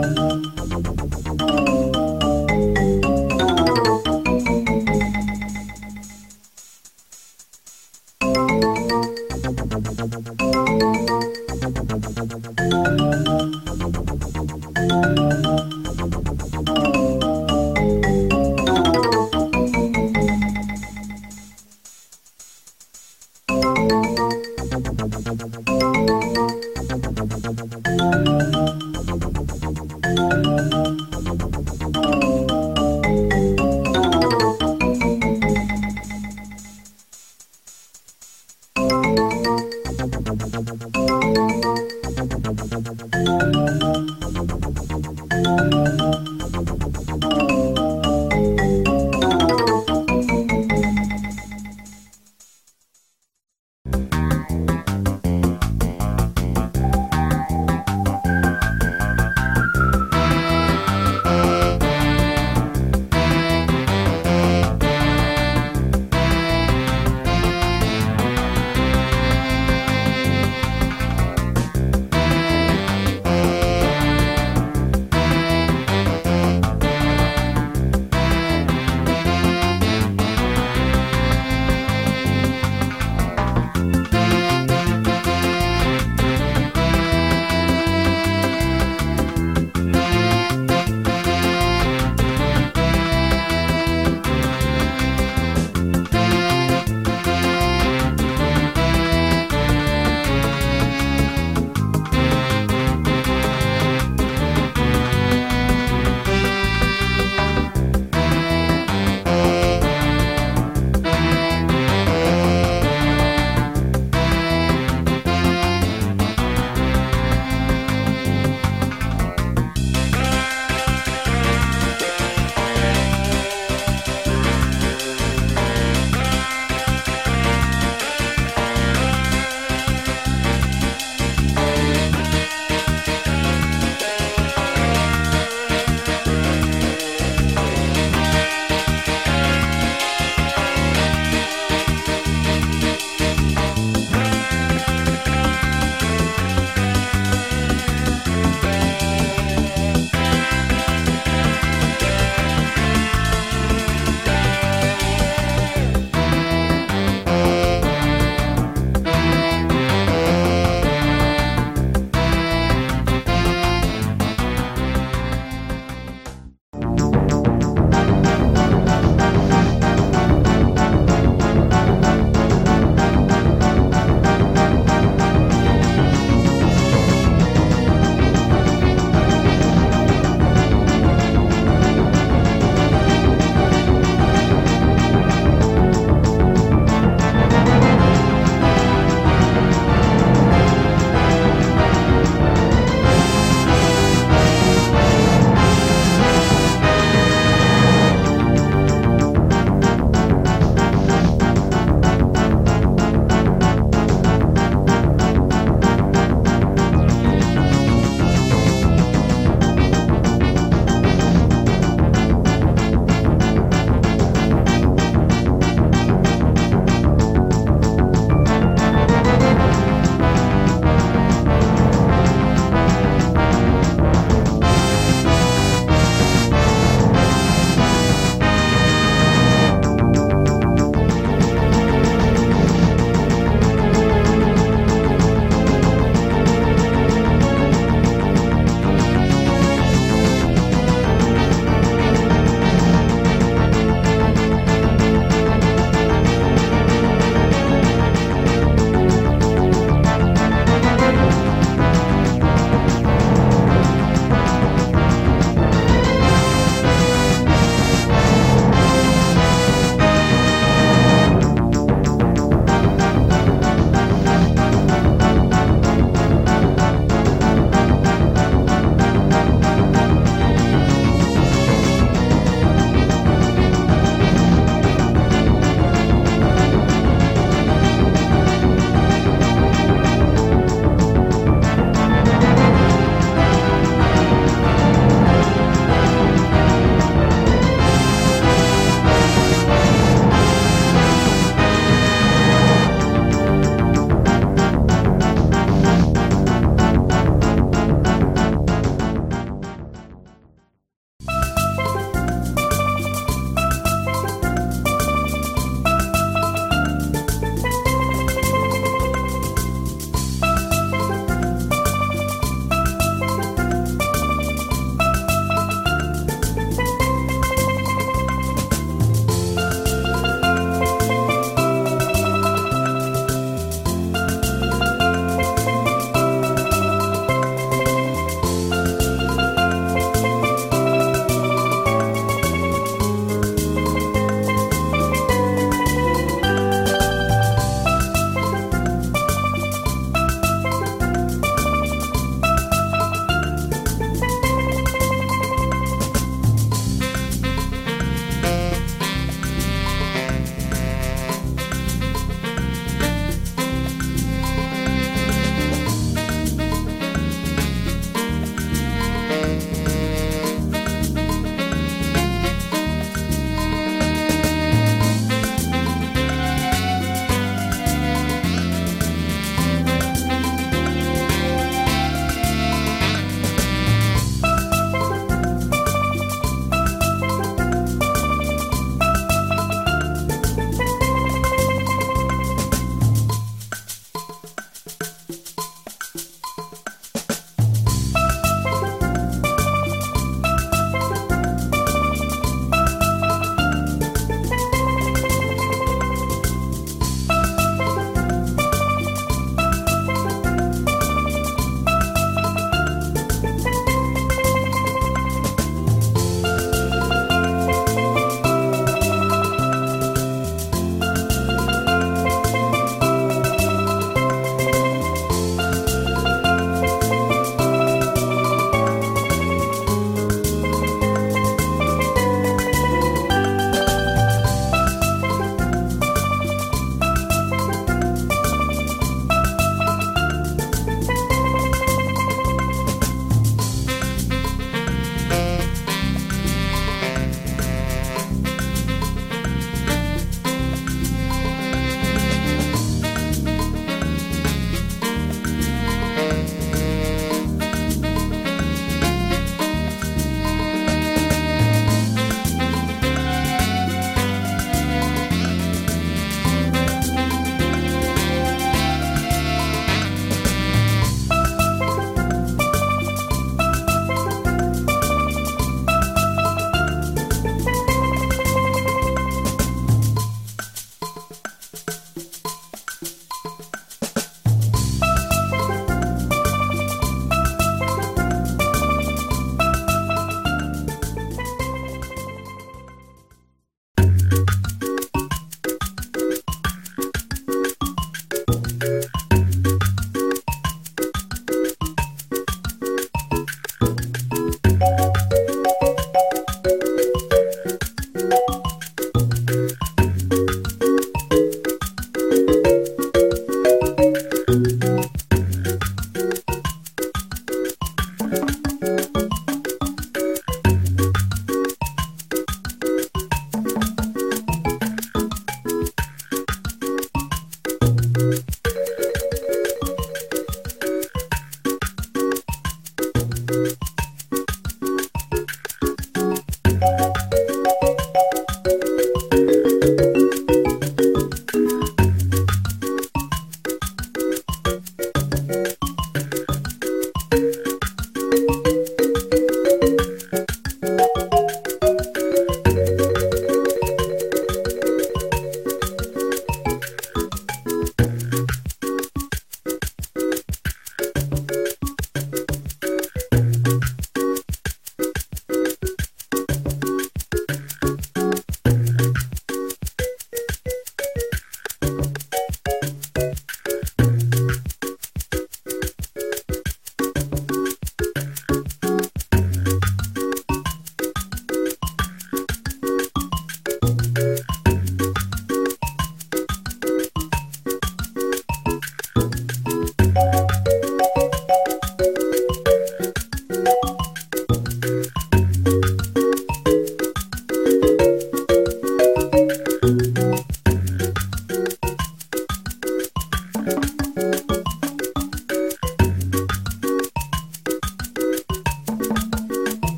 Bye.